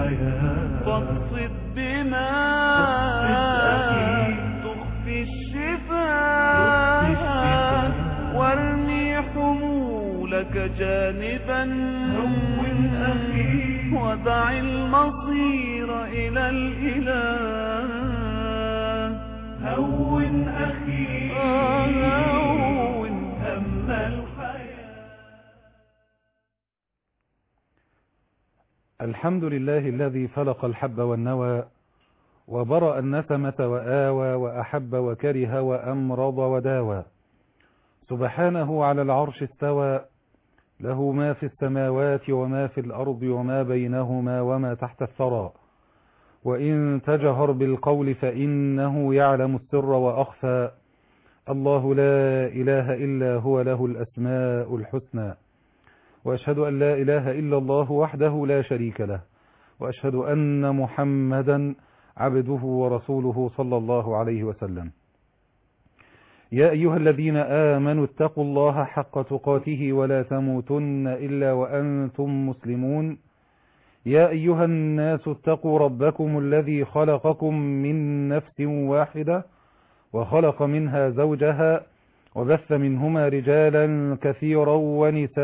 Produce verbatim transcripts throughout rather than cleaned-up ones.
الحياة فاقصد بما تخفي الشفاء وارمي حمولك جانبا هون أخي ودع المصير إلى الإله هون أخي هون هم الحياة. الحمد لله الذي فلق الحب والنوى وبرأ النسمة وآوى وأحب وكره وأمرض وداوى. سبحانه على العرش استوى، له ما في السماوات وما في الأرض وما بينهما وما تحت الثرى. وإن تجهر بالقول فإنه يعلم السر وأخفى. الله لا إله إلا هو، له الأسماء الحسنى. وأشهد أن لا إله إلا الله وحده لا شريك له، وأشهد أن محمدا عبده ورسوله صلى الله عليه وسلم. يا أيها الذين آمنوا اتقوا الله حق تقاته ولا تموتن إلا وأنتم مسلمون. يا أيها الناس اتقوا ربكم الذي خلقكم من نفس واحدة وخلق منها زوجها وبث منهما رجالا كثيرا ونساء،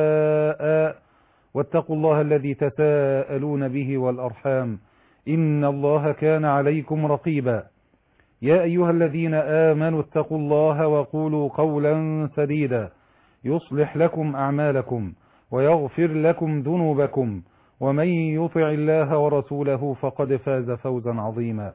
واتقوا الله الذي تساءلون به والأرحام إن الله كان عليكم رقيبا. يا أيها الذين آمنوا اتقوا الله وقولوا قولا سديدا يصلح لكم أعمالكم ويغفر لكم ذنوبكم، ومن يطع الله ورسوله فقد فاز فوزا عظيما.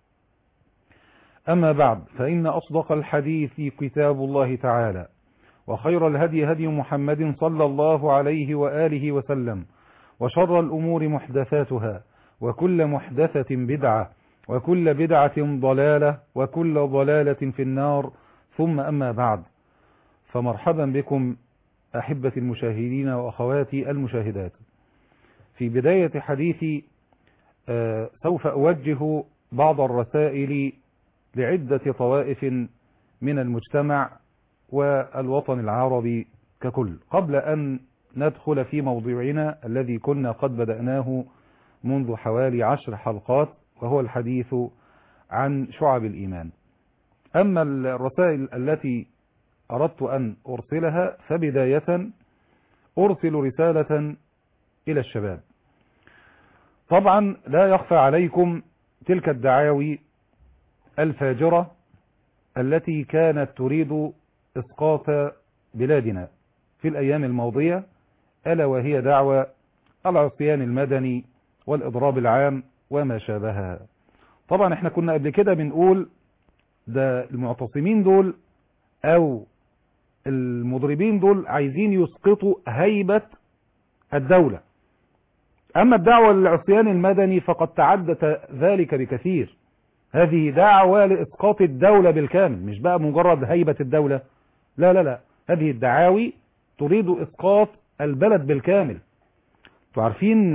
أما بعد، فإن أصدق الحديث كتاب الله تعالى، وخير الهدي هدي محمد صلى الله عليه وآله وسلم، وشر الأمور محدثاتها، وكل محدثة بدعة، وكل بدعة ضلالة، وكل ضلالة في النار. ثم أما بعد، فمرحبا بكم أحبة المشاهدين وأخواتي المشاهدات. في بداية حديثي آه سوف أوجه بعض الرسائل لعدة طوائف من المجتمع والوطن العربي ككل، قبل أن ندخل في موضوعنا الذي كنا قد بدأناه منذ حوالي عشر حلقات، وهو الحديث عن شعب الإيمان. أما الرسائل التي أردت أن أرسلها، فبداية أرسل رسالة إلى الشباب. طبعا لا يخفى عليكم تلك الدعاوي الفاجرة التي كانت تريد إسقاط بلادنا في الأيام الماضية، ألا وهي دعوى العصيان المدني والإضراب العام وما شابهها. طبعا احنا كنا قبل كده بنقول ده المعتصمين دول أو المضربين دول عايزين يسقطوا هيبة الدولة. أما الدعوة للعصيان المدني فقد تعدت ذلك بكثير. هذه دعوة لإسقاط الدولة بالكامل، مش بقى مجرد هيبة الدولة، لا لا لا، هذه الدعاوي تريد إسقاط البلد بالكامل. تعرفين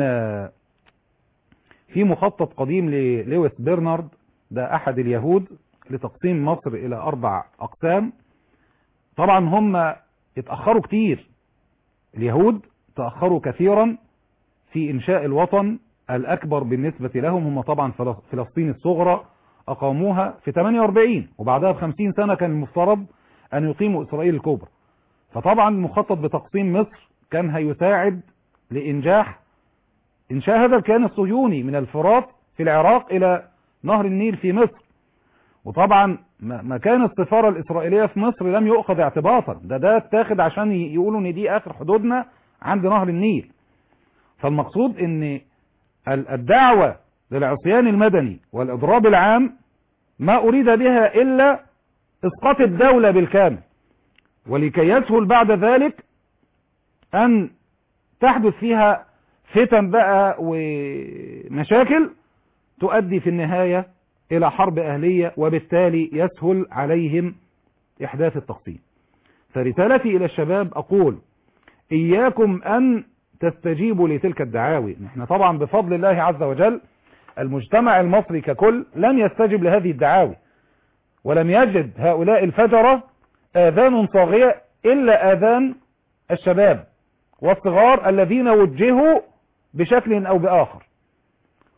في مخطط قديم للويس برنارد، ده أحد اليهود، لتقسيم مصر إلى أربع أقسام. طبعا هم اتأخروا كتير، اليهود تأخروا كثيرا في إنشاء الوطن الأكبر بالنسبة لهم. هم طبعا فلسطين الصغرى أقاموها في ثمانية وأربعين، وبعدها بخمسين سنة كان المفترض أن يقيموا إسرائيل الكبرى. فطبعا المخطط بتقسيم مصر كان هيساعد لإنجاح إنشاء هذا الكيان الصهيوني من الفرات في العراق إلى نهر النيل في مصر. وطبعا مكان السفارة الإسرائيلية في مصر لم يؤخذ اعتباطا، ده ده اتاخد عشان يقولوا ان دي آخر حدودنا عند نهر النيل. فالمقصود ان الدعوة للعصيان المدني والإضراب العام ما أريد بها إلا إسقاط الدولة بالكامل، ولكي يسهل بعد ذلك أن تحدث فيها فتن بقى ومشاكل تؤدي في النهاية إلى حرب أهلية، وبالتالي يسهل عليهم إحداث التقسيم. فرسالتي إلى الشباب أقول: إياكم أن تستجيبوا لتلك الدعاوي. نحن طبعا بفضل الله عز وجل المجتمع المصري ككل لم يستجب لهذه الدعاوي، ولم يجد هؤلاء الفجرة آذان صاغية إلا آذان الشباب والصغار الذين وجهوا بشكل أو بآخر.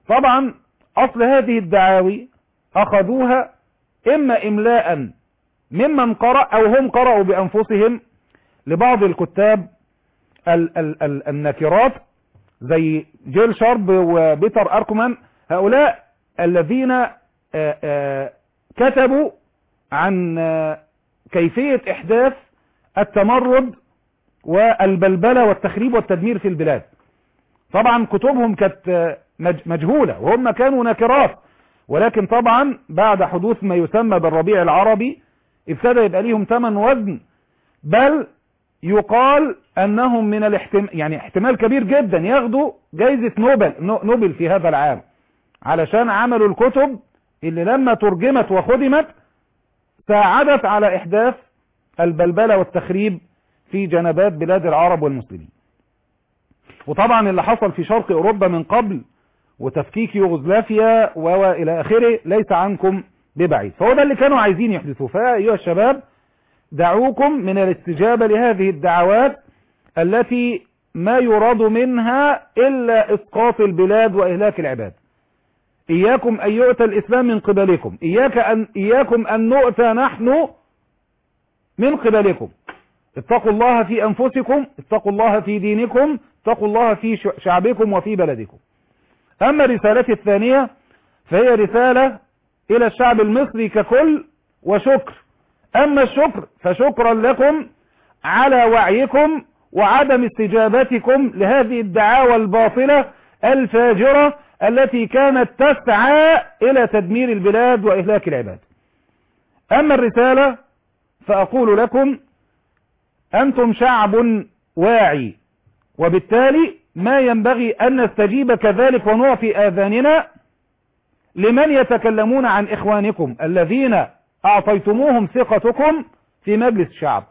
طبعا أصل هذه الدعاوي أخذوها إما إملاء ممن قرأ أو هم قرأوا بأنفسهم لبعض الكتاب ال ال ال النكرات زي جيل شارب وبيتر أركمان. هؤلاء الذين آآ آآ كتبوا عن كيفية إحداث التمرد والبلبلة والتخريب والتدمير في البلاد. طبعا كتبهم كانت مجهولة وهم كانوا نكرات، ولكن طبعا بعد حدوث ما يسمى بالربيع العربي ابتدى يبقى ليهم ثمن وزن، بل يقال أنهم من الاحتمال يعني احتمال كبير جدا ياخدوا جائزة نوبل نوبل في هذا العام، علشان عملوا الكتب اللي لما ترجمت وخدمت ساعدت على إحداث البلبلة والتخريب في جنبات بلاد العرب والمسلمين. وطبعا اللي حصل في شرق أوروبا من قبل وتفكيك يوغوسلافيا وإلى آخره ليس عنكم ببعيد، فهو ده اللي كانوا عايزين يحدثوه. فيا أيها الشباب دعوكم من الاستجابة لهذه الدعوات التي ما يراد منها إلا إسقاط البلاد وإهلاك العباد. إياكم أن يؤتى الإسلام من قبلكم، إياك أن إياكم أن نؤتى نحن من قبلكم. اتقوا الله في أنفسكم، اتقوا الله في دينكم، اتقوا الله في شعبكم وفي بلدكم. أما رسالتي الثانية فهي رسالة إلى الشعب المصري ككل وشكر. أما الشكر فشكرا لكم على وعيكم وعدم استجابتكم لهذه الدعاوى الباطلة الفاجرة التي كانت تسعى إلى تدمير البلاد وإهلاك العباد. أما الرسالة فأقول لكم أنتم شعب واعي، وبالتالي ما ينبغي أن نستجيب كذلك ونعطي آذاننا لمن يتكلمون عن إخوانكم الذين أعطيتموهم ثقتكم في مجلس الشعب.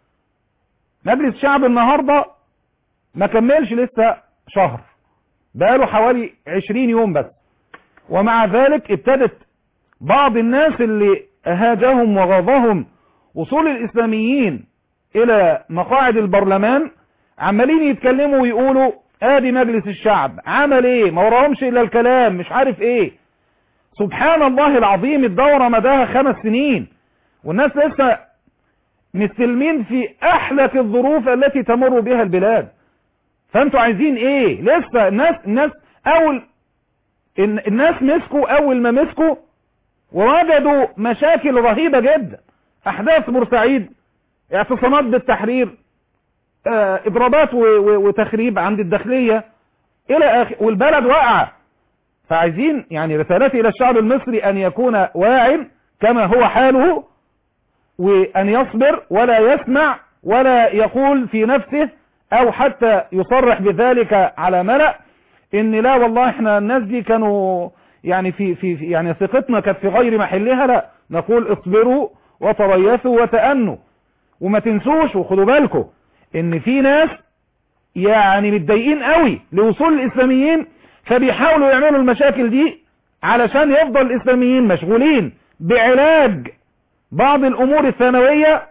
مجلس الشعب النهاردة ما كملش لسه شهر، بقاله حوالي عشرين يوم بس، ومع ذلك ابتدت بعض الناس اللي أهاجهم وغاظهم وصول الإسلاميين إلى مقاعد البرلمان عمالين يتكلموا ويقولوا ادي مجلس الشعب عمل ايه، ما وراهمش الا الكلام مش عارف ايه. سبحان الله العظيم، الدورة مداها خمس سنين والناس لسه مستلمين في احلك الظروف التي تمر بها البلاد. فانتوا عايزين ايه؟ لسه الناس الناس اول الناس مسكوا اول ما مسكوا ووجدوا مشاكل رهيبة جدا. احداث بورسعيد، اعتصامات بالتحرير، اه اضرابات وتخريب عند الداخلية الى اخر، والبلد واقعة. فعايزين يعني رسالتي الى الشعب المصري ان يكون واعٍ كما هو حاله، وان يصبر ولا يسمع ولا يقول في نفسه او حتى يصرح بذلك على ملأ ان لا والله احنا الناس دي كانوا يعني في في يعني ثقتنا كانت في غير محلها. لا، نقول اصبروا وتريثوا وتأنوا، وما تنسوش وخدوا بالكم ان في ناس يعني متضايقين قوي لوصول الاسلاميين، فبيحاولوا يعملوا المشاكل دي علشان يفضل الاسلاميين مشغولين بعلاج بعض الامور الثانوية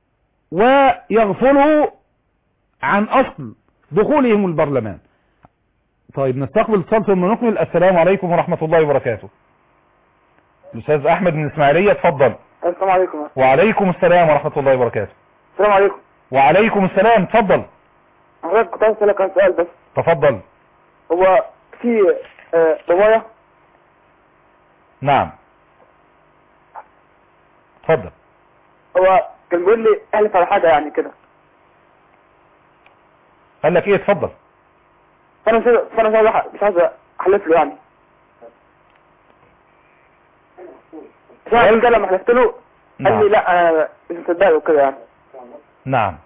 ويغفلوا عن اصل دخولهم البرلمان. طيب نستقبل اتصال ثم نكمل. السلام عليكم ورحمة الله وبركاته. الاستاذ احمد من اسماعيلية، اتفضل. السلام عليكم. وعليكم السلام ورحمة الله وبركاته. السلام عليكم. وعليكم السلام، اتفضل. حضرتك كنت عايز اسالك عن سؤال بس. تفضل. هو في آه بابايا. نعم اتفضل. هو كان بيقول لي احلف على حاجه يعني كده. قال لك ايه؟ اتفضل. فانا مش فانا مش عايز مش عايز احلف له يعني. فاهم كده لما حلفت له قال لي لا انا مش مصدقه وكده يعني. نعم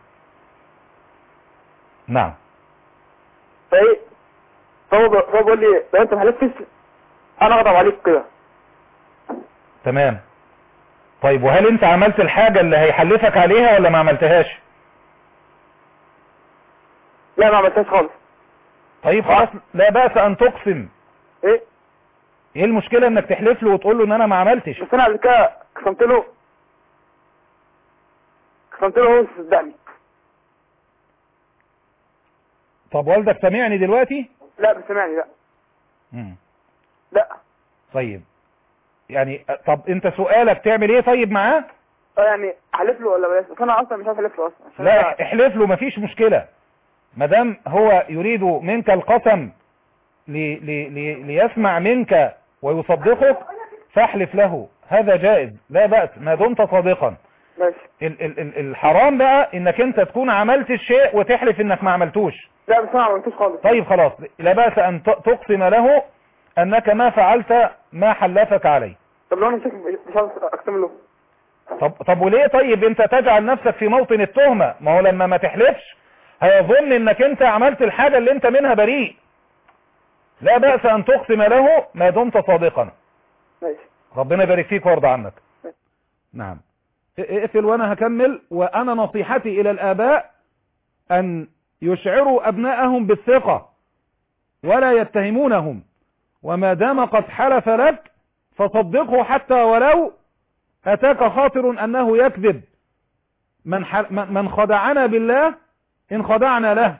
نعم. فايه فهو فهو بيقول لي لو انت ما حلفتش انا اغضب عليك كده. تمام. طيب وهل انت عملت الحاجة اللي هيحلفك عليها ولا ما عملتهاش؟ لا ما عملتهاش خالص. طيب خلاص لا بأس ان تقسم. ايه ايه المشكلة انك تحلف له وتقول له ان انا ما عملتش؟ بس انا قبل كده قسمت له قسمت له هو صدقني. طب والدك سامعني دلوقتي؟ لا مش سامعني لا. امم لا. طيب يعني طب انت سؤالك تعمل ايه طيب معاه؟ اه يعني احلف له ولا بلاش؟ أصل انا اصلا مش عارف احلف له اصلا. عشان لا أنا- احلف له مفيش مشكلة، مادام هو يريد منك القسم لي لي لي ليسمع منك ويصدقك فاحلف له، هذا جائز لا بأس ما دمت صادقا. ماشي. ال ال ال الحرام بقى انك انت تكون عملت الشيء وتحلف انك ما عملتوش. لا بس انا ما عملتوش خالص. طيب خلاص لا بأس ان ت- تقسم له انك ما فعلت ما حلفك عليه. طب لو انا مش مش عاوز اقسم له؟ طب طب وليه طيب انت تجعل نفسك في موطن التهمة؟ ما هو لما ما تحلفش هيظن انك انت عملت الحاجة اللي انت منها بريء. لا بأس ان تقسم له ما دمت صادقا. ماشي. ربنا يبارك فيك ويرضى عنك. نعم اقفل وانا هكمل. وانا نصيحتي الى الاباء ان يشعروا ابنائهم بالثقة ولا يتهمونهم، وما دام قد حلف لك فصدقه حتى ولو اتاك خاطر انه يكذب. من, من خدعنا بالله ان خدعنا له.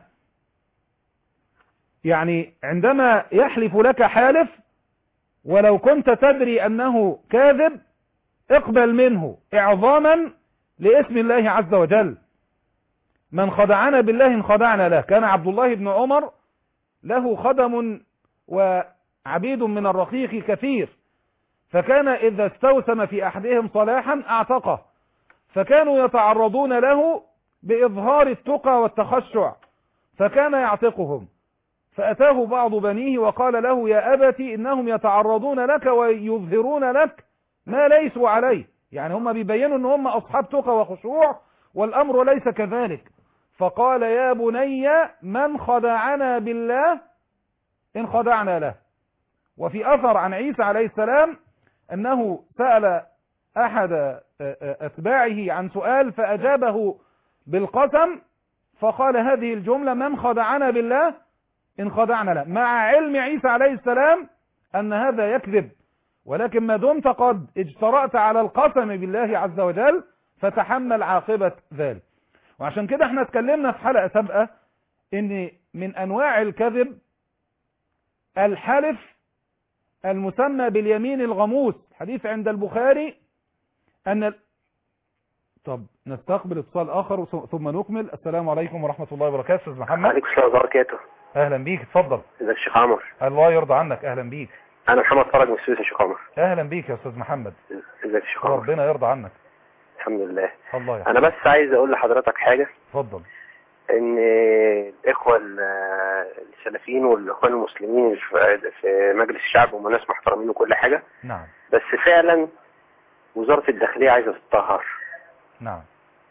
يعني عندما يحلف لك حالف ولو كنت تدري انه كاذب اقبل منه اعظاما لاسم الله عز وجل. من خدعنا بالله ان خدعنا له. كان عبد الله بن عمر له خدم وعبيد من الرقيق كثير، فكان اذا استوسم في احدهم صلاحا اعتقه، فكانوا يتعرضون له باظهار التقى والتخشع فكان يعتقهم. فاتاه بعض بنيه وقال له يا ابتي انهم يتعرضون لك ويظهرون لك ما ليسوا عليه، يعني هم بيبينوا ان هم اصحاب تقى وخشوع والامر ليس كذلك. فقال يا بني من خدعنا بالله ان خدعنا له. وفي اثر عن عيسى عليه السلام انه سأل احد اتباعه عن سؤال فاجابه بالقسم فقال هذه الجملة من خدعنا بالله ان خدعنا له، مع علم عيسى عليه السلام ان هذا يكذب، ولكن ما دمت قد اجترأت على القسم بالله عز وجل فتحمل عاقبة ذلك. وعشان كده احنا اتكلمنا في حلقة سابقة ان من انواع الكذب الحلف المسمى باليمين الغموس. حديث عند البخاري ان ال... طب نستقبل اتصال اخر ثم نكمل. السلام عليكم ورحمة الله وبركاته. استاذ محمد. عليكم السلام وبركاته. اهلا بيك اتفضل. ازيك يا شيخ عمر؟ الله يرضى عنك. اهلا بيك. انا محمد فرج من السويس يا شيخ عمر. اهلا بيك يا استاذ محمد. ازيك يا شيخ عمر؟ ربنا يرضى عنك. الحمد لله. الله يحفظك. انا بس عايز اقول لحضرتك حاجة. اتفضل. ان الاخوة السلفيين والاخوان المسلمين في مجلس الشعب هم ناس محترمين وكل حاجة. نعم. بس فعلا وزارة الداخلية عايزة تتطهر. نعم.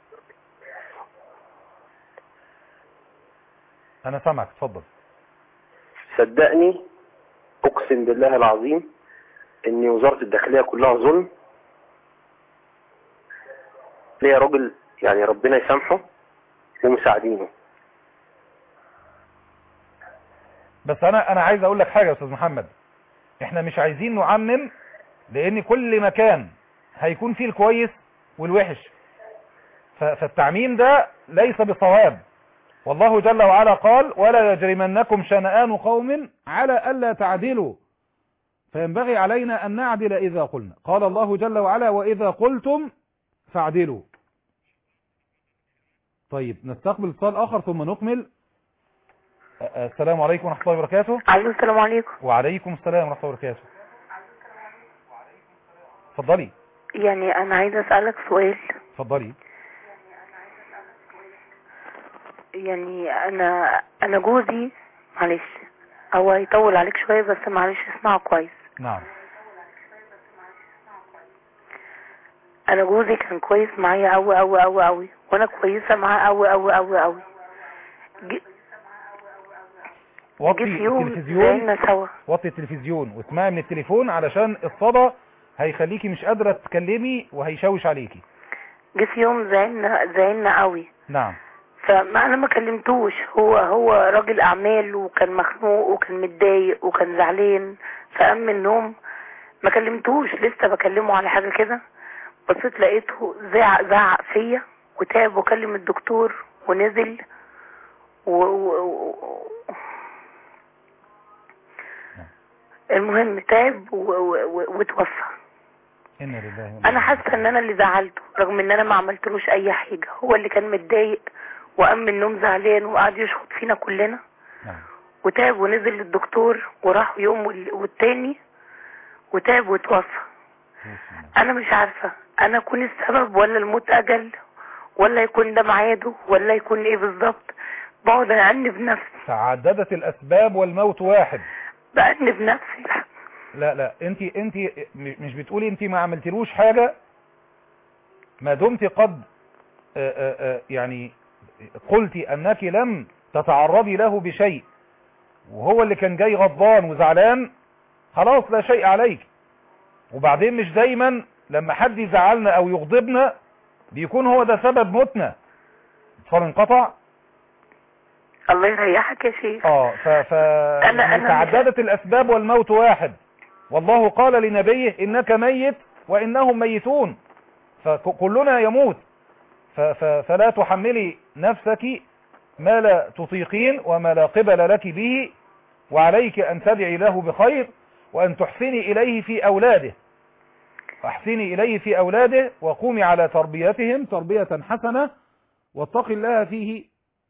انا سامعك اتفضل. صدقني اقسم بالله العظيم ان وزارة الداخلية كلها ظلم. ليه يا راجل؟ يعني ربنا يسامحه ومساعدينه. بس انا انا عايز اقول لك حاجة يا استاذ محمد، احنا مش عايزين نعمم، لان كل مكان هيكون فيه الكويس والوحش، فالتعميم ده ليس بصواب. والله جل وعلا قال ولا يجرمنكم شنآن قوم على ألا تعدلوا، فينبغي علينا أن نعدل إذا قلنا. قال الله جل وعلا وإذا قلتم فاعدلوا. طيب نستقبل اتصال آخر ثم نكمل. السلام عليكم ورحمة الله وبركاته. عليكم السلام عليكم. وعليكم السلام ورحمة الله وبركاته. اتفضلي. يعني أنا عايزة أسألك سؤال. اتفضلي. يعني أنا أنا جوزي معلش هو هيطول عليك شوية بس معلش اسمعه كويس. نعم. أنا جوزي كان كويس معايا أوي أوي أوي أوي وأنا كويسة معاه أوي أوي أوي أوي. وطي التلفزيون سوا. وطي التلفزيون واسمعي من التليفون علشان الصدى هيخليكي مش قادرة تتكلمي وهيشوش عليكي. جه في يوم زعلنا زعلنا قوي. نعم. فما انا ما كلمتوش، هو هو راجل اعمال وكان مخنوق وكان متضايق وكان زعلان، فقام من النوم ما كلمتوش، لسه بكلمه على حاجه كده بصيت لقيته زعق زعق فيا وتعب وكلم الدكتور ونزل و... و... المهم تعب و- و- و- وتوفى. إنا لله. انا حاسه ان انا اللي زعلته رغم ان انا ما عملتلوش اي حاجه. هو اللي كان متضايق وقام من النوم زعلان وقعد يشخط فينا كلنا نعم. وتعب ونزل للدكتور وراح يوم وال- والتاني وتعب وتوفى. انا مش عارفه انا اكون السبب ولا الموت اجل ولا يكون ده ميعاده ولا يكون ايه بالظبط. بقعد أأنب نفسي. تعددت الأسباب والموت واحد. بأنب نفسي. لا لا انت انت مش بتقولي انت ما عملتلوش حاجة ما دمت قد آآ آآ يعني قلتي انك لم تتعرضي له بشيء وهو اللي كان جاي غضبان وزعلان، خلاص لا شيء عليك. وبعدين مش دايما لما حد يزعلنا او يغضبنا بيكون هو ده سبب موتنا. اتصال انقطع. الله يريحك يا شيخ. اه ف ف أنا أنا تعددت الاسباب والموت واحد، والله قال لنبيه انك ميت وانهم ميتون، فكلنا يموت. ف ف فلا تحملي نفسك ما لا تطيقين وما لا قبل لك به، وعليك ان تدعي له بخير وان تحسني اليه في اولاده. احسني اليه في اولاده وقومي على تربيتهم تربية حسنة، واتقي الله فيه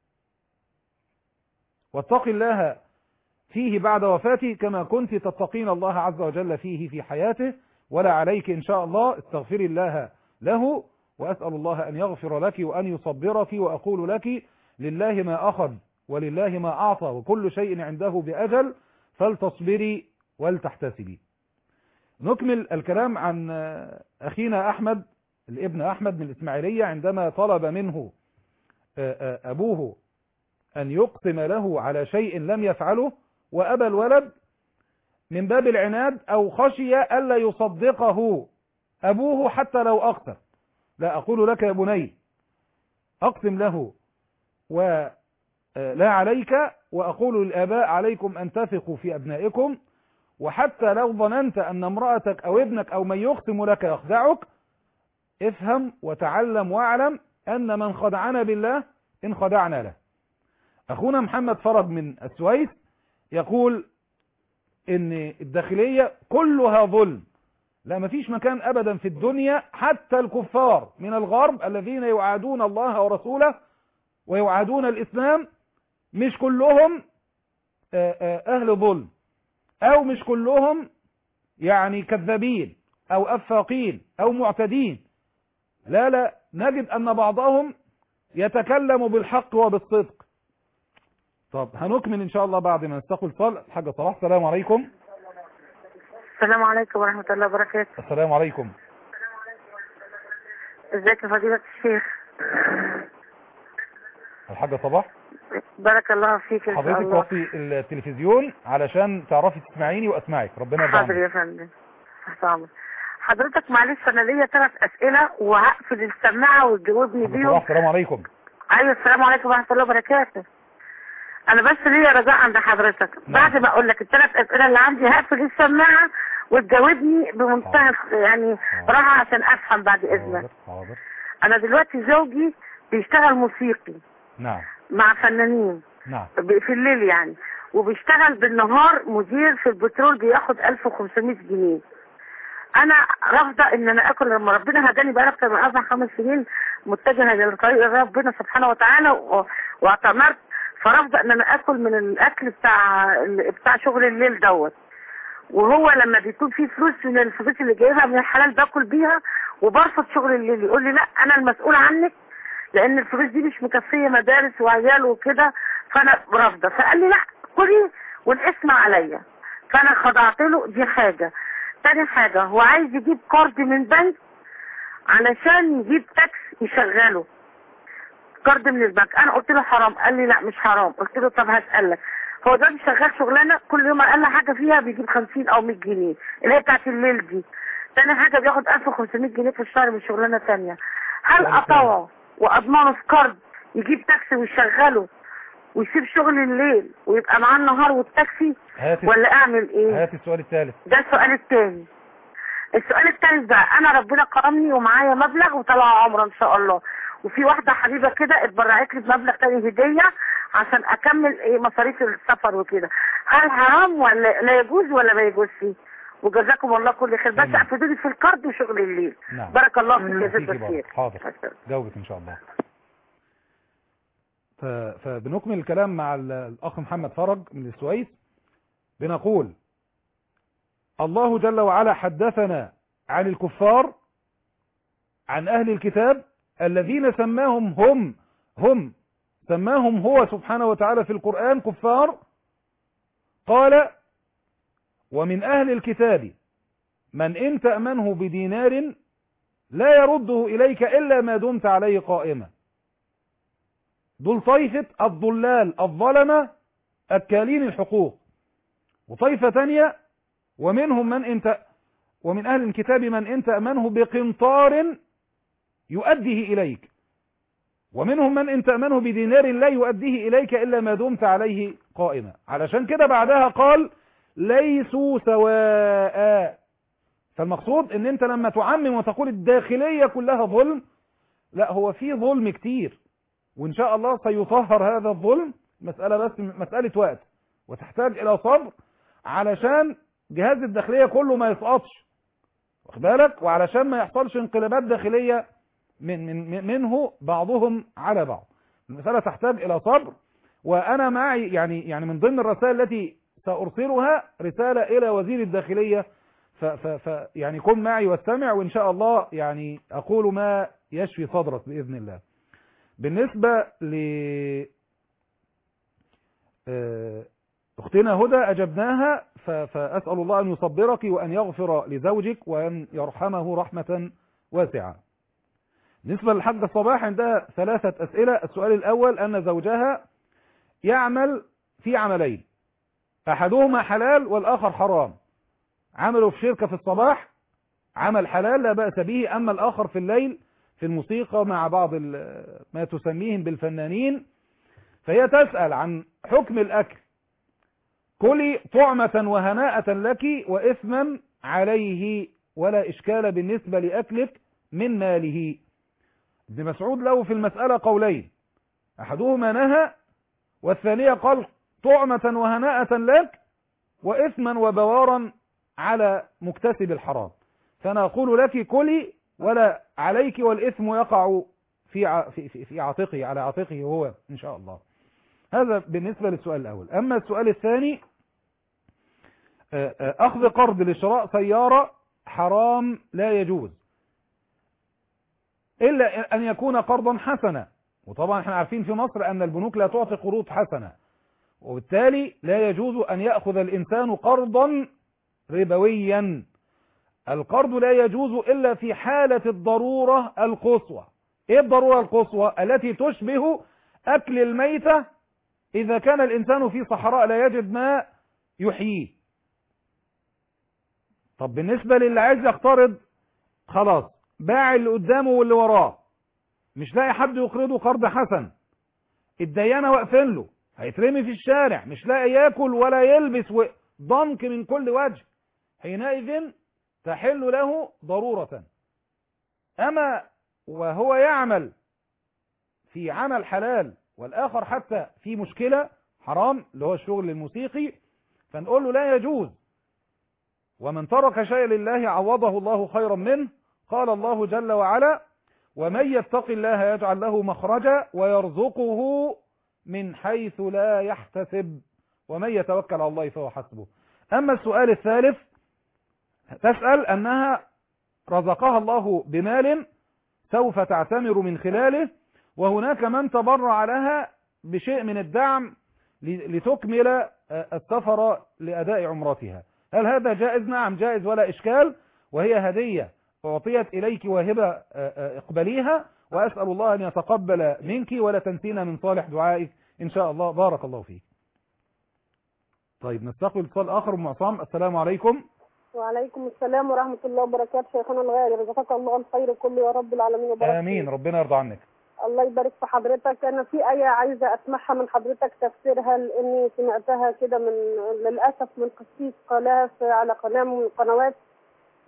واتقي الله فيه بعد وفاته كما كنت تتقين الله عز وجل فيه في حياته. ولا عليك إن شاء الله استغفري الله له، وأسأل الله أن يغفر لك وأن يصبرك. وأقول لك لله ما أخذ ولله ما أعطى وكل شيء عنده بأجل، فلتصبري ولتحتسبي. نكمل الكلام عن أخينا أحمد الابن أحمد من الإسماعيلية عندما طلب منه أبوه أن يقسم له على شيء لم يفعله وأبى الولد من باب العناد أو خشية ألا يصدقه أبوه حتى لو أقسم. لا أقول لك يا بني أقسم له ولا عليك، وأقول للآباء عليكم أن تثقوا في أبنائكم، وحتى لو ظننت أن امرأتك أو ابنك أو من يقسم لك يخدعك، افهم وتعلم واعلم أن من خدعنا بالله إن خدعنا له. أخونا محمد فرج من السويس يقول إن الداخلية كلها ظلم. لا مفيش مكان أبدا في الدنيا، حتى الكفار من الغرب الذين يعادون الله ورسوله ويعادون الإسلام مش كلهم أهل ظلم، أو مش كلهم يعني كذابين أو أفاقين أو معتدين. لا لا نجد أن بعضهم يتكلم بالحق وبالصدق. طب هنكمل إن شاء الله بعد ما نستقبل صلاة الحاجة صلاح. السلام عليكم. السلام عليكم ورحمة الله وبركاته. السلام عليكم. ازيك يا فضيلة الشيخ؟ الحاجة صباح. بارك الله فيك ان شاء الله. حضرتك وطي التلفزيون علشان تعرفي تسمعيني واسمعك. ربنا يرضى عنك. حاضر يا فندم. حسام حضرتك معلش انا ليا ثلاث اسئله وهقفل السماعه وتجاوبني بيهم. السلام عليكم. ايوه السلام عليكم ورحمه الله وبركاته. انا بس ليا رجاء عند حضرتك. نعم. بعد ما اقول لك الثلاث اسئله اللي عندي هقفل السماعه وتجاوبني بمنتهى يعني راحه عشان افهم بعد اذنك. حاضر. انا دلوقتي زوجي بيشتغل موسيقي. نعم. مع فنانين. نعم. في الليل يعني، وبيشتغل بالنهار مدير في البترول بياخد ألف وخمسمائة جنيه. انا رافضه ان انا اكل. لما ربنا هداني بقى اكتر من اربع خمس سنين متجهه لطريق ربنا سبحانه وتعالى واعتمرت، فرافضه ان انا اكل من الاكل بتاع بتاع شغل الليل دوت. وهو لما بيكون في فلوس من الفلوس اللي جايبها من الحلال باكل بيها، وبرفض شغل الليل. يقول لي لا انا المسؤول عنك لان الفلوس دي مش مكفيه مدارس وعيال وكده، فانا رافضه. فقال لي لا كلي والاسم عليا، فانا خضعت له. دي حاجه. تاني حاجه هو عايز يجيب كارد من بنك علشان يجيب تاكس يشغله، كارد من البنك. انا قلت له حرام، قال لي لا مش حرام. قلت له طب هسألك، هو ده شغال شغلانه كل يوم اقل حاجه فيها بيجيب خمسين او مية جنيه اللي هي بتاعت الليل دي. تاني حاجه بياخد ألف وخمسمائة جنيه في الشهر من شغلانه تانيه. هل اطوعه واضمنه في كارد يجيب تاكسي ويشغله ويسيب شغل الليل ويبقى معاه النهار والتاكسي، ولا اعمل ايه؟ هات السؤال الثالث. ده السؤال الثاني. السؤال الثالث بقى، انا ربنا كرمني ومعايا مبلغ وطلع عمره ان شاء الله، وفي واحده حبيبه كده اتبرعت لي بمبلغ تاني هديه عشان اكمل ايه مصاريف السفر وكده. هل حرام ولا لا يجوز ولا ما يجوزش؟ وجزاكم الله كل خير. بس افيدوني في الكارد وشغل الليل. نعم. بارك الله فيك يا فيكي ست برضه. الخير. حاضر جاوبك ان شاء الله. ف- فبنكمل الكلام مع ال- الاخ محمد فرج من السويس. بنقول الله جل وعلا حدثنا عن الكفار، عن اهل الكتاب الذين سماهم هم هم سماهم هو سبحانه وتعالى في القرآن كفار. قال ومن أهل الكتاب من إن تأمنه بدينار لا يرده إليك إلا ما دمت عليه قائما. دول طائفة الضلال الظلمة أكالين الحقوق. وطائفة تانية ومنهم من إن ت... ومن أهل الكتاب من إن تأمنه بقنطار يؤديه إليك، ومنهم من إن تأمنه بدينار لا يؤديه إليك إلا ما دمت عليه قائما. علشان كده بعدها قال ليسوا سواء. فالمقصود ان انت لما تعمم وتقول الداخلية كلها ظلم، لا، هو في ظلم كتير، وان شاء الله سيطهر هذا الظلم. مسألة بس مسألة وقت، وتحتاج الى صبر علشان جهاز الداخلية كله ما يسقطش، واخد بالك، وعلشان ما يحصلش انقلابات داخلية من من منه بعضهم على بعض. المسألة تحتاج الى صبر. وانا معي يعني يعني من ضمن الرسائل التي سأرسلها رسالة إلى وزير الداخلية، ف ف ف يعني كن معي واستمع، وإن شاء الله يعني أقول ما يشفي صدرك بإذن الله. بالنسبة ل أختنا هدى أجبناها، فأسأل الله أن يصبرك وأن يغفر لزوجك وأن يرحمه رحمة واسعة. بالنسبة للحاجة الصباح عندها ثلاثة أسئلة. السؤال الأول أن زوجها يعمل في عملين، أحدهما حلال والآخر حرام. عمله في شركة في الصباح عمل حلال لا بأس به، أما الآخر في الليل في الموسيقى مع بعض ما تسميهم بالفنانين. فهي تسأل عن حكم الأكل. كلي طعمة وهناءة لك وإثما عليه ولا إشكال بالنسبة لأكلك من ماله. ابن مسعود له في المسألة قولين، أحدهما نهى والثانية قال طعمة وهناءة لك وإثما وبوارا على مكتسب الحرام. فأنا أقول لك كلي ولا عليك، والإثم يقع في في في عاتقه على عاتقه هو إن شاء الله. هذا بالنسبة للسؤال الأول. أما السؤال الثاني، أخذ قرض لشراء سيارة حرام لا يجوز إلا أن يكون قرضا حسنا، وطبعا احنا عارفين في مصر أن البنوك لا تعطي قروض حسنة، وبالتالي لا يجوز أن يأخذ الإنسان قرضا ربويا. القرض لا يجوز إلا في حالة الضرورة القصوى. إيه الضرورة القصوى؟ التي تشبه أكل الميتة إذا كان الإنسان في صحراء لا يجد ماء يحييه. طب بالنسبة للي عايز يقترض، خلاص باع اللي قدامه واللي وراه، مش لاقي حد يقرضه قرض حسن، الديانة واقفين له، هيترمي في الشارع، مش لاقي ياكل ولا يلبس، ضنك من كل وجه، حينئذ تحل له ضرورة. أما وهو يعمل في عمل حلال والآخر حتى في مشكلة حرام اللي هو الشغل الموسيقي، فنقول له لا يجوز. ومن ترك شيء لله عوضه الله خيرا منه. قال الله جل وعلا ومن يتق الله يجعل له مخرجا ويرزقه من حيث لا يحتسب ومن يتوكل على الله فهو حسبه. أما السؤال الثالث، تسأل أنها رزقها الله بمال سوف تعتمر من خلاله، وهناك من تبرع لها بشيء من الدعم لتكمل السفر لأداء عمرتها. هل هذا جائز؟ نعم جائز ولا إشكال، وهي هدية أعطيت إليك واهبة اقبليها، وأسأل الله أن يتقبل منك ولا تنسينا من صالح دعائك إن شاء الله. بارك الله فيك. طيب نستقبل اتصال آخر. أم عصام، السلام عليكم. وعليكم السلام ورحمة الله وبركاته. شيخنا الغالي رزقك الله الخير كله يا رب العالمين وبارك. آمين، ربنا يرضى عنك. الله يبارك في حضرتك. أنا في آية عايزة أسمعها من حضرتك تفسيرها، لأني سمعتها كده من للأسف من قسيس قناة على قناة من القنوات،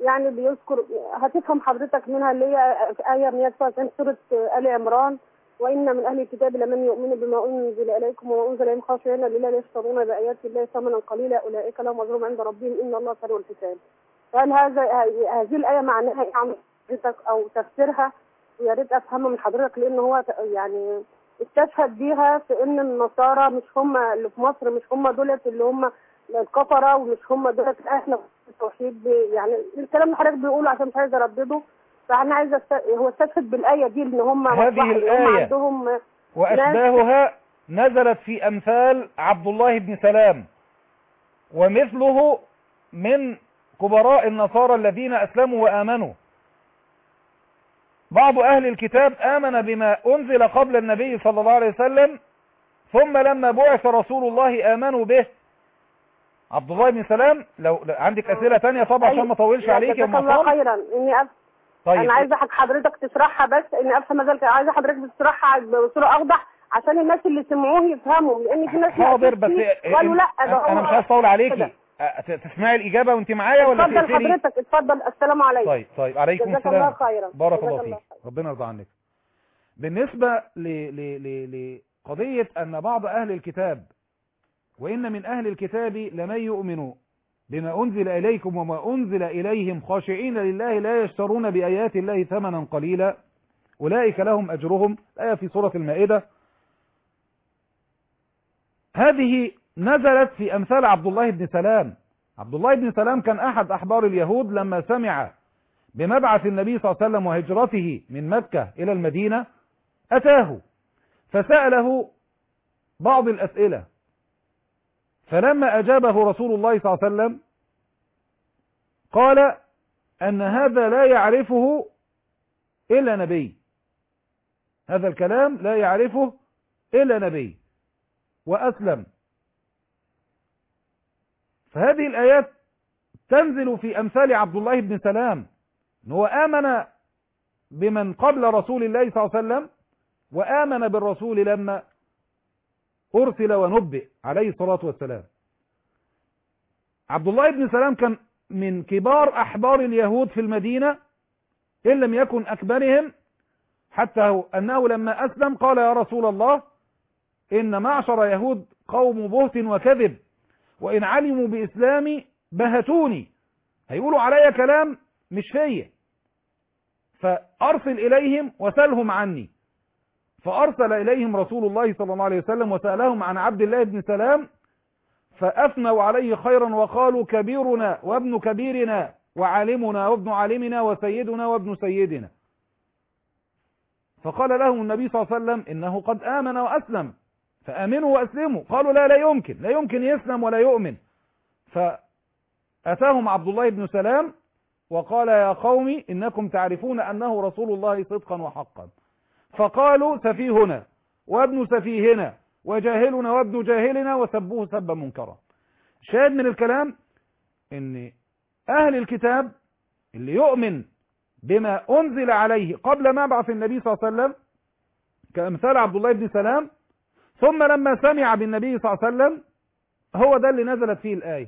يعني بيذكر، هتفهم حضرتك منها اللي هي آية مئة وتسعة وتسعين سورة آل عمران، وإن من أهل الكتاب لمن يؤمن بما أنزل إليكم وما أنزل إليهم خاشعين لله لا يشترون بآيات الله ثمنا قليلا أولئك لهم أجرهم عند ربهم إن الله سريع الحساب. هل هذا هذه الآية معناها إيه عن حضرتك أو تفسيرها؟ ويا ريت أفهمها من حضرتك، لأن هو يعني استشهد بيها في إن النصارى مش هم اللي في مصر، مش هم دولت اللي هم الكفرة، ومش هم دولت أهل التوحيد. يعني الكلام اللي حضرتك بيقوله عشان مش عايزة أردده، فأنا عايزة است... هو استشهد بالآية دي إن هم هذه الآية عندهم وأشباهها نزلت في أمثال عبد الله بن سلام ومثله من كبراء النصارى الذين أسلموا وآمنوا. بعض أهل الكتاب آمن بما أنزل قبل النبي صلى الله عليه وسلم، ثم لما بعث رسول الله آمنوا به. عبد الله بن سلام، لو عندك أسئلة تانية طبعا عشان ما اطولش عليك يا جزاك الله خيرا. إني أف... طيب. أنا عايزة حضرتك تشرحها، بس إني أفهم ذلك، عايزة حضرتك تشرحها بصورة أوضح عشان الناس اللي سمعوه يفهموا، لأن في ناس حاضر بس قالوا لا ده أنا مش عايز أطول عليكي. تسمعي الإجابة وأنت معايا ولا تفضل حضرتك؟ اتفضل. السلام عليكم. طيب طيب عليكم جزاك السلام. الله خيرا. بارك الله فيك، ربنا يرضى عنك. بالنسبة ل... ل... ل... لقضية أن بعض أهل الكتاب، وإن من أهل الكتاب لمن يؤمن بما أنزل إليكم وما أنزل إليهم خاشعين لله لا يشترون بآيات الله ثمنا قليلا أولئك لهم أجرهم، الآية في سورة المائدة. هذه نزلت في أمثال عبد الله بن سلام. عبد الله بن سلام كان أحد أحبار اليهود، لما سمع بمبعث النبي صلى الله عليه وسلم وهجرته من مكة إلى المدينة أتاه فسأله بعض الأسئلة، فلما أجابه رسول الله صلى الله عليه وسلم قال أن هذا لا يعرفه إلا نبي، هذا الكلام لا يعرفه إلا نبي، وأسلم. فهذه الآيات تنزل في أمثال عبد الله بن سلام، أنه آمن بمن قبل رسول الله صلى الله عليه وسلم، وآمن بالرسول لما أرسل ونبئ عليه الصلاة والسلام. عبد الله بن سلام كان من كبار أحبار اليهود في المدينة إن لم يكن أكبرهم، حتى أنه لما أسلم قال يا رسول الله إن معشر يهود قوم بهت وكذب، وإن علموا بإسلامي بهتوني، هيقولوا علي كلام مش فيا، فأرسل إليهم وسلهم عني. فأرسل إليهم رسول الله صلى الله عليه وسلم وسألهم عن عبد الله بن سلام، فأثنوا عليه خيرا وقالوا كبيرنا وابن كبيرنا وعالمنا وابن عالمنا وسيدنا وابن سيدنا. فقال لهم النبي صلى الله عليه وسلم إنه قد آمن وأسلم فآمنوا وأسلموا. قالوا لا لا يمكن لا يمكن يسلم ولا يؤمن. فأتاهم عبد الله بن سلام وقال يا قوم إنكم تعرفون أنه رسول الله صدقا وحقا. فقالوا سفيهنا وابن سفيهنا وجاهلنا وابن جاهلنا وسبوه سبا منكرا. شاهد من الكلام ان اهل الكتاب اللي يؤمن بما انزل عليه قبل مبعث النبي صلى الله عليه وسلم كامثال عبد الله بن سلام، ثم لما سمع بالنبي صلى الله عليه وسلم هو ده اللي نزلت فيه الآية.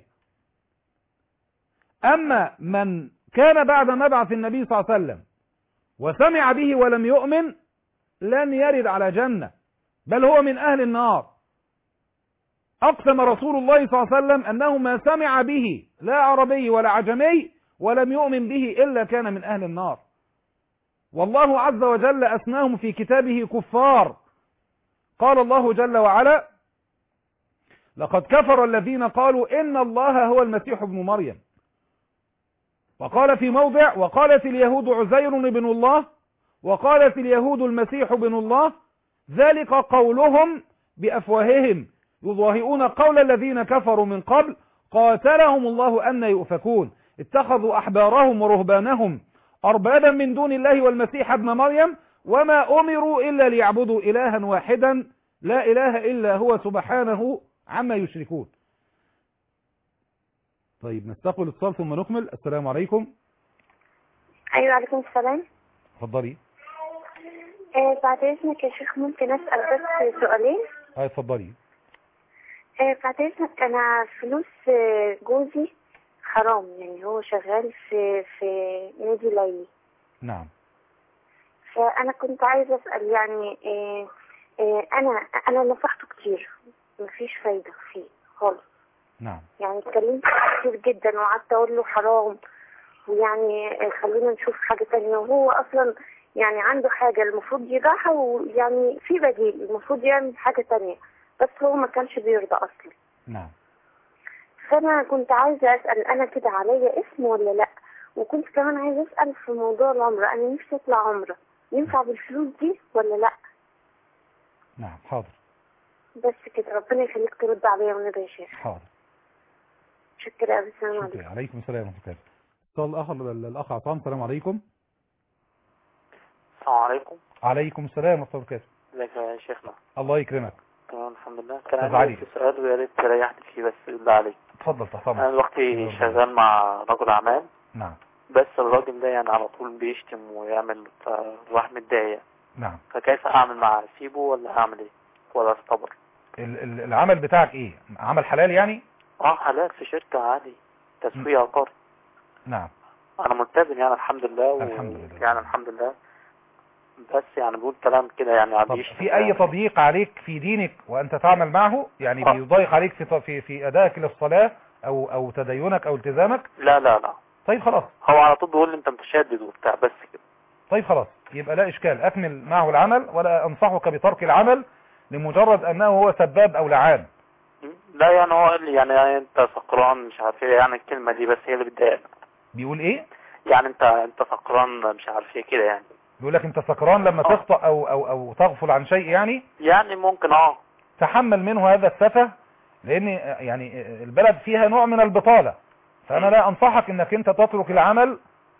اما من كان بعد مبعث النبي صلى الله عليه وسلم وسمع به ولم يؤمن لن يرد على جنة، بل هو من أهل النار. أقسم رسول الله صلى الله عليه وسلم أنه ما سمع به لا عربي ولا عجمي ولم يؤمن به إلا كان من أهل النار. والله عز وجل أثناهم في كتابه كفار. قال الله جل وعلا لقد كفر الذين قالوا إن الله هو المسيح ابن مريم. وقال في موضع وقالت اليهود عزير ابن الله وقالت اليهود المسيح ابن الله ذلك قولهم بأفواههم يضاهئون قول الذين كفروا من قبل قاتلهم الله أن يؤفكون اتخذوا أحبارهم ورهبانهم أربابا من دون الله والمسيح ابن مريم وما أمروا إلا ليعبدوا إلها واحدا لا إله إلا هو سبحانه عما يشركون. طيب نستقبل اتصال ثم نكمل. السلام عليكم. أيوة عليكم السلام. اتفضلي. آه بعد إذنك يا شيخ ممكن أسأل بس سؤالين؟ اه اتفضلي. آه بعد إذنك أنا فلوس جوزي حرام، يعني هو شغال في في نادي ليلي. نعم. فأنا كنت عايزة أسأل يعني إيه إيه أنا أنا نصحته كتير، مفيش فايدة فيه خالص. نعم. يعني اتكلمت كتير جدا وقعدت أقول له حرام، ويعني خلينا نشوف حاجة تانية، وهو أصلا يعني عنده حاجة المفروض يبيعها، ويعني في بديل المفروض يعمل حاجة تانية، بس هو ما كانش بيرضى أصلا. نعم. فأنا كنت عايزة أسأل، أنا كده عليا اسم ولا لأ؟ وكنت كمان عايزة أسأل في موضوع العمرة، أنا نفسي أطلع عمرة، ينفع بالفلوس دي ولا لأ؟ نعم. حاضر. بس كده، ربنا يخليك ترد عليا والنبي يا شيخ. حاضر. شكرا أوي. السلام عليكم. شكرا. عليكم السلام ورحمة الله. اتصال الآخر الأخ عصام. السلام عليكم. السلام عليكم. عليكم السلام ورحمة الله وبركاته. ازيك يا شيخنا؟ الله يكرمك. تمام الحمد لله. كان اتفضل عندي عليك. سؤال ويا ريت تريحني فيه بس بالله عليك. اتفضل تحت امرك. انا دلوقتي شغال مع رجل اعمال. نعم. بس الراجل ده يعني على طول بيشتم ويعمل، فالواحد متضايق. نعم. فكيف اعمل معاه؟ اسيبه ولا اعمل ايه؟ ولا اصطبر؟ ال- ال- العمل بتاعك ايه؟ عمل حلال يعني؟ اه حلال، في شركة عادي تسويق عقاري. نعم. انا ملتزم يعني الحمد لله و... الحمد لله. يعني الحمد لله، بس يعني بقول كلام كده يعني. طب في اي تضييق عليك في دينك وانت تعمل معه؟ يعني بيضايق عليك في في في ادائك للصلاة او او تدينك او التزامك؟ لا لا لا. طيب خلاص. هو على طول بيقول لي انت متشدد وبتاع بس كده. طيب خلاص، يبقى لا اشكال، اكمل معه العمل، ولا انصحك بترك العمل لمجرد انه هو سباب او لعان. لا يعني هو قال لي يعني انت سكران مش عارف ايه، يعني الكلمة دي بس هي اللي بتضايقني. بيقول ايه؟ يعني انت انت سكران مش عارف ايه كده يعني. بيقول لك انت سكران لما أوه. تخطأ او او او تغفل عن شيء يعني؟ يعني ممكن اه. تحمل منه هذا السفه، لان يعني البلد فيها نوع من البطالة، فانا لا انصحك انك انت تترك العمل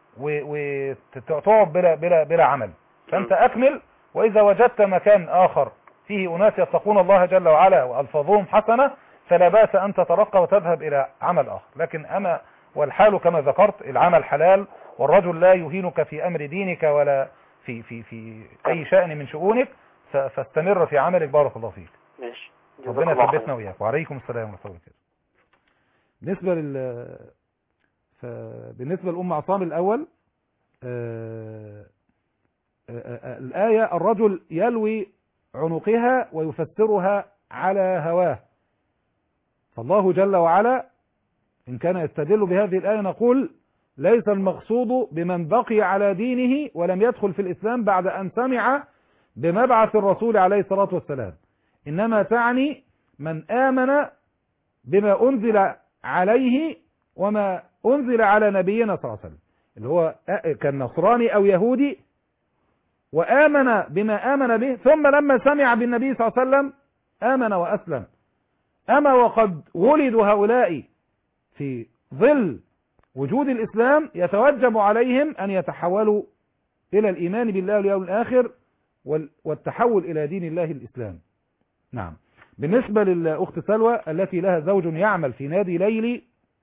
وتقعد بلا بلا بلا عمل. فانت اكمل، واذا وجدت مكان اخر فيه اناس يتقون الله جل وعلا والفاظهم حسنة فلا باس ان تترقى وتذهب الى عمل اخر. لكن اما والحال كما ذكرت، العمل حلال، والرجل لا يهينك في امر دينك ولا في في في اي شأن من شؤونك، فاستمر في عملك. بارك الله فيك. ماشي. ربنا يثبتنا وإياك. وعليكم السلام ورحمة الله وبركاته. بالنسبة لل بالنسبة لأم عصام الأول، آآ آآ الآية الرجل يلوي عنقها ويفسرها على هواه، فالله جل وعلا إن كان يستدل بهذه الآية نقول ليس المقصود بمن بقي على دينه ولم يدخل في الإسلام بعد أن سمع بمبعث الرسول عليه الصلاة والسلام، إنما تعني من آمن بما أنزل عليه وما أنزل على نبينا صلى الله عليه وسلم، اللي هو كان نصراني أو يهودي وآمن بما آمن به، ثم لما سمع بالنبي صلى الله عليه وسلم آمن وأسلم. أما وقد ولدوا هؤلاء في ظل وجود الإسلام، يتوجب عليهم أن يتحولوا إلى الإيمان بالله واليوم الآخر والتحول إلى دين الله الإسلام. نعم. بالنسبة للأخت سلوى التي لها زوج يعمل في نادي ليلي،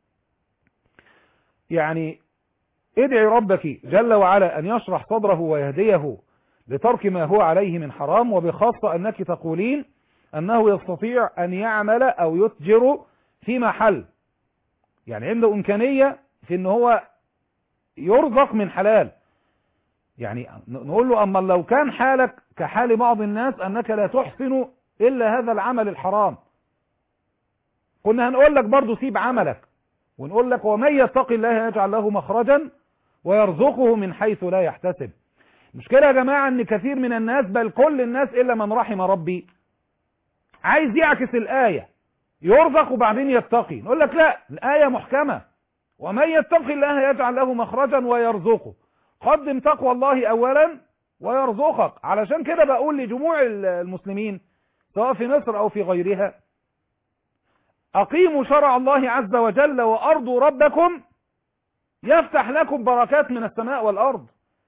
يعني ادعي ربك جل وعلا أن يشرح صدره ويهديه لترك ما هو عليه من حرام، وبخاصة أنك تقولين أنه يستطيع أن يعمل أو يتجر في محل، يعني عنده إمكانية في أنه هو يرزق من حلال. يعني نقول له أما لو كان حالك كحال بعض الناس أنك لا تحسن إلا هذا العمل الحرام، كنا هنقول لك برضو سيب عملك، ونقول لك ومن يتق الله يجعل له مخرجا ويرزقه من حيث لا يحتسب. المشكلة يا جماعة ان كثير من الناس، بل كل الناس إلا من رحم ربي، عايز يعكس الآية، يرزق وبعدين يتقي. نقول لك لا، الآية محكمة، ومن يتق الله يجعل له مخرجا ويرزقه. قدم تقوى الله أولا ويرزقك. علشان كده بقول لجموع المسلمين سواء في مصر أو في غيرها، أقيموا شرع الله عز وجل وأرضوا ربكم يفتح لكم بركات من السماء والأرض.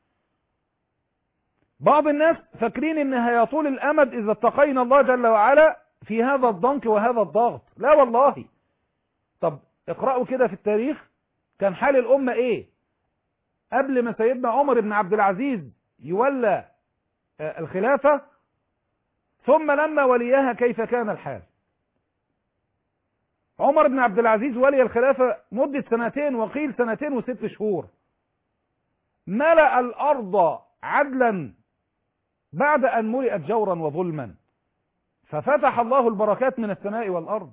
بعض الناس فاكرين إنها يطول الأمد إذا اتقينا الله جل وعلا في هذا الضنك وهذا الضغط. لا والله. طب اقرأوا كده في التاريخ كان حال الأمة إيه قبل ما سيدنا عمر بن عبد العزيز يولى الخلافة، ثم لما وليها كيف كان الحال. عمر بن عبد العزيز ولي الخلافة مدة سنتين وقيل سنتين وست شهور، ملأ الأرض عدلا بعد أن ملئت جورا وظلما، ففتح الله البركات من السماء والأرض.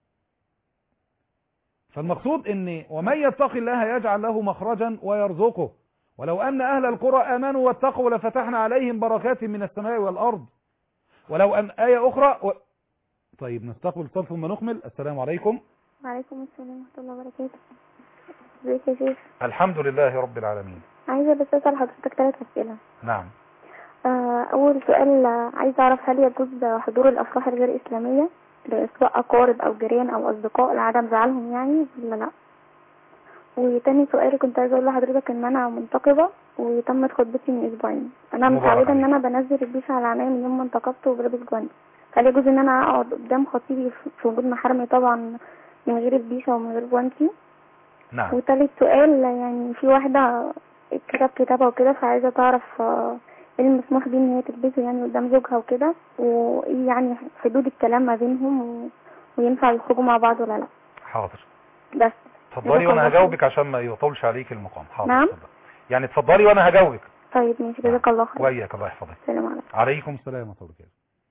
فالمقصود ان ومن يتق الله يجعل له مخرجا ويرزقه، ولو أن أهل القرى آمنوا واتقوا لفتحنا عليهم بركات من السماء والأرض. ولو أن آية أخرى و... طيب نستقبل اتصال ثم نكمل. السلام عليكم. وعليكم السلام ورحمة الله وبركاته. ازيك يا شيخ؟ الحمد لله رب العالمين. عايزة بس أسأل حضرتك ثلاث أسئلة. نعم. آه أول سؤال، عايزة أعرف هل يجوز حضور الأفراح الغير إسلامية سواء أقارب أو جيران أو أصدقاء لعدم زعلهم يعني ولا لأ؟ وتاني سؤال كنت عايزة أقول لحضرتك إن أنا منتقبة وتمت خطبتي من أسبوعين. أنا متعودة إن أنا بنزل البيش على عينيا من يوم ما انتقبت وبلبس جوانتي. هل يجوز إن أنا أقعد قدام خطيبي في وجود محارمي طبعا من غير البيشة ومن غير جوانتي؟ نعم. وتالت سؤال، يعني في واحدة كتب كتابة وكده فعايزة تعرف ايه المسموح بيه ان هي تلبسه يعني قدام زوجها وكده، وايه يعني حدود الكلام ما بينهم و... وينفع يخرجوا مع بعض ولا لا؟ حاضر. بس اتفضلي وانا هجاوبك عشان ما يطولش عليك المقام. حاضر. نعم. اتفضلي. يعني اتفضلي وانا هجاوبك. طيب ماشي، جزاك الله خير. وياك الله يحفظك. السلام عليكم. عليكم السلام ورحمة الله.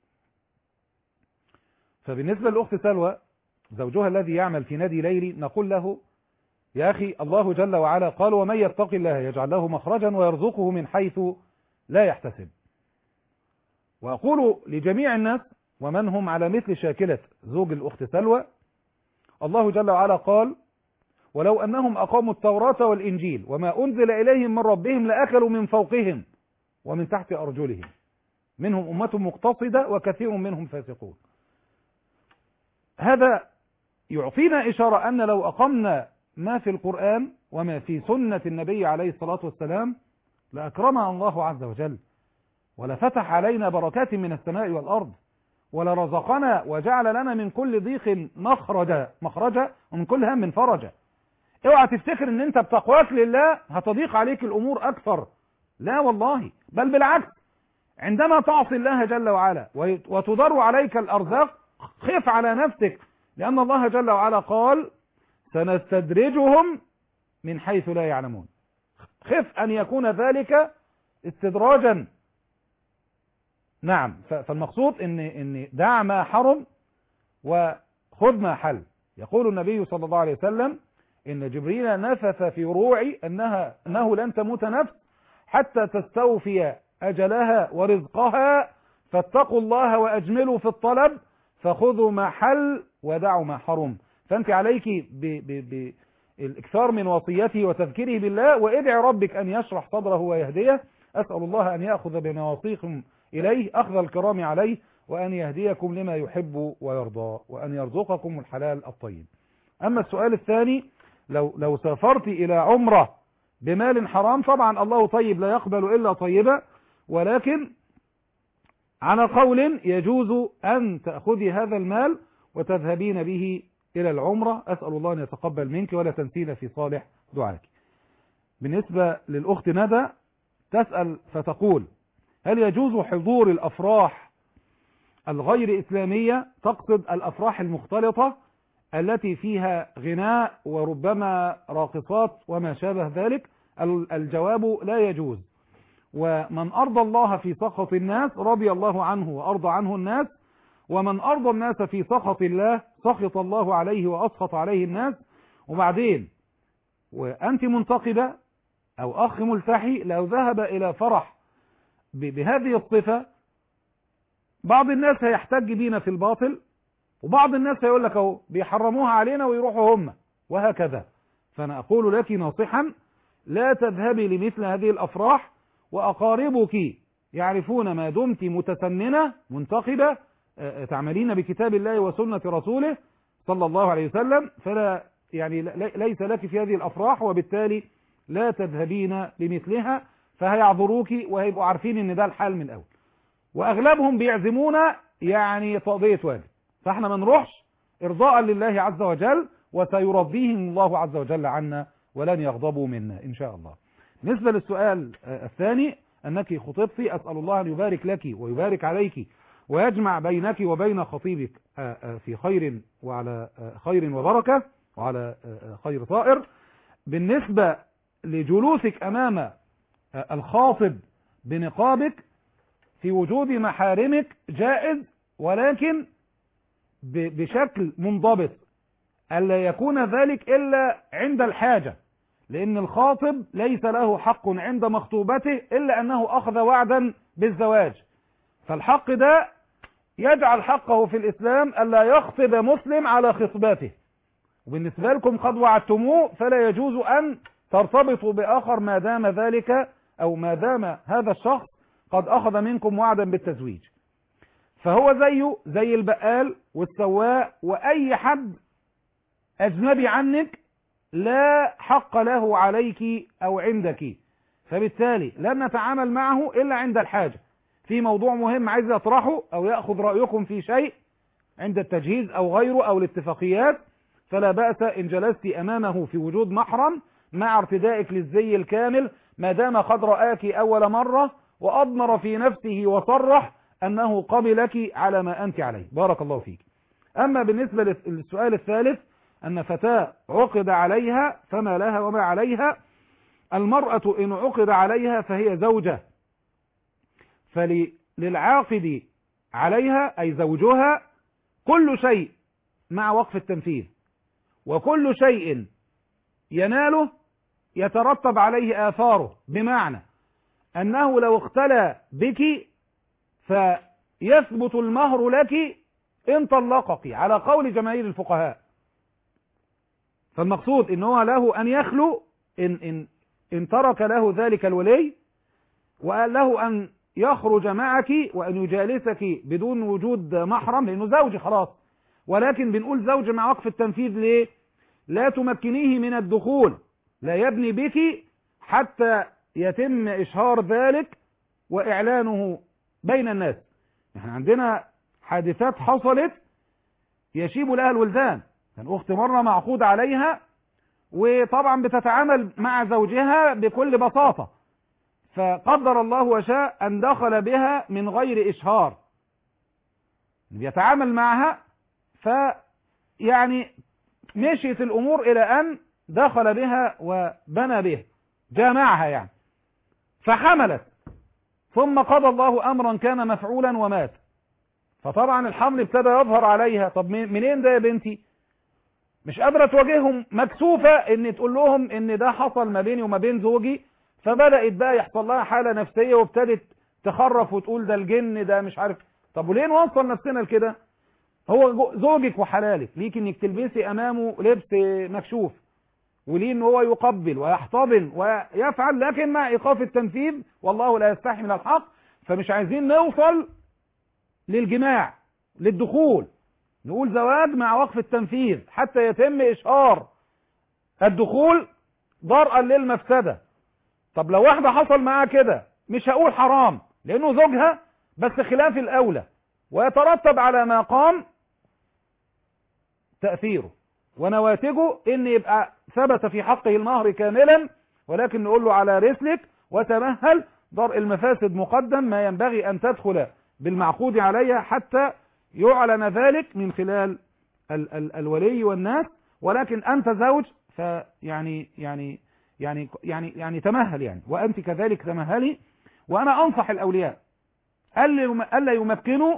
فبالنسبة للأخت سلوى زوجها الذي يعمل في نادي ليلي، نقول له يا أخي الله جل وعلا قال ومن يتق الله يجعل له مخرجا ويرزقه من حيث لا يحتسب. وأقول لجميع الناس ومن هم على مثل شاكلة زوج الأخت سلوى، الله جل وعلا قال ولو أنهم أقاموا التوراة والإنجيل وما أنزل إليهم من ربهم لأكلوا من فوقهم ومن تحت أرجلهم منهم أمة مقتصدة وكثير منهم فاسقون. هذا يعطينا إشارة أن لو أقمنا ما في القرآن وما في سنة النبي عليه الصلاة والسلام لأكرمنا الله عز وجل، ولفتح علينا بركات من السماء والأرض، ولرزقنا وجعل لنا من كل ضيق مخرجا مخرجا ومن كل هم فرجا. اوعى تفتكر ان انت بتقواك لله هتضيق عليك الامور اكثر، لا والله، بل بالعكس، عندما تعصي الله جل وعلا وتضر عليك الارزاق خف على نفسك، لان الله جل وعلا قال سنستدرجهم من حيث لا يعلمون. خف ان يكون ذلك استدراجا. نعم. فالمقصود ان ان دع ما حرم وخذ ما حل. يقول النبي صلى الله عليه وسلم إن جبريل نفث في روعي أنها أنه لن تموت نفس حتى تستوفي أجلها ورزقها، فاتقوا الله وأجملوا في الطلب فخذوا ما حل ودعوا ما حرم. فأنت عليك بالإكثار من وصيته وتذكيره بالله، وادعي ربك أن يشرح صدره ويهديه. أسأل الله أن يأخذ بنواصيكم إليه أخذ الكرام عليه، وأن يهديكم لما يحب ويرضى، وأن يرزقكم الحلال الطيب. أما السؤال الثاني، لو لو سافرت إلى عمرة بمال حرام، طبعا الله طيب لا يقبل إلا طيبا، ولكن على قول يجوز أن تأخذي هذا المال وتذهبين به إلى العمرة. أسأل الله أن يتقبل منك ولا تنسينا في صالح دعائك. بالنسبة للأخت ندى تسأل فتقول هل يجوز حضور الأفراح الغير إسلامية؟ تقصد الأفراح المختلطة التي فيها غناء وربما راقصات وما شابه ذلك. الجواب لا يجوز. ومن أرضى الله في سخط الناس رضي الله عنه وأرضى عنه الناس، ومن أرضى الناس في سخط الله سخط الله عليه وأسخط عليه الناس. وبعدين وأنت منتقدة أو أخ ملتحي لو ذهب إلى فرح بهذه الصفة، بعض الناس هيحتج بينا في الباطل، وبعض الناس هيقول لك اهو بيحرموها علينا ويروحوا هم، وهكذا. فأنا أقول لك ناصحا لا تذهبي لمثل هذه الأفراح، وأقاربك يعرفون ما دمت متسننة منتقبة تعملين بكتاب الله وسنة رسوله صلى الله عليه وسلم، فلا يعني ليس لك في هذه الأفراح، وبالتالي لا تذهبين لمثلها، فهيعذروك وهيبقوا عارفين ان ده الحال من الأول. وأغلبهم بيعزمون يعني تقضية واجب، فاحنا ما نروحش ارضاء لله عز وجل، وسيرضيهم الله عز وجل عنا ولن يغضبوا منا ان شاء الله. بالنسبة للسؤال الثاني انك خطبتي، اسأل الله ان يبارك لك ويبارك عليك ويجمع بينك وبين خطيبك في خير وعلى خير وبركة وعلى خير طائر. بالنسبة لجلوسك أمام الخاطب بنقابك في وجود محارمك جائز، ولكن بشكل منضبط، ألا يكون ذلك إلا عند الحاجة، لأن الخاطب ليس له حق عند مخطوبته إلا أنه أخذ وعدا بالزواج، فالحق ده يجعل حقه في الإسلام ألا يخطب مسلم على خطبته، وبالنسبة لكم قد وعدتموه فلا يجوز أن ترتبطوا بآخر ما دام ذلك أو ما دام هذا الشخص قد أخذ منكم وعدا بالتزويج. فهو زيه زي البقال والسواق وأي حد أجنبي عنك لا حق له عليك أو عندك، فبالتالي لن نتعامل معه إلا عند الحاجة. في موضوع مهم عايز يطرحه أو يأخذ رأيكم في شيء عند التجهيز أو غيره أو الاتفاقيات، فلا بأس إن جلست أمامه في وجود محرم مع ارتدائك للزي الكامل، ما دام قد رآك أول مرة وأضمر في نفسه وصرح أنه قبلك على ما أنت عليه. بارك الله فيك. أما بالنسبة للسؤال الثالث، أن فتاة عقد عليها فما لها وما عليها. المرأة إن عقد عليها فهي زوجة، فللعاقد عليها أي زوجها كل شيء مع وقف التنفيذ، وكل شيء يناله يترتب عليه آثاره، بمعنى أنه لو اختلى بك فيثبت المهر لك إن طلقك على قول جماهير الفقهاء. فالمقصود إنه له أن يخلو إن, إن, إن ترك له ذلك الولي، وقال له أن يخرج معك وأن يجالسك بدون وجود محرم لأنه زوج خلاص. ولكن بنقول زوج مع وقف التنفيذ ليه؟ لا تمكنيه من الدخول، لا يبني بك حتى يتم إشهار ذلك وإعلانه بين الناس. احنا عندنا حادثات حصلت يشيب لها الولدان. كان أخت مرة معقود عليها وطبعا بتتعامل مع زوجها بكل بساطة، فقدر الله وشاء أن دخل بها من غير إشهار، يتعامل معها، فيعني مشيت الأمور إلى أن دخل بها وبنى بها، جامعها يعني، فحملت، ثم قضى الله أمرا كان مفعولا ومات. فطبعا الحمل ابتدى يظهر عليها. طب منين ده يا بنتي؟ مش قادرة تواجههم، مكسوفة ان تقول لهم ان ده حصل ما بيني وما بين زوجي، فبدأت بقى يحصل لها حالة نفسية وابتدت تخرف وتقول ده الجن ده مش عارف. طب وليه نوصل نفسنا لكده؟ هو زوجك وحلالك، ليك انك تلبسي امامه لبس مكشوف، وليه ان هو يقبل ويحتضن ويفعل، لكن مع ايقاف التنفيذ والله لا يستحي من الحق. فمش عايزين نوصل للجماع للدخول، نقول زواج مع وقف التنفيذ حتى يتم إشهار الدخول ضرءا للمفسدة. طب لو واحدة حصل معها كده، مش هقول حرام لأنه زوجها، بس خلاف الأولى، ويترتب على ما قام تأثيره ونواتجه إن يبقى ثبت في حقه المهر كاملا، ولكن نقول له على رسلك وتمهل، ضرء المفاسد مقدم، ما ينبغي أن تدخل بالمعقود عليها حتى يعلن ذلك من خلال ال ال الولي والناس. ولكن أنت زوج، فيعني يعني يعني يعني يعني تمهل يعني، وأنت كذلك تمهلي. وأنا أنصح الأولياء ألا يمكنوا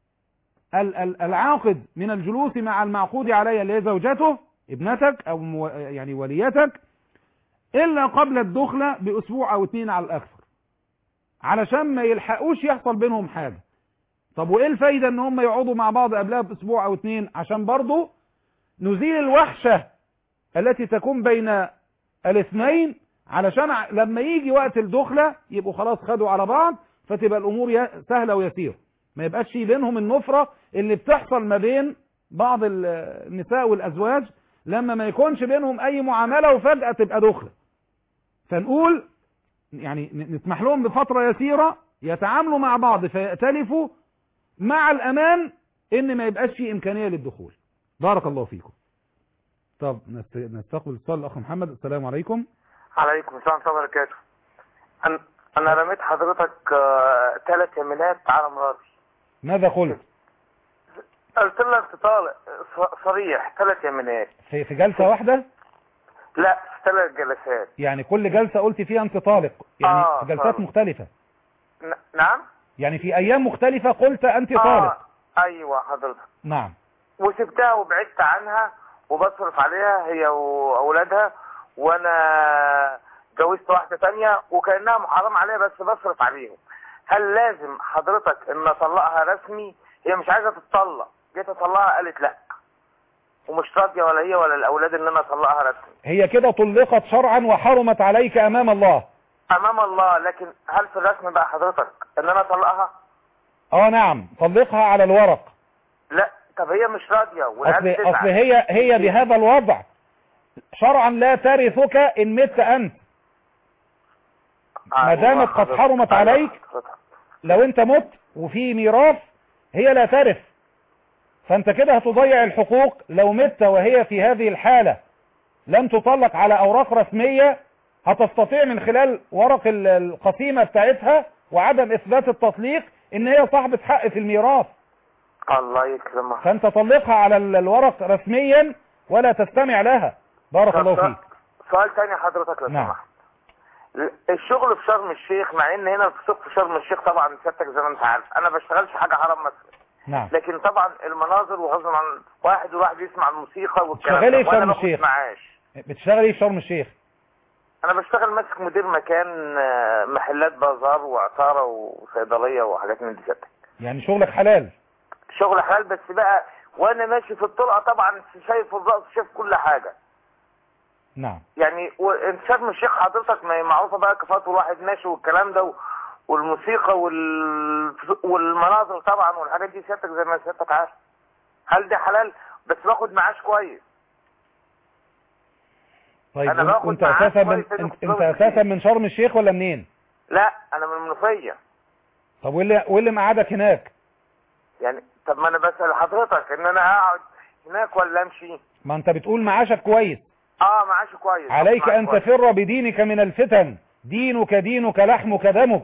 العاقد من الجلوس مع المعقود عليها اللي هي زوجته ابنتك أو يعني وليتك إلا قبل الدخلة بأسبوع أو اثنين على الأكثر، علشان ما يلحقوش يحصل بينهم حاجة. طب وإيه الفايدة إن هم يقعدوا مع بعض قبلها بأسبوع أو اثنين؟ عشان برضو نزيل الوحشة التي تكون بين الاثنين، علشان لما يجي وقت الدخلة يبقوا خلاص خدوا على بعض، فتبقى الأمور سهلة ويسيرة، ما يبقاش بينهم النفرة اللي بتحصل ما بين بعض النساء والأزواج لما ما يكونش بينهم أي معاملة وفجأة تبقى دخلة. فنقول يعني نسمح لهم بفترة يسيرة يتعاملوا مع بعض فيأتلفوا مع الأمان إن ما يبقاش فيه إمكانية للدخول. بارك الله فيكم. طب نستقبل اتصال الأخ محمد. السلام عليكم. عليكم السلام ورحمة الله وبركاته. أنا أنا رميت حضرتك ثلاث يمينات على مراتي، ماذا قلت؟ قلت لك تطالق صريح ثلاث يمينات في, في جلسة واحدة؟ لا في ثلاث جلسات. يعني كل جلسة قلت فيها انت طالق يعني آه في جلسات طالق. مختلفة؟ ن... نعم. يعني في ايام مختلفة قلت انت طالق؟ آه. ايوه حضرتك. نعم. وسبتها وبعدت عنها وبصرف عليها هي واولادها، وانا جوزت واحدة تانية وكأنها محرم عليها بس بصرف عليهم. هل لازم حضرتك ان اطلقها رسمي؟ هي مش عايزة تتطلق، جيت اطلقها قالت لا، ومش راضية ولا هي ولا الاولاد ان انا اطلقها رسمي. هي كده طلقت شرعا وحرمت عليك امام الله. امام الله، لكن هل في الرسم بقى حضرتك ان انا اطلقها؟ اه نعم، طلقها على الورق. لا طب هي مش راضية اصل, أصل هي هي بهذا الوضع شرعا لا ترثك ان مت انت، ما دامت قد حرمت عليك. لو انت مت وفي ميراث هي لا ترث، فانت كده هتضيع الحقوق. لو مت وهي في هذه الحالة لم تطلق على اوراق رسمية، هتستطيع من خلال ورق القسيمة بتاعتها وعدم اثبات التطليق ان هي صاحبة حق في الميراث. الله يكرمك. فانت طلقها على الورق رسميا ولا تستمع لها. بارك الله فيك. سؤال تاني حضرتك لو سمحت. الشغل في شرم الشيخ، مع ان هنا في السوق في شرم الشيخ طبعا سيادتك زي ما انت عارف انا بشتغلش حاجه حرام مثلا. نعم. لكن طبعا المناظر وغصب عن واحد وواحد يسمع الموسيقى والكلام بتشتغلي في شرم الشيخ؟ معاش. بتشتغلي ايه في شرم الشيخ؟ انا بشتغل ماسك مدير مكان محلات بازار وعطاره وصيدليه وحاجات من دي سيادتك. يعني شغلك حلال؟ شغل حلال، بس بقى وانا ماشي في الطرقه طبعا شايف الرأس شايف كل حاجه. نعم. يعني وانت شرم الشيخ حضرتك ما هي معروفه بقى كفاءه الواحد ماشي والكلام ده، والموسيقى وال... والمناظر طبعا والحاجات دي سيادتك زي ما سيادتك عارف. هل ده حلال؟ بس باخد معاش كويس. طيب أنا باخد انت اساسا من... انت, انت اساسا من شرم الشيخ ولا منين؟ لا انا من المنوفيه. طب واللي واللي مقعدك هناك؟ يعني طب ما انا بسأل حضرتك ان انا اقعد هناك ولا امشي؟ ما انت بتقول معاشك كويس. اه معاشي كويس. عليك ان كويس. تفر بدينك من الفتن، دينك دينك لحمك دمك.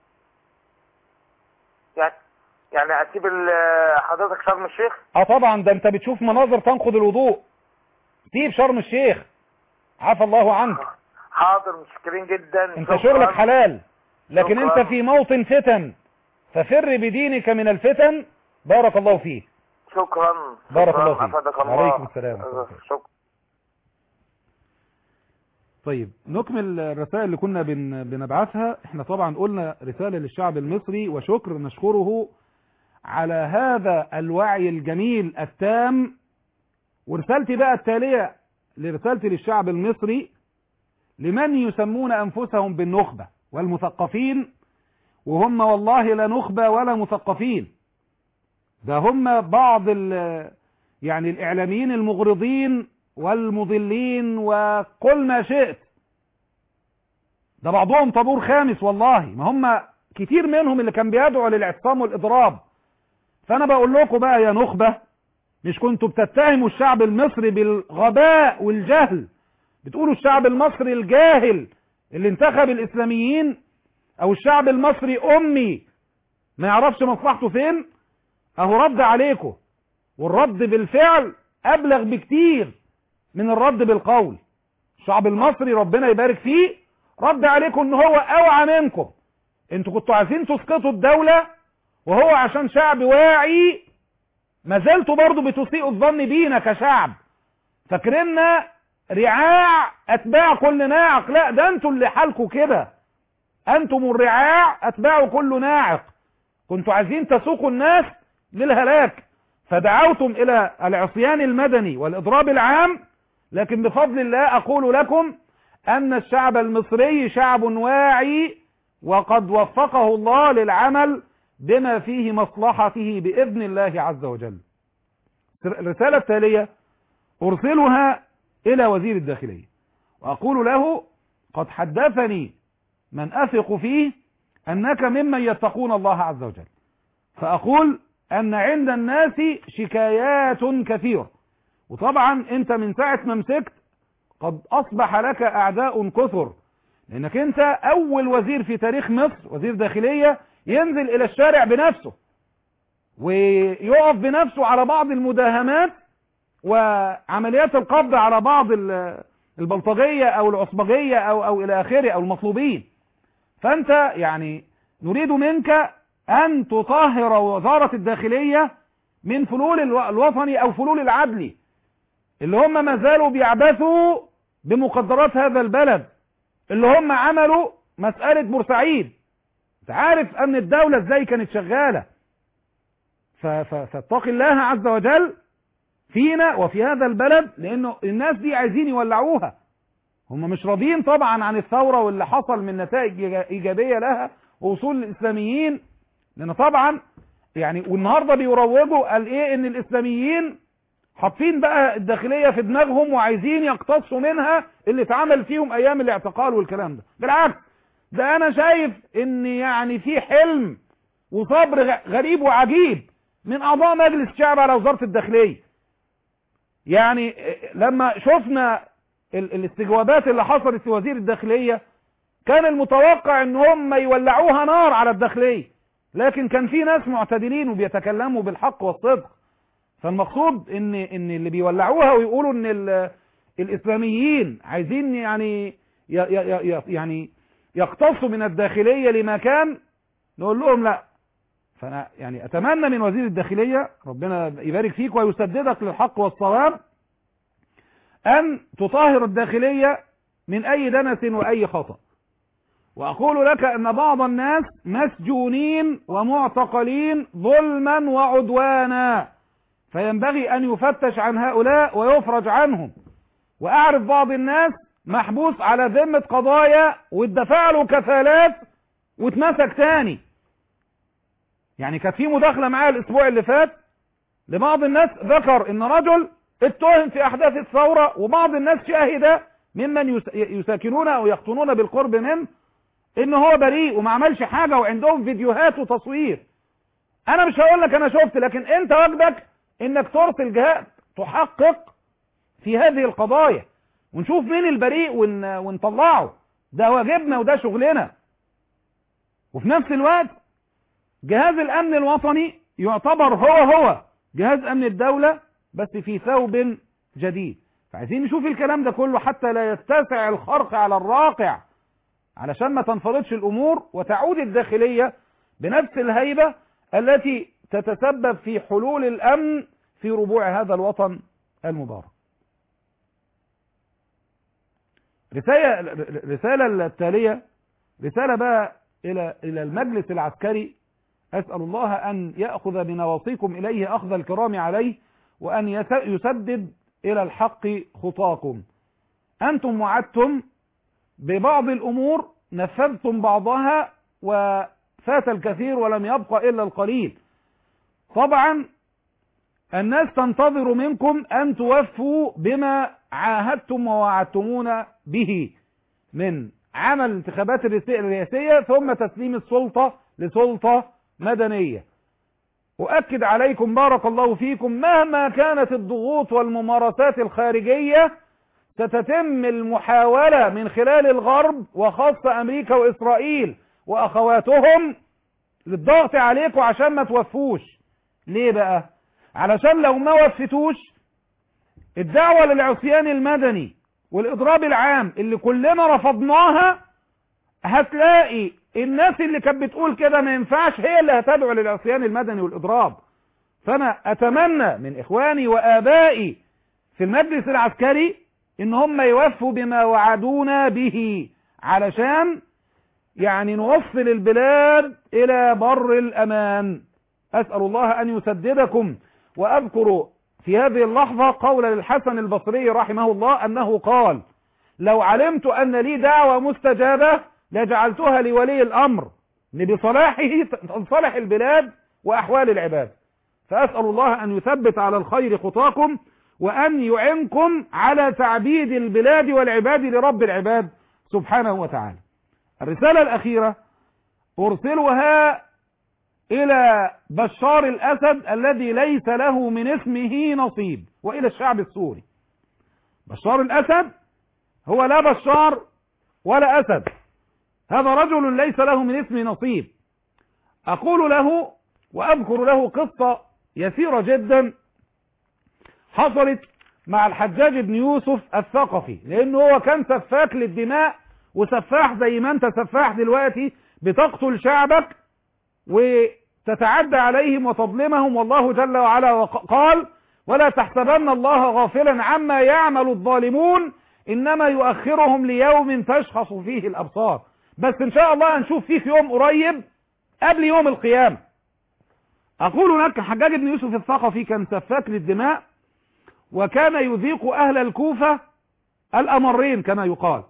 يعني يعني اسيب حضرتك شرم الشيخ؟ اه طبعا، ده انت بتشوف مناظر تنقض الوضوء. سيب شرم الشيخ، عفى الله عنك. حاضر، مشكورين جدا. انت شغلك حلال، لكن شكرا. انت في موطن فتن، ففر بدينك من الفتن. بارك الله فيك. شكرا. بارك شكرا. الله فيك. الله. عليكم السلام. شكرا. طيب نكمل الرسائل اللي كنا بن بنبعثها. احنا طبعا قلنا رسالة للشعب المصري وشكر نشكره على هذا الوعي الجميل التام. ورسالتي بقى التالية لرسالتي للشعب المصري لمن يسمون أنفسهم بالنخبة والمثقفين، وهم والله لا نخبة ولا مثقفين، ده هم بعض يعني الإعلاميين المغرضين والمضلين وكل ما شئت. ده بعضهم طابور خامس والله، ما هم كتير منهم اللي كان بيدعو للاعتصام والإضراب. فأنا بقول لكم بقى يا نخبة، مش كنتوا بتتهموا الشعب المصري بالغباء والجهل، بتقولوا الشعب المصري الجاهل اللي انتخب الإسلاميين، أو الشعب المصري أمي ما يعرفش مصلحته فين؟ أهو رد عليكم، والرد بالفعل أبلغ بكتير من الرد بالقول. الشعب المصري ربنا يبارك فيه رد عليكم ان هو اوعى منكم. انتوا كنتوا عايزين تسقطوا الدولة، وهو عشان شعب واعي ما زلتوا برضو بتسيئوا الظن بينا كشعب، فاكريننا رعاع اتباع كل ناعق. لا، ده انتوا اللي حالكوا كده، انتم الرعاع اتباع كل ناعق. كنتوا عايزين تسوقوا الناس للهلاك، فدعوتم الى العصيان المدني والاضراب العام. لكن بفضل الله اقول لكم ان الشعب المصري شعب واعي، وقد وفقه الله للعمل بما فيه مصلحته بإذن الله عز وجل. الرسالة التالية أرسلها إلى وزير الداخلية وأقول له: قد حدثني من أثق فيه أنك ممن يتقون الله عز وجل، فأقول أن عند الناس شكايات كثيرة، وطبعا أنت من ساعة ما مسكت قد أصبح لك أعداء كثر، لأنك أنت أول وزير في تاريخ مصر، وزير داخلية، ينزل إلى الشارع بنفسه ويقف بنفسه على بعض المداهمات وعمليات القبض على بعض البلطجية او العصبجية او او الى اخره او المطلوبين. فانت يعني نريد منك ان تطهر وزارة الداخلية من فلول الوطني او فلول العدلي اللي هم ما زالوا بيعبثوا بمقدرات هذا البلد، اللي هم عملوا مسألة بورسعيد. انت عارف ان الدولة ازاي كانت شغالة. فاتق الله عز وجل فينا وفي هذا البلد، لانه الناس دي عايزين يولعوها. هم مش راضيين طبعا عن الثورة واللي حصل من نتائج ايجابية لها ووصول الاسلاميين، لان طبعا يعني والنهاردة بيروجوا قال ايه ان الاسلاميين حاطين بقى الداخلية في دماغهم وعايزين يقتصوا منها اللي اتعمل فيهم ايام الاعتقال والكلام ده. بالعكس، ده انا شايف ان يعني في حلم وصبر غريب وعجيب من اعضاء مجلس الشعب على وزارة الداخلية. يعني لما شفنا الاستجوابات اللي حصلت لوزير الداخلية كان المتوقع ان هم يولعوها نار على الداخلية، لكن كان في ناس معتدلين وبيتكلموا بالحق والصدق. فالمقصود ان ان اللي بيولعوها ويقولوا ان الاسلاميين عايزين يعني يعني يقتصوا من الداخلية لمكان، نقول لهم لا. فانا يعني اتمنى من وزير الداخلية ربنا يبارك فيك ويسددك للحق والصواب ان تطهر الداخلية من اي دنس واي خطأ. واقول لك ان بعض الناس مسجونين ومعتقلين ظلما وعدوانا، فينبغي ان يفتش عن هؤلاء ويفرج عنهم. واعرف بعض الناس محبوس على ذمة قضايا واتدفع له كفالات واتمسك تاني. يعني كانت في مداخلة معايا الاسبوع اللي فات لبعض الناس ذكر ان رجل اتهم في احداث الثورة، وبعض الناس شاهد ممن يساكنون او يقطنون بالقرب منه ان هو بريء وما عملش حاجة، وعندهم فيديوهات وتصوير. انا مش هقول لك انا شفت، لكن انت واجبك انك ترسل جهات تحقق في هذه القضايا ونشوف مين البريء ون... ونطلعه. ده واجبنا وده شغلنا. وفي نفس الوقت جهاز الامن الوطني يعتبر هو هو جهاز امن الدولة بس في ثوب جديد. فعايزين نشوف الكلام ده كله حتى لا يتسع الخرق على الراقع، علشان ما تنفرضش الامور وتعود الداخلية بنفس الهيبة التي تتسبب في حلول الامن في ربوع هذا الوطن المبارك. رسالة رسالة التالية رسالة بقى الى الى المجلس العسكري. اسأل الله ان يأخذ بنواصيكم اليه اخذ الكرام عليه، وان يسدد الى الحق خطاكم. انتم وعدتم ببعض الامور نفذتم بعضها وفات الكثير ولم يبقى الا القليل. طبعا الناس تنتظر منكم ان توفوا بما عاهدتم ووعدتمونا به من عمل الانتخابات الرئاسية ثم تسليم السلطة لسلطة مدنية. أؤكد عليكم بارك الله فيكم مهما كانت الضغوط والممارسات الخارجية ستتم المحاولة من خلال الغرب وخاصة أمريكا وإسرائيل وأخواتهم للضغط عليكم عشان ما توفوش. ليه بقى؟ علشان لو ما وفتوش الدعوة للعصيان المدني والإضراب العام اللي كلنا رفضناها، هتلاقي الناس اللي كانت بتقول كده ما ينفعش هي اللي هتدعو للعصيان المدني والإضراب. فأنا أتمنى من إخواني وآبائي في المجلس العسكري إن هم يوفوا بما وعدونا به علشان يعني نوصل البلاد إلى بر الأمان. أسأل الله أن يسددكم. وأذكر في هذه اللحظة قول للحسن البصري رحمه الله أنه قال: لو علمت أن لي دعوة مستجابة لجعلتها لولي الأمر بصلاحه تنصلح البلاد وأحوال العباد. فأسأل الله أن يثبت على الخير خطاكم وأن يعنكم على تعبيد البلاد والعباد لرب العباد سبحانه وتعالى. الرسالة الأخيرة أرسلها إلى بشار الأسد الذي ليس له من اسمه نصيب، وإلى الشعب السوري. بشار الأسد هو لا بشار ولا أسد، هذا رجل ليس له من اسمه نصيب. أقول له وأذكر له قصة يسيرة جدا حصلت مع الحجاج بن يوسف الثقفي، لأنه هو كان سفاك للدماء وسفاح زي ما أنت سفاح دلوقتي، بتقتل شعبك وتتعدى عليهم وتظلمهم، والله جل وعلا قال ولا تحسبن الله غافلا عما يعمل الظالمون إنما يؤخرهم ليوم تشخص فيه الأبصار. بس إن شاء الله هنشوف فيه في يوم قريب قبل يوم القيامة. أقول لك حجاج بن يوسف الثقفي كان سفاك للدماء، وكان يذيق أهل الكوفة الأمرين كما يقال.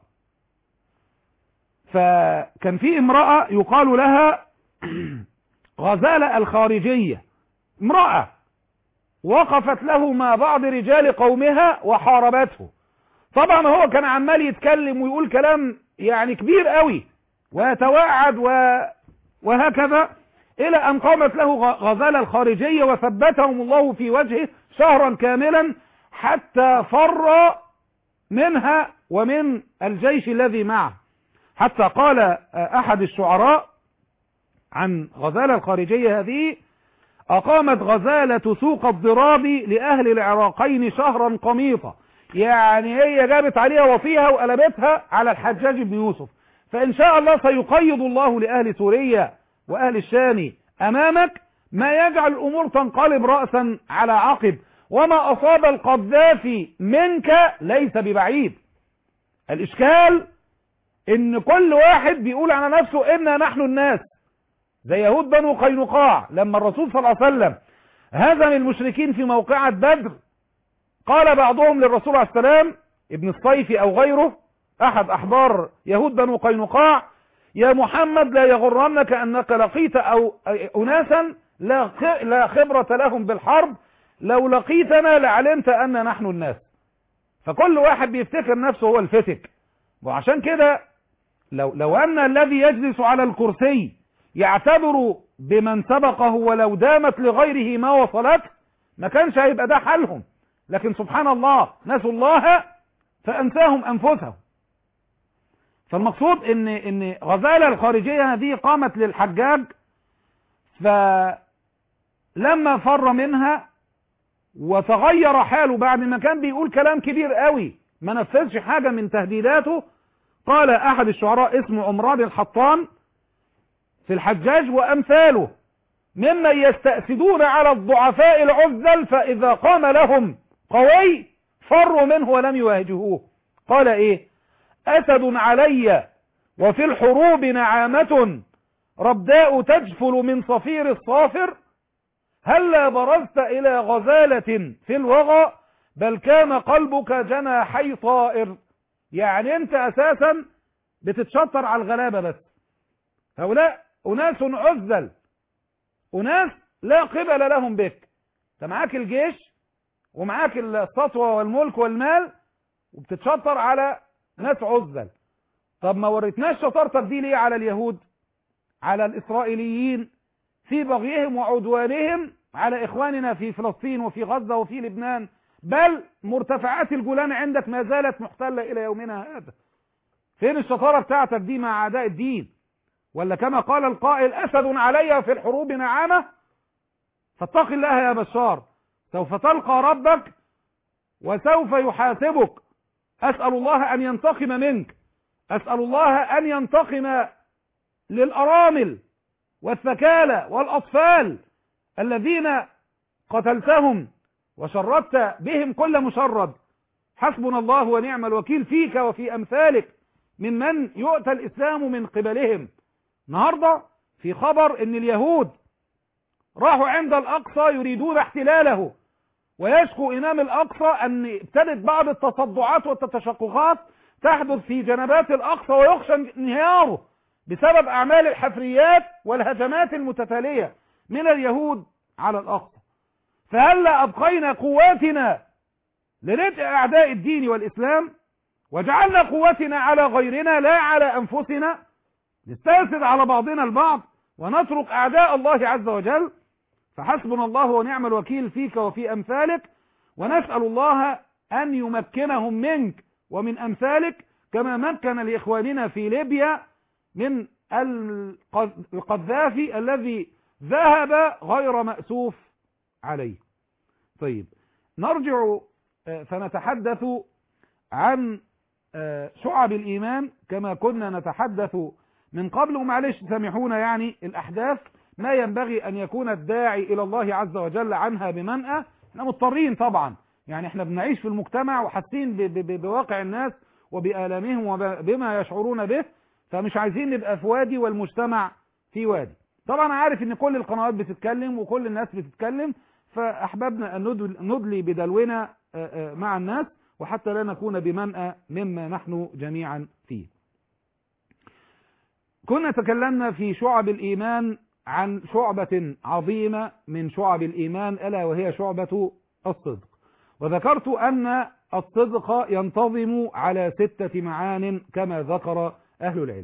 فكان في امرأة يقال لها غزالة الخارجية، امرأة وقفت له مع بعض رجال قومها وحاربته. طبعا هو كان عمال يتكلم ويقول كلام يعني كبير قوي ويتوعد وهكذا، إلى أن قامت له غزالة الخارجية وثبتهم الله في وجهه شهرا كاملا حتى فر منها ومن الجيش الذي معه. حتى قال أحد الشعراء عن غزالة الخارجية هذه: أقامت غزالة سوق الضراب لأهل العراقين شهرا قميطا. يعني هي جابت عليها وصيها وقلبتها على الحجاج بن يوسف. فإن شاء الله سيقيض الله لأهل سوريا وأهل الشام أمامك ما يجعل الأمور تنقلب رأسا على عقب. وما أصاب القذافي منك ليس ببعيد. الإشكال إن كل واحد بيقول على نفسه إنا نحن الناس، زي يهود بنو قينقاع لما الرسول صلى الله عليه وسلم هزم المشركين في موقعة بدر، قال بعضهم للرسول عليه السلام ابن الصيفي أو غيره أحد أحبار يهود بنو قينقاع: يا محمد لا يغرنك أنك لقيت أو أناسا لا خبرة لهم بالحرب، لو لقيتنا لعلمت أن نحن الناس. فكل واحد بيفتكر نفسه هو الفتك. وعشان كده لو, لو أن الذي يجلس على الكرسي يعتبر بمن سبقه ولو دامت لغيره ما وصلت، ما كانش هيبقى ده حالهم. لكن سبحان الله نسوا الله فأنساهم أنفسهم. فالمقصود ان ان غزالة الخارجية هذه قامت للحجاج، فلما فر منها وتغير حاله بعد ما كان بيقول كلام كبير قوي ما نفذش حاجة من تهديداته، قال أحد الشعراء اسمه عمران الحطان في الحجاج وأمثاله: ممن يستأسدون على الضعفاء العزل فإذا قام لهم قوي فروا منه ولم يواجهوه. قال إيه: أسد علي وفي الحروب نعامة ربداء تجفل من صفير الصافر، هلا برزت إلى غزالة في الوغى بل كان قلبك جناحي طائر. يعني أنت أساسا بتتشطر على الغلابة بس. هؤلاء أناس عزل، أناس لا قبل لهم بك. أنت معاك الجيش ومعاك السطوة والملك والمال وبتتشطر على ناس عزل. طب ما وريتناش شطارتك دي ليه على اليهود، على الإسرائيليين في بغيهم وعدوانهم على إخواننا في فلسطين وفي غزة وفي لبنان، بل مرتفعات الجولان عندك ما زالت محتلة إلى يومنا هذا. فين الشطارة بتاعتك دي مع أعداء الدين؟ ولا كما قال القائل: أسد علي في الحروب نعامة. فاتق الله يا بشار، سوف تلقى ربك وسوف يحاسبك. أسأل الله أن ينتقم منك، أسأل الله أن ينتقم للأرامل والثكالى والأطفال الذين قتلتهم وشردت بهم كل مشرد. حسبنا الله ونعم الوكيل فيك وفي أمثالك ممن يؤتى الإسلام من قبلهم. النهاردة في خبر أن اليهود راحوا عند الأقصى يريدون احتلاله، ويشكو إمام الأقصى أن ابتدت بعض التصدعات والتشققات تحدث في جنبات الأقصى ويخشى انهياره بسبب أعمال الحفريات والهجمات المتتالية من اليهود على الأقصى. فهلا أبقينا قواتنا لردء أعداء الدين والإسلام وجعلنا قوتنا على غيرنا لا على أنفسنا، نستأسد على بعضنا البعض ونترك أعداء الله عز وجل. فحسبنا الله ونعم الوكيل فيك وفي أمثالك، ونسأل الله أن يمكنهم منك ومن أمثالك كما مكن لإخواننا في ليبيا من القذافي الذي ذهب غير مأسوف عليه. طيب نرجع فنتحدث عن شعب الإيمان كما كنا نتحدث من قبل. ومعلش سامحونا يعني الأحداث ما ينبغي أن يكون الداعي إلى الله عز وجل عنها بمنأى. احنا مضطرين طبعا، يعني احنا بنعيش في المجتمع وحاسين بواقع الناس وبآلامهم وبما يشعرون به، فمش عايزين نبقى في وادي والمجتمع في وادي. طبعا عارف ان كل القنوات بتتكلم وكل الناس بتتكلم، فأحببنا أن ندلي بدلونا مع الناس وحتى لا نكون بمنأى مما نحن جميعا فيه. كنا تكلمنا في شعب الإيمان عن شعبة عظيمة من شعب الإيمان ألا وهي شعبة الصدق، وذكرت أن الصدق ينتظم على ستة معان كما ذكر أهل العلم.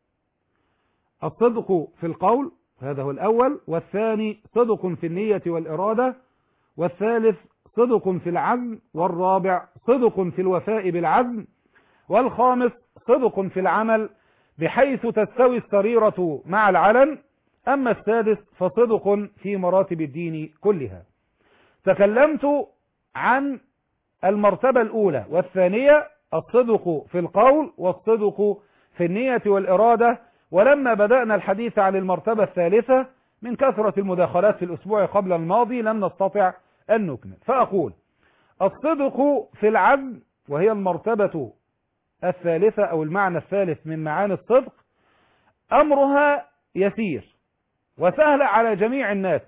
الصدق في القول هذا هو الأول، والثاني صدق في النية والإرادة، والثالث صدق في العزم، والرابع صدق في الوفاء بالعزم، والخامس صدق في العمل بحيث تستوي السريرة مع العلن، أما السادس فصدق في مراتب الدين كلها. تكلمت عن المرتبة الأولى والثانية، الصدق في القول والصدق في النية والإرادة. ولما بدأنا الحديث عن المرتبة الثالثة من كثرة المداخلات في الأسبوع قبل الماضي لم نستطع أن نكمل، فأقول الصدق في العزم وهي المرتبة الثالثة أو المعنى الثالث من معاني الصدق، أمرها يسير وسهل على جميع الناس.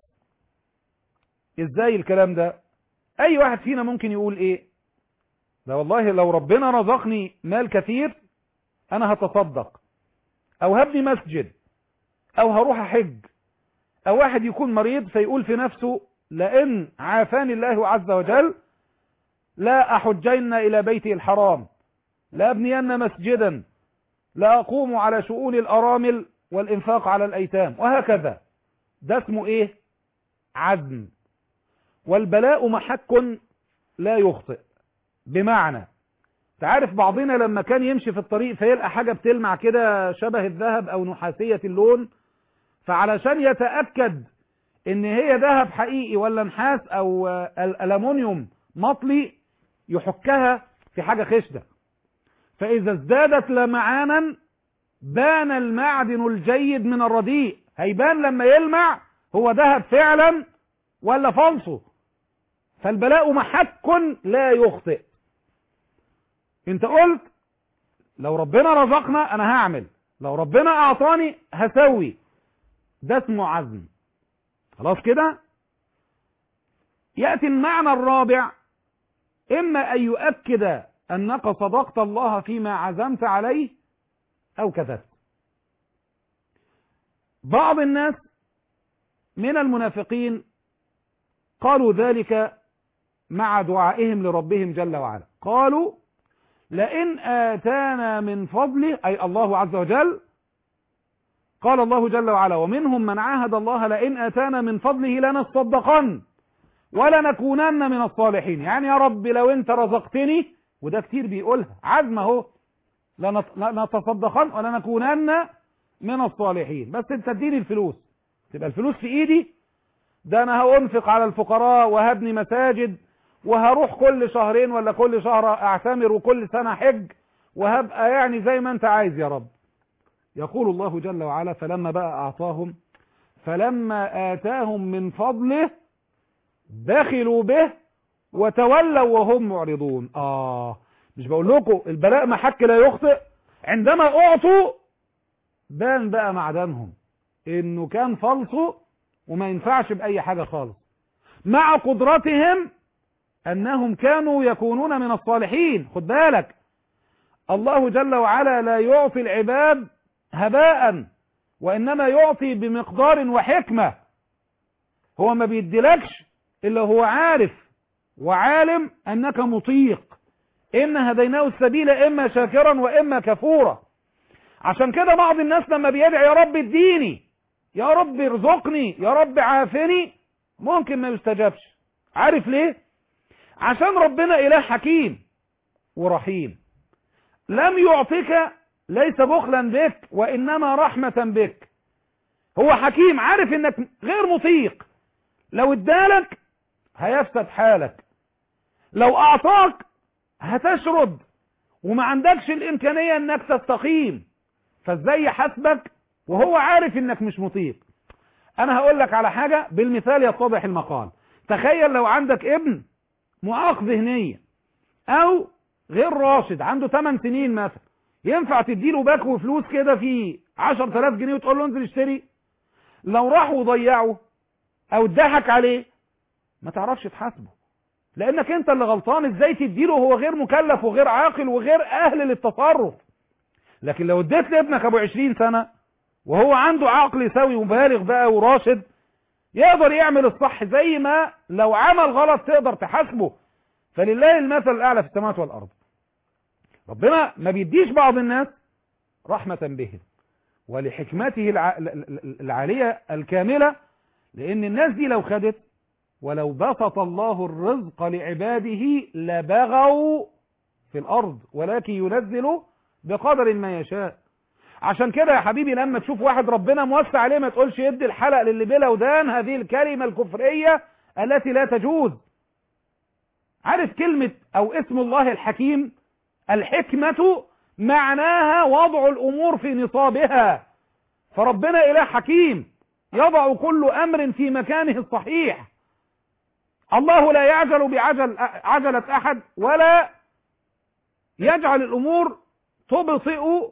إزاي الكلام ده؟ أي واحد فينا ممكن يقول إيه؟ ده والله لو ربنا رزقني مال كثير أنا هتصدق، أو هبني مسجد، أو هروح أحج. أو واحد يكون مريض فيقول في نفسه لئن عافاني الله عز وجل لا أحجين إلى بيتي الحرام، لا أبنين مسجدا، لا أقوم على شؤون الأرامل والإنفاق على الأيتام، وهكذا. ده اسمه إيه؟ عزم. والبلاء محك لا يخطئ. بمعنى تعرف بعضنا لما كان يمشي في الطريق فيلقى حاجة بتلمع كده شبه الذهب أو نحاسية اللون، فعلشان يتأكد ان هي ذهب حقيقي ولا نحاس او الألمونيوم مطلي يحكها في حاجة خشنة، فإذا ازدادت لمعانا بان المعدن الجيد من الرديء. هيبان لما يلمع هو ذهب فعلا ولا فالصو. فالبلاء محك لا يخطئ. انت قلت لو ربنا رزقنا انا هعمل، لو ربنا اعطاني هسوي. ده اسمه عزم. خلاص كده. يأتي المعنى الرابع، اما ان يؤكد انك صدقت الله فيما عزمت عليه او كذبت. بعض الناس من المنافقين قالوا ذلك مع دعائهم لربهم جل وعلا، قالوا لئن آتانا من فضله، أي الله عز وجل. قال الله جل وعلا ومنهم من عاهد الله لئن آتانا من فضله لنصدقن ولنكونن من الصالحين. يعني يا رب لو انت رزقتني، وده كتير بيقولها عزم اهو، لنتصدقن ولنكونن من الصالحين، بس انت اديني الفلوس، تبقى الفلوس في ايدي، ده انا هأنفق على الفقراء وهبني مساجد وهروح كل شهرين ولا كل شهر اعتمر وكل سنة حج وهبقى يعني زي ما انت عايز يا رب. يقول الله جل وعلا فلما بقى اعطاهم فلما آتاهم من فضله بخلوا به وتولوا وهم معرضون. اه مش بقول لكم البلاء محك لا يخطئ؟ عندما اعطوا بان بقى معدنهم انه كان فالصو وما ينفعش بأي حاجة خالص، مع قدرتهم أنهم كانوا يكونون من الصالحين. خد بالك الله جل وعلا لا يعطي العباد هباء، وإنما يعطي بمقدار وحكمة. هو ما بيدلكش إلا هو عارف وعالم أنك مطيق. إن هديناه السبيل إما شاكرا وإما كفورا. عشان كده بعض الناس لما بيدعي يا رب اديني، يا رب ارزقني، يا رب عافني، ممكن ما يستجابش. عارف ليه؟ عشان ربنا إله حكيم ورحيم، لم يعطيك ليس بخلا بك وإنما رحمة بك. هو حكيم عارف انك غير مطيق، لو ادالك هيفسد حالك، لو اعطاك هتشرد وما عندكش الامكانية انك تستقيم، فازاي يحاسبك وهو عارف انك مش مطيق؟ انا هقول لك على حاجة بالمثال يتضح المقال. تخيل لو عندك ابن معاق ذهنيا او غير راشد عنده ثمان سنين مثلا، ينفع تديله باكو فلوس كده في عشرة آلاف جنيه وتقول له انزل اشتري؟ لو راح وضيعه او اتضحك عليه ما تعرفش تحاسبه، لانك انت اللي غلطان. ازاي تديله وهو غير مكلف وغير عاقل وغير اهل للتصرف؟ لكن لو اديت لابنك ابو عشرين سنة وهو عنده عقل يساوي وبالغ بقى وراشد، يقدر يعمل الصح، زي ما لو عمل غلط تقدر تحاسبه. فلله المثل الاعلى في السماوات والارض. ربنا ما بيديش بعض الناس رحمة بهم ولحكمته الع... العالية الكاملة، لان الناس دي لو خدت، ولو بسط الله الرزق لعباده لبغوا في الارض ولكن ينزل بقدر ما يشاء. عشان كده يا حبيبي لما تشوف واحد ربنا موسع عليه ما تقولش يدي الحلق للي بلا ودان، هذه الكلمة الكفرية التي لا تجوز. عارف كلمة او اسم الله الحكيم؟ الحكمة معناها وضع الامور في نصابها، فربنا اله حكيم يضع كل امر في مكانه الصحيح. الله لا يعجل بعجل عجلة احد ولا يجعل الامور تبطئ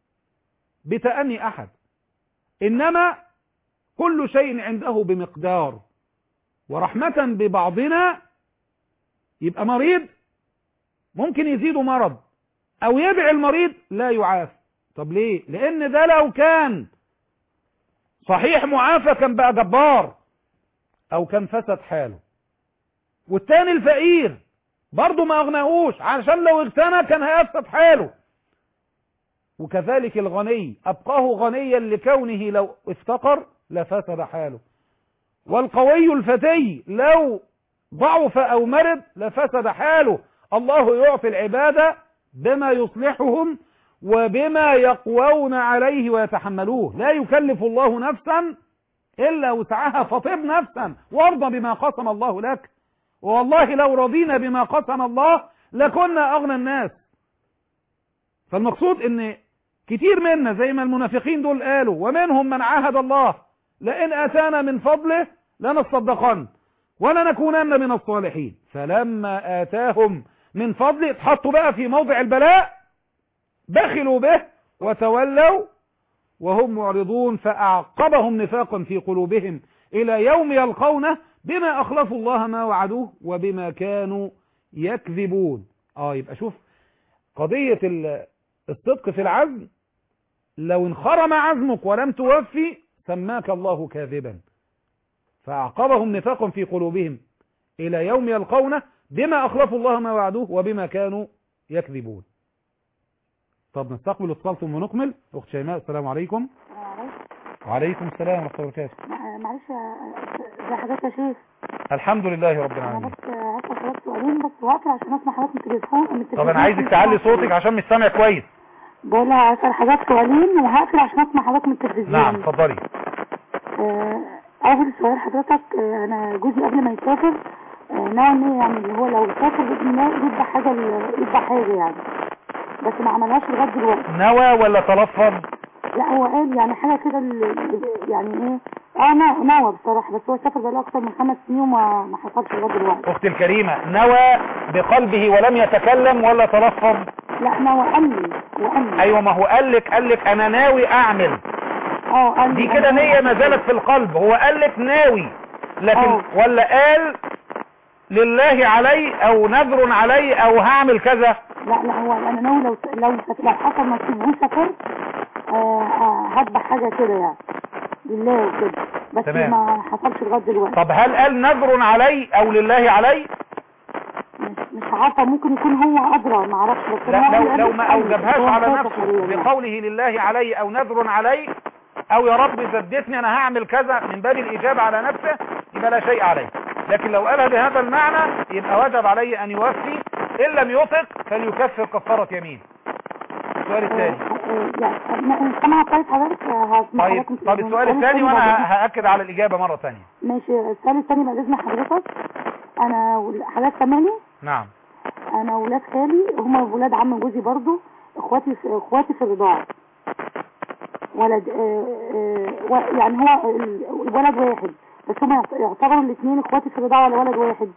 بتأني احد، انما كل شيء عنده بمقدار. ورحمة ببعضنا يبقى مريض ممكن يزيده مرض او يدعي المريض لا يعاف. طب ليه؟ لان ده لو كان صحيح معافى كان بقى جبار او كان فسد حاله. والتاني الفقير برضه ما اغناهوش، علشان لو اغتنى كان هيفسد حاله. وكذلك الغني ابقاه غنيا لكونه لو افتقر لفسد حاله. والقوي الفتي لو ضعف او مرض لفسد حاله. الله يعطي العبادة بما يصلحهم وبما يقوون عليه ويتحملوه. لا يكلف الله نفسا إلا وسعها، فطب نفسا وارضى بما قسم الله لك. والله لو رضينا بما قسم الله لكنا أغنى الناس. فالمقصود ان كتير منا زي ما المنافقين دول قالوا، ومنهم من عاهد الله لئن أتانا من فضله لنصدقن ولنكونن من الصالحين، فلما آتاهم من فضله اتحطوا بقى في موضع البلاء بخلوا به وتولوا وهم معرضون، فأعقبهم نفاقا في قلوبهم إلى يوم يلقونه بما أخلفوا الله ما وعدوه وبما كانوا يكذبون. آه يبقى شوف قضية الصدق في العزم، لو انخرم عزمك ولم توفي سماك الله كاذبا، فأعقبهم نفاقا في قلوبهم إلى يوم يلقونه بما أخلفوا الله ما وعدوه وبما كانوا يكذبون. طب نستقبل اتصال ثم نكمل. أخت شيماء السلام عليكم. وعليكم السلام ورحمة الله وبركاته. معلش ازي حضرتك يا شيخ؟ الحمد لله رب العالمين. انا بس هسأل حضرتك سؤالين بس واقفل عشان اسمع حضرتك من التليفون. طب انا عايزك تعلي صوتك عشان مش سامع كويس. بقول هسأل حضرتك سؤالين وهقفل عشان اسمع حضرتك من التلفزيون. نعم اتفضلي. آه اول سؤال حضرتك، آه انا جوزي قبل ما يسافر آه ناوي يعني اللي هو لو سافر باذن الله يذبح حاجه يذبح حاجه يعني، بس ما عملهاش لغايه دلوقتي. نوى ولا تلفظ؟ لا هو قال يعني حاجه كده يعني ايه اه نوى بصراحه، بس هو سافر بقاله اكتر من خمس سنين وما ما حصلش لغايه دلوقتي. اختي الكريمه، نوى بقلبه ولم يتكلم ولا تلفظ؟ لا نوى قال لي وقال لي. ايوه ما هو قال لك قال لك انا ناوي اعمل. اه قال لي دي كده نيه ما زالت في القلب. هو قال لك ناوي لكن أوه. ولا قال لله علي او نذر علي او هعمل كذا؟ لا لا هو انا ناوي لو لو لو حصل نصيب وسافرت هذبح حاجه كده يعني لله وكده، بس تمام. ما حصلش لغايه دلوقتي. طب هل قال نذر علي او لله علي؟ مش مش عارفه، ممكن يكون هو ادرى ما اعرفش. بس لا لو لو ما اوجبهاش على نفسه بقوله لله علي او نذر علي او يا رب زدتني انا هعمل كذا من باب الاجابه على نفسه يبقى لا شيء عليه. لكن لو قالها بهذا المعنى يبقى وجب عليه ان يوفي، ان لم يطق فليكفر كفاره يمين. السؤال الثاني آه، يعني سامعة كويس حضرتك؟ هسمع طيب حضرتك. طب السؤال الثاني وانا هاكد على الاجابه مره ثانيه. ماشي. السؤال الثاني بعد اذن حضرتك، انا ول- حضرتك سامعني؟ نعم. انا ولاد خالي هم ولاد عم جوزي برضو، اخواتي في اخواتي في الرضاعه. ولد آه آه و- يعني هو ال- الولد واحد، بس هم يعت- يعتبروا الاثنين اخواتي في الرضاعه ولا ولد واحد؟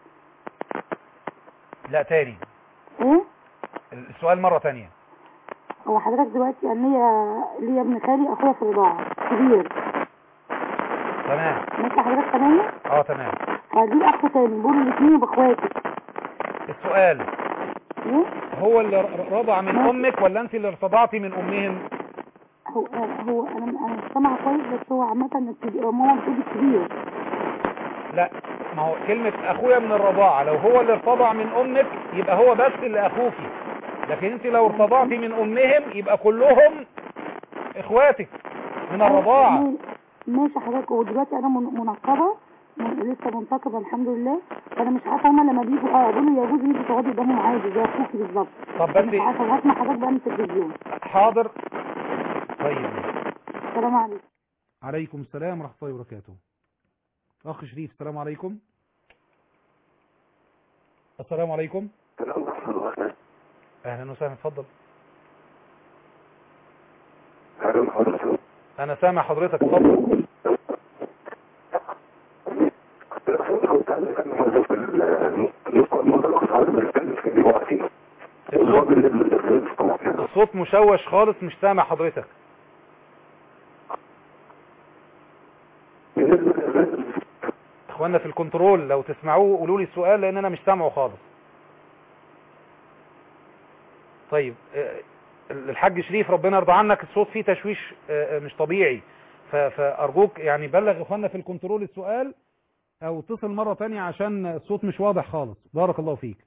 لا تاني ايه؟ السؤال مره ثانيه. هو حضرتك دلوقتي يعني ليا ليا ابن خالي اخويا في الرضاعه كبير. تمام. ماشي حضرتك سامعني؟ اه تمام. فدي اخ تاني بيقولوا الاثنين باخواتي. السؤال ايه؟ هو اللي ر- رضع من امك ولا انت اللي ارتضعتي من امهم؟ هو آه، هو انا انا مش سامعه كويس، بس هو عامه الكبير، ماما بتقول الكبير. لا، ما هو كلمة اخويا من الرضاعة لو هو اللي ارتضع من امك يبقى هو بس اللي اخوكي، لكن انت لو ارتضعتي من امهم يبقى كلهم اخواتك من الرضاعة. ماشي حضرتك. ودلوقتي انا من- منقبه، من- لسه منتقبه الحمد لله، فانا مش عارفه هما لما بيجوا اه يقولوا يا جوزي انت تقعدي قدامهم عادي زي اخوكي بالظبط. طب مش بس عارفه هسمع حضرتك بقى من التلفزيون. حاضر. طيب السلام عليكم. عليكم السلام ورحمة الله وبركاته. اخ شريف السلام عليكم. السلام عليكم. اهلا وسهلا اتفضل. انا سامع حضرتك اتفضل. الصوت مشوش خالص مش سامع حضرتك. اخوانا في الكنترول لو تسمعوه قولوا لي السؤال لان انا مش سامعه خالص. طيب آه، الحاج شريف ربنا يرضى عنك الصوت فيه تشويش آه، مش طبيعي، ف- فارجوك يعني بلغ اخوانا في الكنترول السؤال او اتصل مرة تانية عشان الصوت مش واضح خالص. بارك الله فيك.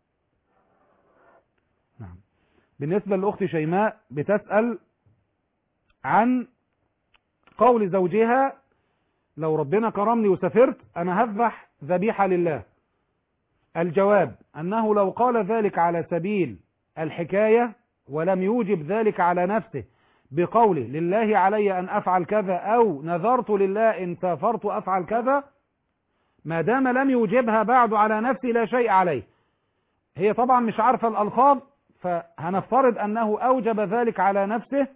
نعم. بالنسبة لأخت شيماء بتسأل عن قول زوجها لو ربنا كرمني وسافرت أنا هذبح ذبيحة لله. الجواب أنه لو قال ذلك على سبيل الحكاية ولم يوجب ذلك على نفسه بقوله لله علي أن أفعل كذا أو نذرت لله إن سافرت أفعل كذا، ما دام لم يوجبها بعد على نفسه لا شيء عليه. هي طبعا مش عارفة الألفاظ، فهنفترض أنه أوجب ذلك على نفسه،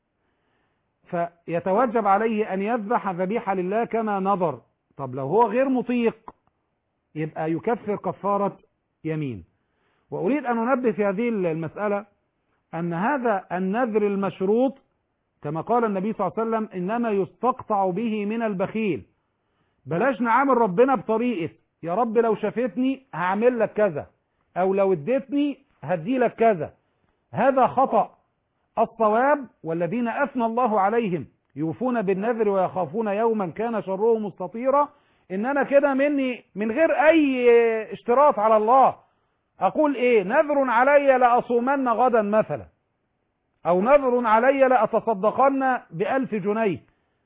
فيتوجب عليه أن يذبح ذبيحة لله كما نظر. طب لو هو غير مطيق يبقى يكفر كفارة يمين. وأريد أن أنبه في هذه المسألة أن هذا النذر المشروط كما قال النبي صلى الله عليه وسلم إنما يستقطع به من البخيل. بلاش نعامل ربنا بطريقة يا رب لو شافتني هعمل لك كذا أو لو اديتني هدي لك كذا. هذا خطأ. الصواب والذين أثنى الله عليهم يوفون بالنذر ويخافون يوما كان شره مستطيرا، إن أنا كده مني من غير أي اشتراط على الله أقول إيه نذر علي لأصومن غدا مثلا، أو نذر علي لأتصدقن بألف جنيه،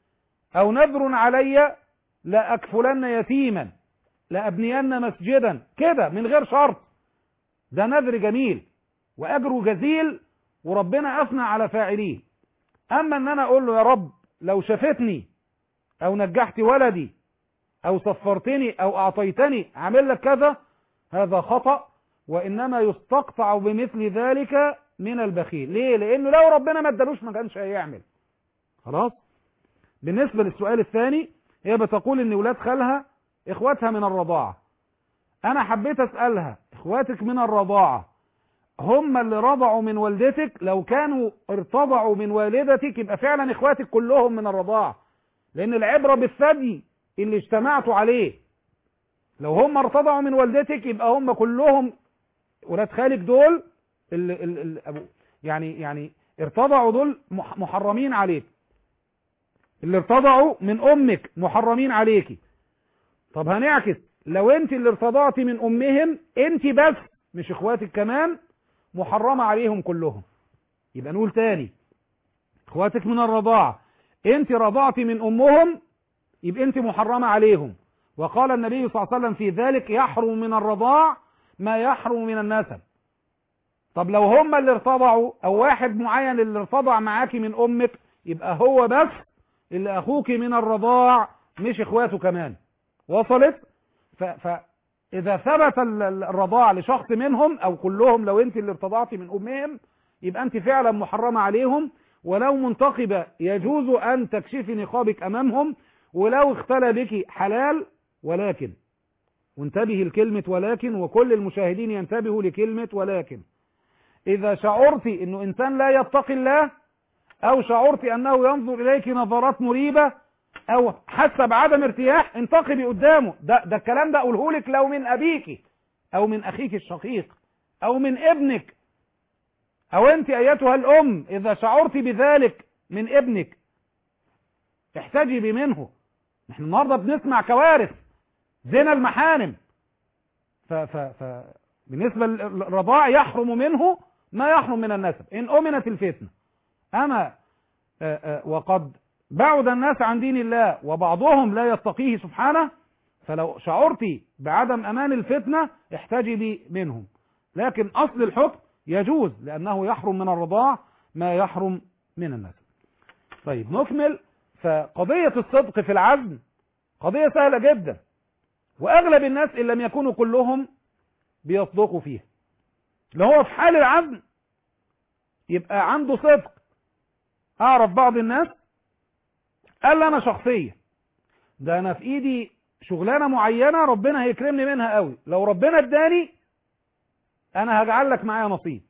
أو نذر علي لأكفلن يتيما، لأبنين مسجدا، كده من غير شرط. ده نذر جميل وأجره جزيل وربنا أثنى على فاعليه. أما أن أنا أقول له يا رب لو شفتني أو نجحت ولدي أو صفرتني أو أعطيتني عمل لك كذا، هذا خطأ، وإنما يستقطع بمثل ذلك من البخيل. ليه؟ لأنه لو ربنا ما ادالوش ما كانش هيعمل. خلاص. بالنسبة للسؤال الثاني، هي بتقول إن ولاد خالها إخواتها من الرضاعة. أنا حبيت أسألها إخواتك من الرضاعة هم اللي رضعوا من والدتك؟ لو كانوا ارتضعوا من والدتك يبقى فعلا إخواتك كلهم من الرضاعة، لأن العبرة بالثدي اللي اجتمعتوا عليه. لو هم ارتضعوا من والدتك يبقى هم كلهم ولاد خالك دول ال ال ال يعني يعني ارتضعوا دول محرمين عليك. اللي ارتضعوا من امك محرمين عليكي. طب هنعكس، لو انت اللي ارتضعتي من امهم انت بس مش اخواتك كمان محرمة عليهم كلهم. يبقى نقول تاني اخواتك من الرضاعة انت رضعتي من امهم يبقى انت محرمة عليهم. وقال النبي صلى الله عليه وسلم في ذلك يحرم من الرضاع ما يحرم من النسب. طب لو هم اللي ارتضعوا او واحد معين اللي ارتضع معاكي من امك، يبقى هو بس اللي اخوك من الرضاع مش اخواته كمان. وصلت؟ ف... فاذا ثبت الرضاع لشخص منهم او كلهم، لو انت اللي ارتضعتي من امهم يبقى انت فعلا محرمة عليهم، ولو منتقبة يجوز ان تكشفي نقابك امامهم، ولو اختلى بك حلال. ولكن، وانتبهي لكلمة ولكن، وكل المشاهدين ينتبهوا لكلمة ولكن، إذا شعرت أنه إنسان لا يتقي الله، أو شعرت أنه ينظر إليك نظرات مريبة، أو حس بعدم ارتياح، انتقبي قدامه. ده, ده الكلام ده أقوله لك لو من أبيك أو من أخيك الشقيق أو من ابنك، أو أنت أيتها الأم إذا شعرت بذلك من ابنك احتجبي منه. نحن النهاردة بنسمع كوارث زنا المحارم. ف ف ف بالنسبة للرضاع يحرم منه ما يحرم من النسب إن أمنت الفتنة. أما آآ آآ وقد بعد الناس عن دين الله وبعضهم لا يتقيه سبحانه، فلو شعرتي بعدم أمان الفتنة احتجبي منهم. لكن أصل الحكم يجوز، لأنه يحرم من الرضاع ما يحرم من النسب. طيب نكمل. فقضية الصدق في العزم قضية سهلة جدا، وأغلب الناس إن لم يكونوا كلهم بيصدقوا فيها. لو هو في حال العزم يبقى عنده صدق. أعرف بعض الناس قال لي أنا شخصية ده أنا في إيدي شغلانة معينة ربنا هيكرمني منها قوي، لو ربنا اداني أنا هجعل لك معايا نصيب.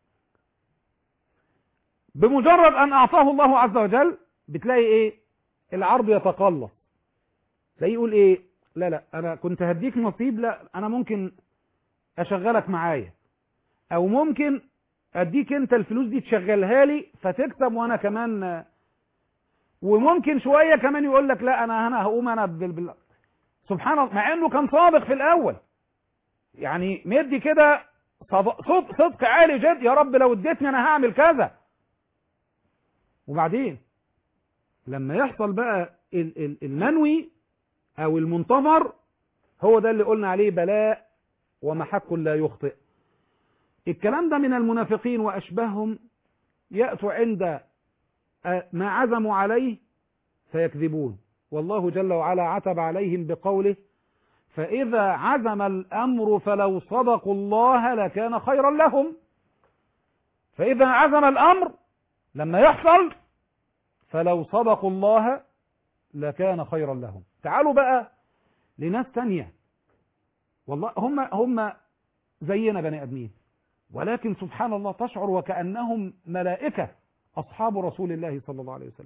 بمجرد أن أعطاه الله عز وجل بتلاقي إيه؟ العرض يتقلص. تلاقيه يقول إيه؟ لا لا أنا كنت هديك نصيب، لا أنا ممكن أشغلك معايا، أو ممكن أديك أنت الفلوس دي تشغلها لي فتكسب وأنا كمان، وممكن شوية كمان يقول لك لا أنا أنا هقوم أنا بال... بال... سبحان الله، مع إنه كان صادق في الأول، يعني مدي كده صدق, صدق عالي جد، يا رب لو اديتني أنا هعمل كذا. وبعدين لما يحصل بقى المنوي أو المنتظر، هو ده اللي قلنا عليه بلاء ومحك لا يخطئ. الكلام ده من المنافقين وأشبههم، يأتوا عند ما عزموا عليه فيكذبون، والله جل وعلا عتب عليهم بقوله فإذا عزم الأمر فلو صدقوا الله لكان خيرا لهم. فإذا عزم الأمر لما يحصل فلو صدقوا الله لكان خيرا لهم. تعالوا بقى لناس تانية، والله هم هم زينا بني آدمين، ولكن سبحان الله تشعر وكأنهم ملائكة، أصحاب رسول الله صلى الله عليه وسلم.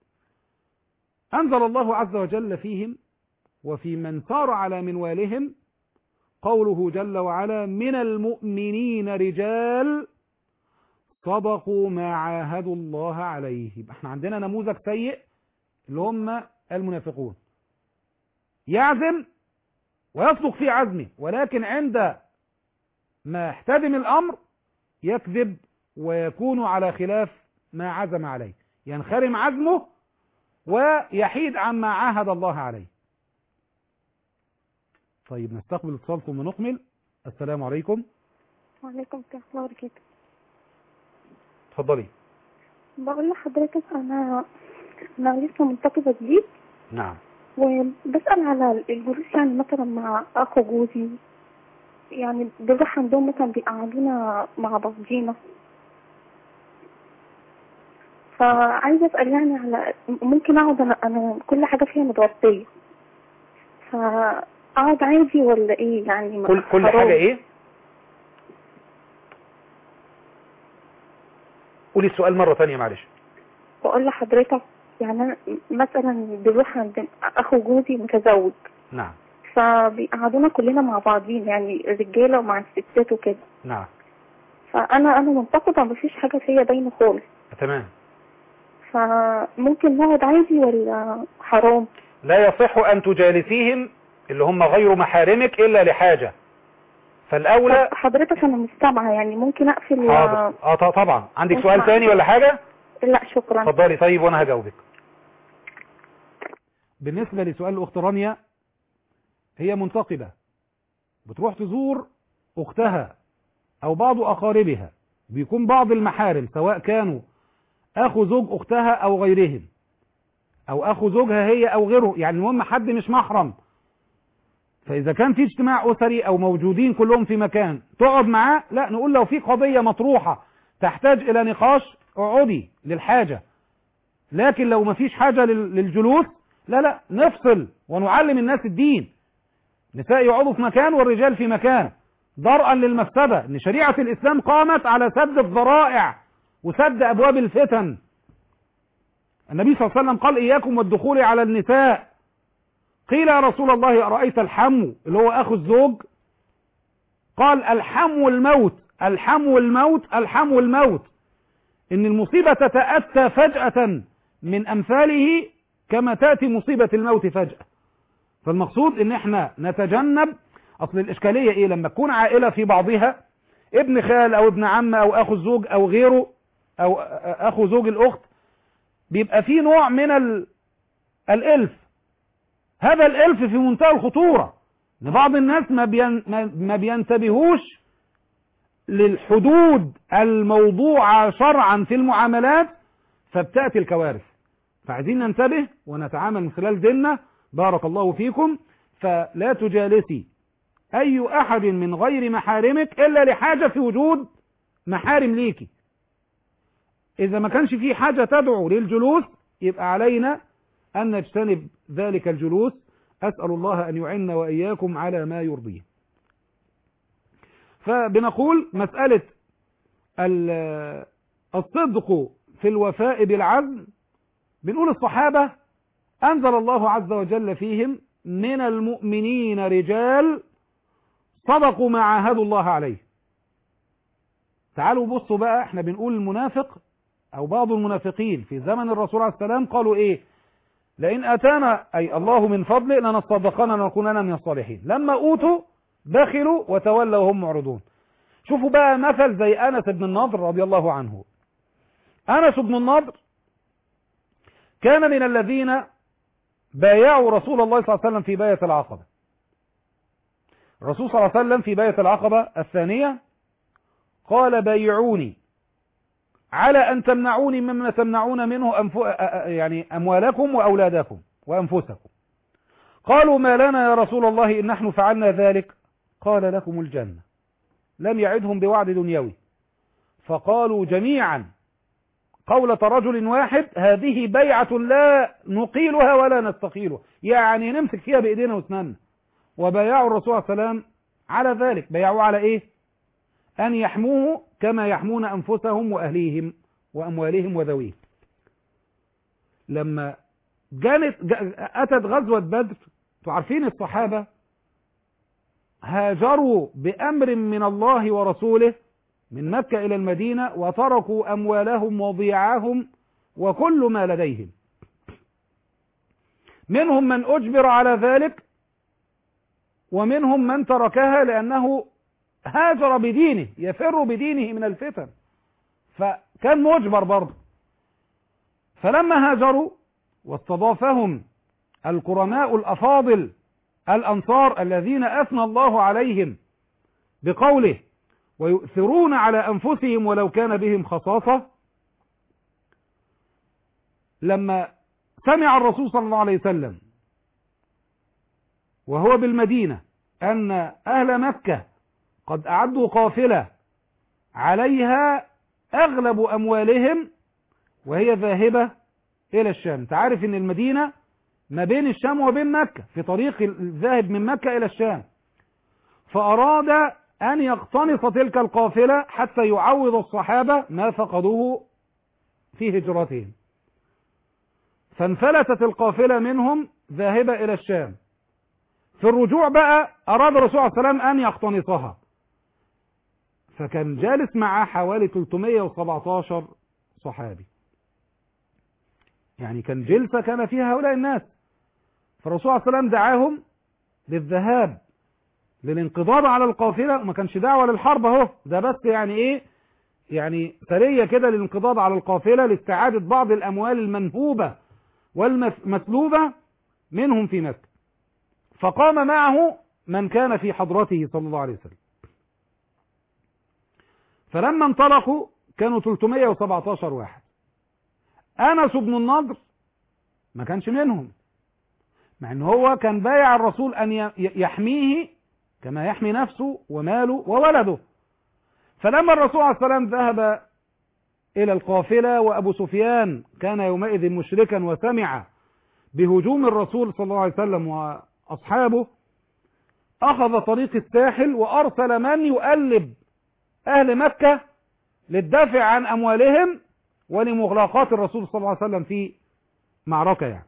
أنزل الله عز وجل فيهم وفي من سار على منوالهم قوله جل وعلا من المؤمنين رجال صدقوا ما عاهدوا الله عليه. يبقى احنا عندنا نموذج سيء اللي هم المنافقون، يعزم ويصدق في عزمه، ولكن عند ما احتدم الأمر يكذب ويكون على خلاف ما عزم عليه، ينخرم عزمه ويحيد عما عاهد الله عليه. طيب نستقبل اتصالكم ونكمل. السلام عليكم. وعليكم السلام ورحمة الله وبركاته. اتفضلي. بقول لحضرتك انا انا لسه منتقبة جديد. نعم. وبسأل على الجلوس يعني مثلا مع اخو جوزي، يعني بنروح عندهم مثلا بيقعدونا مع بعضينا، فعايزة اسأل يعني على ممكن اقعد انا انا كل حاجة فيها متغطية، فاقعد عادي ولا ايه يعني؟ كل كل حاجة ايه؟ قولي السؤال مرة ثانية معلش. بقول لحضرتك يعني مثلا بنروح عند اخو جوزي متزوج. نعم. فبيقعدونا كلنا مع بعضين، يعني الرجاله ومع الستات وكده. نعم. فانا انا منتقده مفيش حاجه فيا باينه خالص. تمام. فممكن نقعد عادي ولا حرام؟ لا يصح ان تجالسيهم اللي هم غير محارمك الا لحاجه، فالاولى. حضرتك انا مستمعه، يعني ممكن اقفل. حاضر. اه طبعا. عندك سؤال ثاني ولا حاجه؟ لا شكرا. اتفضلي. طيب وانا هجاوبك. بالنسبه لسؤال الاخت رانيا، هي منتقبة بتروح تزور أختها أو بعض أقاربها بيكون بعض المحارم سواء كانوا أخو زوج أختها أو غيرهم، أو أخو زوجها هي أو غيره، يعني المهم حد مش محرم. فإذا كان في اجتماع أسري أو موجودين كلهم في مكان تقعد معاه، لا نقول لو في قضية مطروحة تحتاج إلى نقاش اقعدي للحاجة، لكن لو ما فيش حاجة للجلوس لا لا نفصل ونعلم الناس الدين. نساء يقعدوا في مكان والرجال في مكان درءا للمفسدة، ان شريعة الإسلام قامت على سد الذرائع وسد أبواب الفتن. النبي صلى الله عليه وسلم قال إياكم والدخول على النساء. قيل يا رسول الله أرأيت الحمو اللي هو أخو الزوج؟ قال الحمو الموت، الحمو الموت، الحمو الموت، إن المصيبة تتأتى فجأة من أمثاله كما تأتي مصيبة الموت فجأة. فالمقصود إن احنا نتجنب. أصل الإشكالية إيه؟ لما تكون عائلة في بعضها ابن خال أو ابن عم أو أخو الزوج أو غيره أو أخو زوج الأخت، بيبقى فيه نوع من ال... الإلف. هذا الإلف في منتهى الخطورة، ان بعض الناس ما, بين... ما بينتبهوش للحدود الموضوعة شرعا في المعاملات، فبتأتي الكوارث. فعايزين ننتبه ونتعامل من خلال ديننا. بارك الله فيكم. فلا تجالسي أي أحد من غير محارمك إلا لحاجة في وجود محارم ليكي. إذا ما كانش فيه حاجة تدعو للجلوس يبقى علينا أن نجتنب ذلك الجلوس. أسأل الله أن يعيننا وإياكم على ما يرضيه. فبنقول مسألة الصدق في الوفاء بالعزم، بنقول الصحابة أنزل الله عز وجل فيهم من المؤمنين رجال صدقوا ما عاهدوا الله عليه. تعالوا بصوا بقى، احنا بنقول المنافق أو بعض المنافقين في زمن الرسول عليه السلام قالوا إيه؟ لئن أتانا أي الله من فضله لنصدقن ونكونن من الصالحين. لما أوتوا بخلوا وتولوا وهم معرضون. شوفوا بقى مثل زي أنس بن النضر رضي الله عنه. أنس بن النضر كان من الذين بايعوا رسول الله صلى الله عليه وسلم في باية العقبة. الرسول صلى الله عليه وسلم في باية العقبة الثانية قال بايعوني على أن تمنعوني مما تمنعون منه أنف... يعني أموالكم وأولادكم وأنفسكم. قالوا ما لنا يا رسول الله إن نحن فعلنا ذلك؟ قال لكم الجنة. لم يعدهم بوعد دنيوي. فقالوا جميعا قولة رجل واحد هذه بيعة لا نقيلها ولا نستقيلها، يعني نمسك فيها بإيدينا واسناننا. وبايعوا الرسول صلى الله عليه وسلم على ذلك. بايعوا على إيه؟ أن يحموه كما يحمون أنفسهم وأهليهم وأموالهم وذويهم. لما جانت أتت غزوة بدر، تعرفين الصحابة هاجروا بأمر من الله ورسوله من مكة إلى المدينة وتركوا أموالهم وضياعهم وكل ما لديهم. منهم من أجبر على ذلك ومنهم من تركها لأنه هاجر بدينه، يفر بدينه من الفتن، فكان مجبر برضه. فلما هاجروا واستضافهم الكرماء الأفاضل الأنصار الذين أثنى الله عليهم بقوله ويؤثرون على أنفسهم ولو كان بهم خصاصة، لما سمع الرسول صلى الله عليه وسلم وهو بالمدينة أن أهل مكة قد أعدوا قافلة عليها أغلب أموالهم وهي ذاهبة إلى الشام. تعرف أن المدينة ما بين الشام وبين مكة في طريق الذاهب من مكة إلى الشام. فأراد أن يقتنص تلك القافلة حتى يعوض الصحابة ما فقدوه في هجرتهم. فانفلتت القافلة منهم ذاهبة إلى الشام. في الرجوع بقى أراد الرسول صلى الله عليه وسلم أن يقتنصها، فكان جالس معه حوالي ثلاثمائة وسبعة عشر صحابي، يعني كان جلسة كان فيها هؤلاء الناس. فالرسول صلى الله عليه وسلم دعاهم للذهاب للانقضاض على القافلة، وما كانش دعوة للحرب اهو، ده بس يعني ايه، يعني سرية كده للانقضاض على القافلة لاستعادة بعض الأموال المنهوبة والمسلوبة منهم في مكة. فقام معه من كان في حضرته صلى الله عليه وسلم. فلما انطلقوا كانوا ثلاثمائة وسبعتاشر واحد. أنس بن النضر ما كانش منهم، مع ان هو كان بايع الرسول أن يحميه كما يحمي نفسه وماله وولده. فلما الرسول عليه السلام ذهب إلى القافلة وأبو سفيان كان يومئذ مشركا وسمع بهجوم الرسول صلى الله عليه وسلم وأصحابه، أخذ طريق الساحل وأرسل من يؤلب أهل مكة للدافع عن أموالهم ولمغلاقات الرسول صلى الله عليه وسلم في معركة يعني.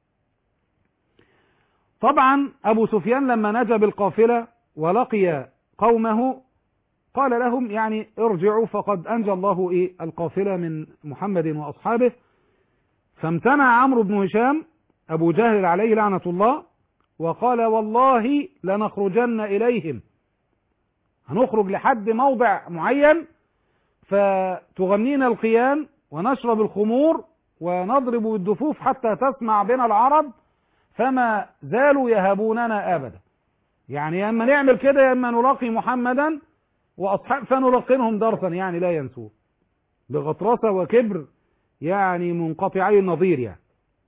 طبعا أبو سفيان لما نجا بالقافلة ولقي قومه قال لهم يعني ارجعوا فقد أنجى الله إيه القافلة من محمد وأصحابه. فامتنع عمرو بن هشام أبو جهل عليه لعنة الله وقال والله لنخرجن إليهم، هنخرج لحد موضع معين فتغنينا القيان ونشرب الخمور ونضرب بالدفوف حتى تسمع بنا العرب فما زالوا يهابوننا أبدا. يعني يا اما نعمل كده يا اما نلاقي محمدا وأصحاب فنلقنهم درسا يعني لا ينسوه، بغطرسة وكبر يعني منقطعي النظير يعني.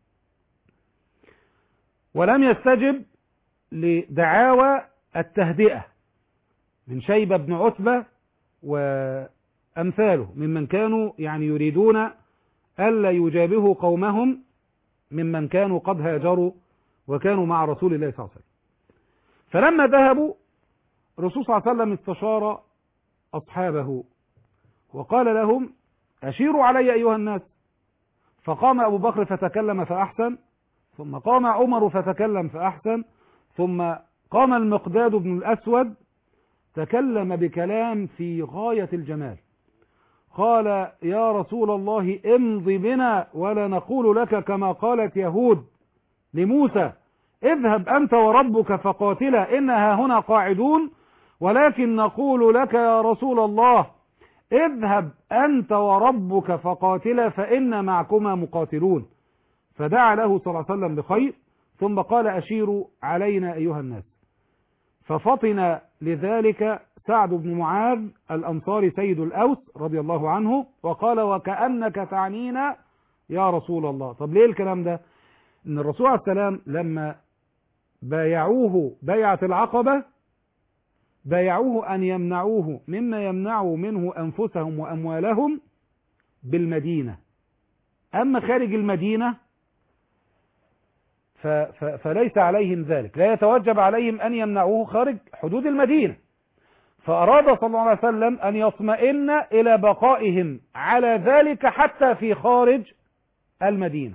ولم يستجب لدعاوى التهدئة من شيبة بن عتبة وأمثاله ممن كانوا يعني يريدون ألا يجابهوا قومهم ممن كانوا قد هاجروا وكانوا مع رسول الله صلى الله عليه وسلم. فلما ذهبوا الرسول صلى الله عليه وسلم استشار أصحابه وقال لهم أشيروا علي أيها الناس. فقام أبو بكر فتكلم فأحسن، ثم قام عمر فتكلم فأحسن، ثم قام المقداد بن الأسود تكلم بكلام في غاية الجمال. قال يا رسول الله امض بنا ولا نقول لك كما قالت يهود لموسى اذهب أنت وربك فقاتلا إنها هنا قاعدون، ولكن نقول لك يا رسول الله اذهب أنت وربك فقاتلا فإن معكما مقاتلون. فدعا له صلى الله عليه وسلم بخير ثم قال أشيروا علينا أيها الناس. ففطن لذلك سعد بن معاذ الأنصاري سيد الأوس رضي الله عنه وقال وكأنك تعنينا يا رسول الله. طب ليه الكلام ده؟ إن الرسول عليه السلام لما بايعوه بيعة العقبة بايعوه أن يمنعوه مما يمنعوا منه أنفسهم وأموالهم بالمدينة، أما خارج المدينة ف ف فليس عليهم ذلك، لا يتوجب عليهم أن يمنعوه خارج حدود المدينة. فأراد صلى الله عليه وسلم أن يطمئن إلى بقائهم على ذلك حتى في خارج المدينة.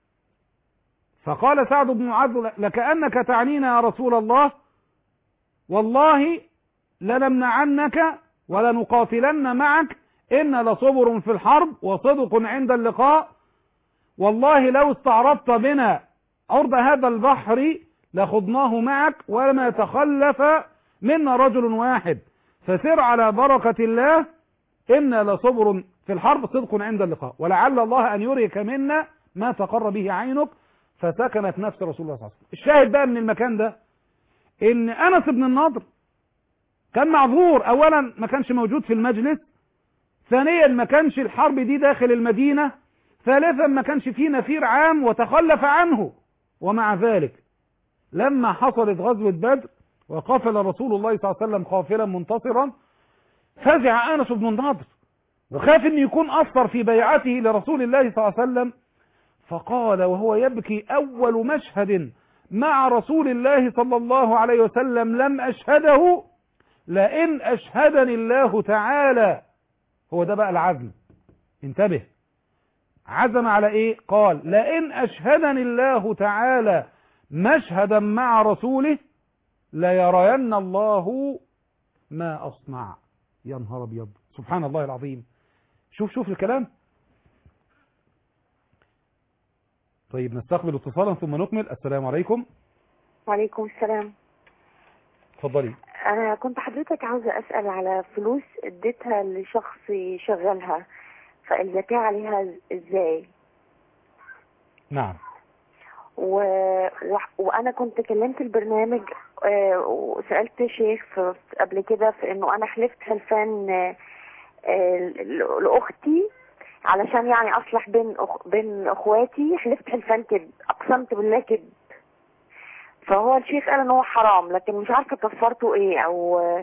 فقال سعد بن معاذ لكأنك تعنينا يا رسول الله والله لنمنعنك ولنقاتلن معك إن لصبر في الحرب وصدق عند اللقاء، والله لو استعرضت بنا عرض هذا البحر لخضناه معك ولما تخلف منا رجل واحد، فسر على بركة الله إن لصبر في الحرب صدق عند اللقاء ولعل الله أن يريك منا ما تقر به عينك. فسكنت نفس رسول الله صلى الله عليه وسلم. الشاهد بقى من المكان ده إن أنس بن النضر كان معذور، أولا ما كانش موجود في المجلس، ثانيا ما كانش الحرب دي داخل المدينة، ثالثا ما كانش فيه نفير عام وتخلف عنه. ومع ذلك لما حصلت غزوة بدر وقافل رسول الله صلى الله عليه وسلم قافلا منتصرا فزع أنس بن النضر وخاف أن يكون أثر في بيعته لرسول الله صلى الله عليه وسلم، فقال وهو يبكي أول مشهد مع رسول الله صلى الله عليه وسلم لم أشهده لئن أشهدني الله تعالى. هو ده بقى العزم، انتبه، عزم على ايه؟ قال لئن أشهدني الله تعالى مشهدا مع رسوله ليرين الله ما أصنع. يا نهار أبيض، سبحان الله العظيم. شوف شوف الكلام. طيب نستقبل اتصالا ثم نكمل. السلام عليكم. وعليكم السلام. اتفضلي. انا كنت حضرتك عاوزه اسال على فلوس اديتها لشخص يشغلها، فالزكاه عليها ازاي؟ نعم. و... و... وانا كنت كلمت البرنامج آه، وسالت شيخ في... قبل كده في انه انا حلفت هلفان آه، آه، ل- لاختي علشان يعني اصلح بين أخ... بين اخواتي. حلفت حلفان كده، اقسمت بالله كده. فهو الشيخ قال ان هو حرام، لكن مش عارفه كفارته ايه او آه،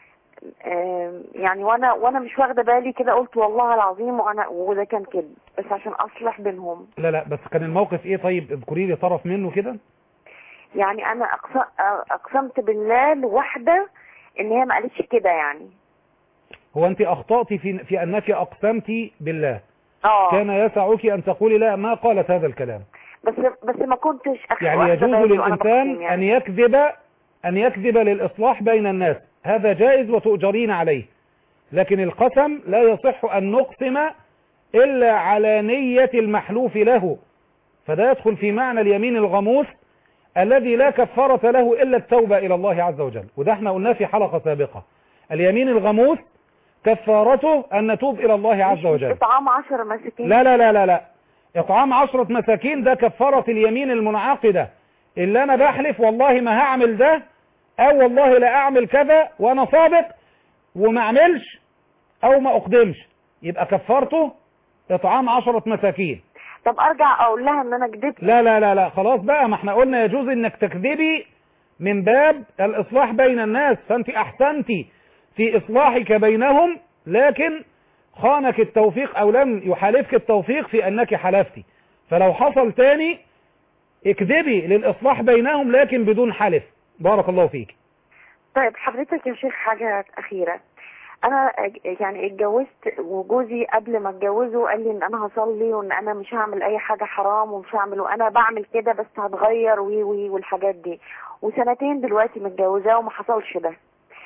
آه، يعني وانا وانا مش واخده بالي كده، قلت والله العظيم وانا وده كان كده بس عشان اصلح بينهم. لا لا بس كان الموقف ايه؟ طيب اذكري لي طرف منه كده. يعني انا أقس- اقسمت بالله لواحده ان هي ما قالتش كده يعني. هو انت اخطأتي في في انك اقسمتي بالله. اه كان يسعك ان تقولي لا ما قالت هذا الكلام. بس بس ما كنتش أخ- يعني واخدة يجوز بالي وأنا للإنسان بقسم يعني. أن يكذب أن يكذب للإصلاح بين الناس، هذا جائز وتؤجرين عليه. لكن القسم لا يصح أن نقسم إلا على نية المحلوف له، فده يدخل في معنى اليمين الغموس الذي لا كفارة له إلا التوبة إلى الله عز وجل، وده احنا قلناه في حلقة سابقة. اليمين الغموس كفارته أن نتوب إلى الله عز وجل. إطعام عشر مساكين. لا لا لا لا لا إطعام عشرة مساكين ده كفارة اليمين المنعقدة، اللي أنا بحلف والله ما هعمل ده أو والله لا أعمل كذا وأنا صادق وما أعملش أو ما أقدمش، يبقى كفارته إطعام عشرة مساكين. طب أرجع أقول لها إن أنا كدبت؟ لا لا لا لا خلاص بقى، ما احنا قلنا يجوز إنك تكذبي من باب الإصلاح بين الناس، فأنت أحسنتي في إصلاحك بينهم، لكن خانك التوفيق أو لم يحالفك التوفيق في أنك حلفتي، فلو حصل تاني اكذبي للإصلاح بينهم لكن بدون حلف. بارك الله فيك. طيب حضرتك يا شيخ حاجة أخيرة، أنا يعني اتجوزت وجوزي قبل ما اتجوزه قال لي إن أنا هصلي وإن أنا مش هعمل أي حاجة حرام ومش هعمل، وأنا بعمل كده بس هتغير وي وي والحاجات دي، وسنتين دلوقتي متجوزاه وما حصلش ده.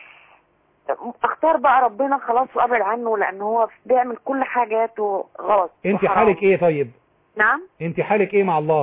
اختار بقى ربنا خلاص وابعد عنه لان هو بيعمل كل حاجاته غلط. انت حالك ايه طيب؟ نعم انت حالك ايه مع الله؟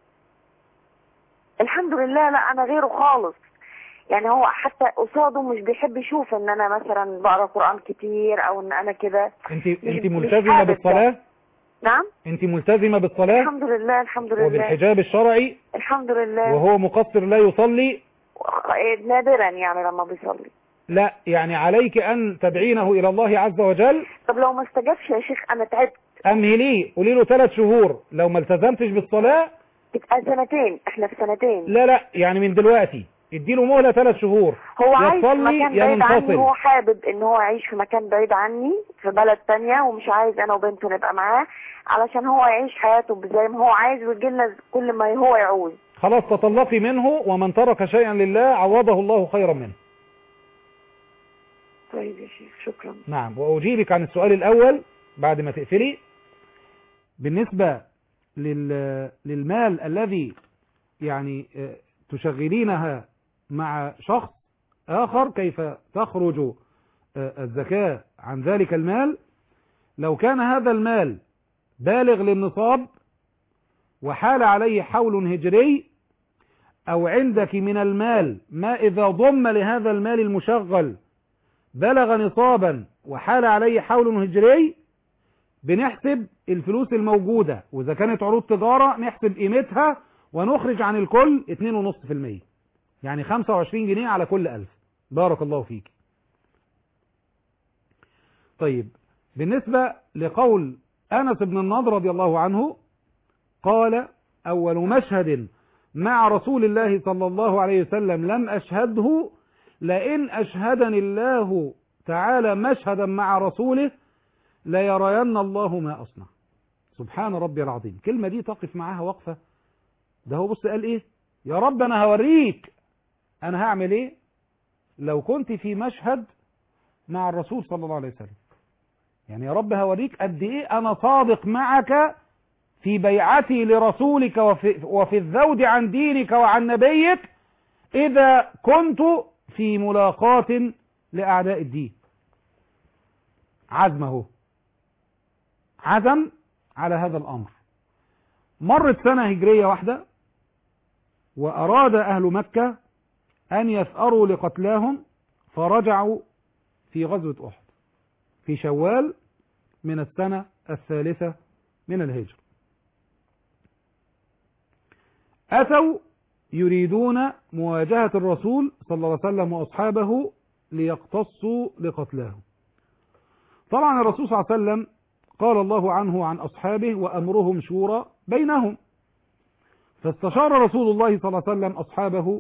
الحمد لله لا انا غيره خالص، يعني هو حتى قصاده مش بيحب يشوف ان انا مثلا بقرا قرآن كتير او ان انا كده. انت انت ملتزمه بالصلاه؟ نعم انت ملتزمه بالصلاه؟ الحمد لله الحمد لله. وبالحجاب الشرعي؟ الحمد لله. وهو مقصر لا يصلي؟ نادرا يعني لما بيصلي. لا يعني عليك أن تدعينه إلى الله عز وجل. طب لو ما استجابش يا شيخ أنا تعبت. أمهليه، قولي له ثلاث شهور، لو ما التزمتش بالصلاة تبقى سنتين، احنا في سنتين. لا لا يعني من دلوقتي اديله مهلة ثلاث شهور. هو عايش في مكان بعيد عني، هو حابب ان هو يعيش في مكان بعيد عني في بلد تانية، ومش عايز انا وبنته نبقى معاه علشان هو يعيش حياته زي ما هو عايز ويجي لنا كل ما هو يعوز. خلاص تطلقي منه، ومن ترك شيئا لله عوضه الله خيرا منه. طيب يا شيخ شكرا. نعم، وأجيبك عن السؤال الأول بعد ما تقفلي. بالنسبة لل... للمال الذي يعني تشغلينها مع شخص آخر، كيف تخرج الزكاة عن ذلك المال؟ لو كان هذا المال بالغ للنصاب وحال عليه حول هجري، أو عندك من المال ما إذا ضم لهذا المال المشغل بلغ نصابا وحال عليه حول هجري، بنحسب الفلوس الموجودة، وإذا كانت عروض تجارة نحسب قيمتها ونخرج عن الكل اتنين ونص في المية، يعني خمسة وعشرين جنيه على كل ألف. بارك الله فيك. طيب بالنسبة لقول أنس بن النضر رضي الله عنه قال: أول مشهد مع رسول الله صلى الله عليه وسلم لم أشهده، لئن أشهدني الله تعالى مشهدا مع رسوله ليرين الله ما أصنع. سبحان ربي العظيم. كلمة دي تقف معاها وقفة. ده هو بص قال إيه؟ يا رب أنا هوريك أنا هعمل إيه لو كنت في مشهد مع الرسول صلى الله عليه وسلم. يعني يا رب هوريك قد إيه أنا صادق معك في بيعتي لرسولك وفي, وفي الذود عن دينك وعن نبيك إذا كنت في ملاقاة لأعداء الدين. عزمه عزم على هذا الأمر. مرت سنة هجرية واحدة وأراد أهل مكة أن يثأروا لقتلاهم، فرجعوا في غزوة أحد في شوال من السنة الثالثة من الهجرة. أتوا يريدون مواجهة الرسول صلى الله عليه وسلم وأصحابه ليقتصوا لقتلاهم، طبعا الرسول صلى الله عليه وسلم قال الله عنه عن أصحابه وأمرهم شورى بينهم، فاستشار رسول الله صلى الله عليه وسلم أصحابه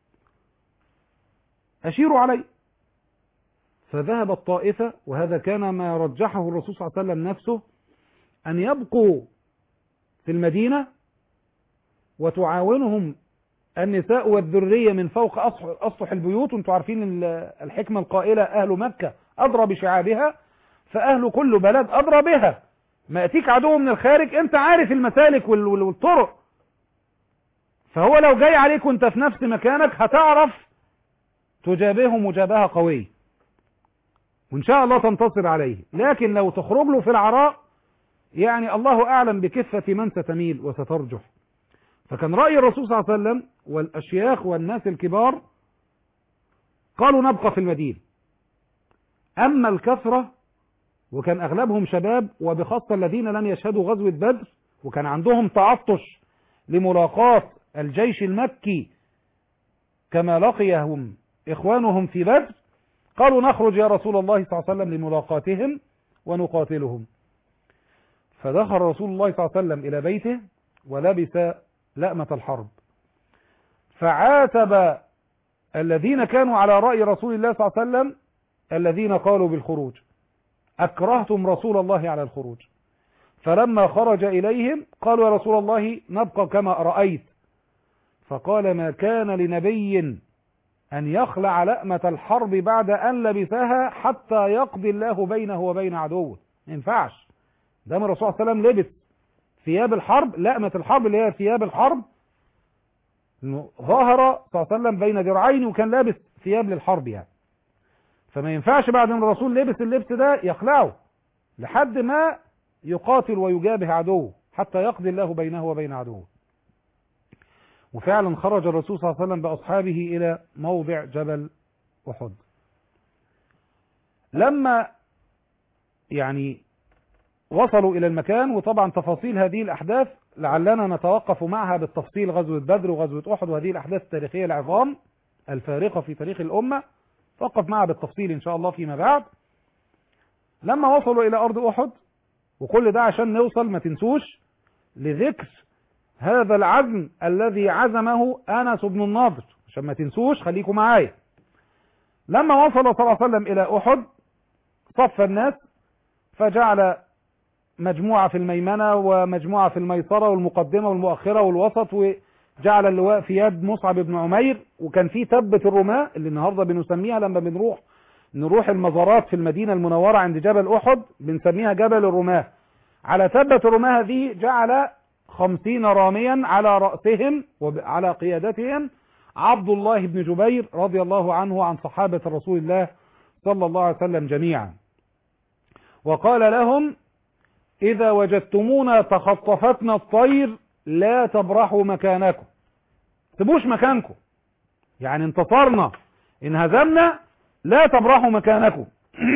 أشيروا عليه، فذهب الطائفة، وهذا كان ما رجحه الرسول صلى الله عليه وسلم نفسه، أن يبقوا في المدينة وتعاونهم النساء والذرية من فوق أسطح البيوت. وانتم عارفين الحكمة القائلة أهل مكة أدرى بشعابها، فأهل كل بلد أدرى بها. ما يأتيك عدو من الخارج أنت عارف المسالك والطرق، فهو لو جاي عليك وانت في نفس مكانك هتعرف تجابهه مجابهة قوية، وإن شاء الله تنتصر عليه. لكن لو تخرج له في العراء يعني الله أعلم بكفة من ستميل وسترجح. فكان رأي الرسول صلى الله عليه وسلم والأشياخ والناس الكبار قالوا نبقى في المدينة. أما الكثرة، وكان أغلبهم شباب، وبخاصة الذين لم يشهدوا غزوة بدر وكان عندهم تعطش لملاقاة الجيش المكي كما لقيهم إخوانهم في بدر، قالوا نخرج يا رسول الله صلى الله عليه وسلم لملاقاتهم ونقاتلهم. فدخل رسول الله صلى الله عليه وسلم إلى بيته ولبس لأمة الحرب، فعاتب الذين كانوا على رأي رسول الله صلى الله عليه وسلم الذين قالوا بالخروج، أكرهتم رسول الله على الخروج. فلما خرج إليهم قالوا يا رسول الله نبقى كما رأيت، فقال ما كان لنبي أن يخلع لأمة الحرب بعد أن لبسها حتى يقضي الله بينه وبين عدوه. ما ينفعش. ده من الرسول صلى الله عليه وسلم لبس ثياب الحرب، لأمة الحرب اللي هي ثياب الحرب، ظاهر صلى الله عليه وسلم بين ذراعين وكان لابس ثياب للحرب يعني. فما ينفعش بعد ما الرسول لبس اللبس ده يخلعه لحد ما يقاتل ويجابه عدوه حتى يقضي الله بينه وبين عدوه. وفعلا خرج الرسول صلى الله عليه وسلم بأصحابه إلى موضع جبل أحد. لما يعني وصلوا إلى المكان، وطبعا تفاصيل هذه الأحداث لعلنا نتوقف معها بالتفصيل، غزوة بدر وغزوة أحد وهذه الأحداث التاريخية العظام الفارقة في تاريخ الأمة، توقف معها بالتفصيل إن شاء الله فيما بعد. لما وصلوا إلى أرض أحد، وكل ده عشان نوصل ما تنسوش لذكر هذا العزم الذي عزمه أنس بن النضر، عشان ما تنسوش خليكم معايا. لما وصل صلى الله عليه وسلم إلى أحد صف الناس، فجعل مجموعة في الميمنة ومجموعة في الميسرة والمقدمة والمؤخرة والوسط، وجعل اللواء في يد مصعب بن عمير. وكان في تبة الرماة اللي النهاردة بنسميها لما بنروح نروح المزارات في المدينة المنورة عند جبل أحد بنسميها جبل الرماة. على تبة الرماة هذه جعل خمسين راميا على رأسهم وعلى قيادتهم عبد الله بن جبير رضي الله عنه عن صحابة رسول الله صلى الله عليه وسلم جميعا. وقال لهم إذا وجدتمونا تخطفتنا الطير لا تبرحوا مكانكم، تبوش مكانكم، يعني انتصرنا انهزمنا لا تبرحوا مكانكم.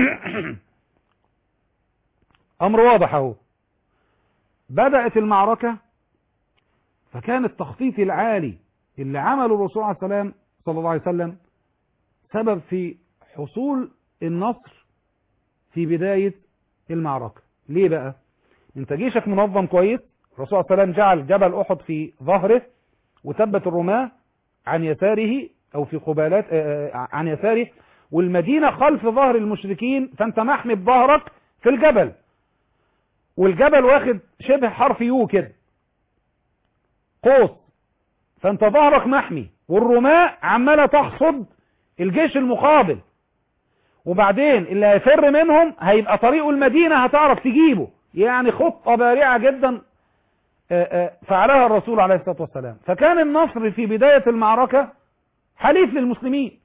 أمر واضح اهو. بدأت المعركة، فكان التخطيط العالي اللي عمله الرسول عليه السلام صلى الله عليه وسلم سبب في حصول النصر في بداية المعركة. ليه بقى؟ انت جيشك منظم كويس، الرسول صلى الله عليه وسلم جعل جبل أحد في ظهره وثبت الرماة عن يساره أو في قبالات عن يساره، والمدينة خلف ظهر المشركين، فانت محمي بظهرك في الجبل، والجبل واخد شبه حرف يو كده قوس، فانت ظهرك محمي، والرماة عمالة تحصد الجيش المقابل، وبعدين اللي هيفر منهم هيبقى طريقه المدينة هتعرف تجيبه. يعني خطة بارعة جدا فعلها الرسول عليه الصلاة والسلام. فكان النصر في بداية المعركة حليف للمسلمين.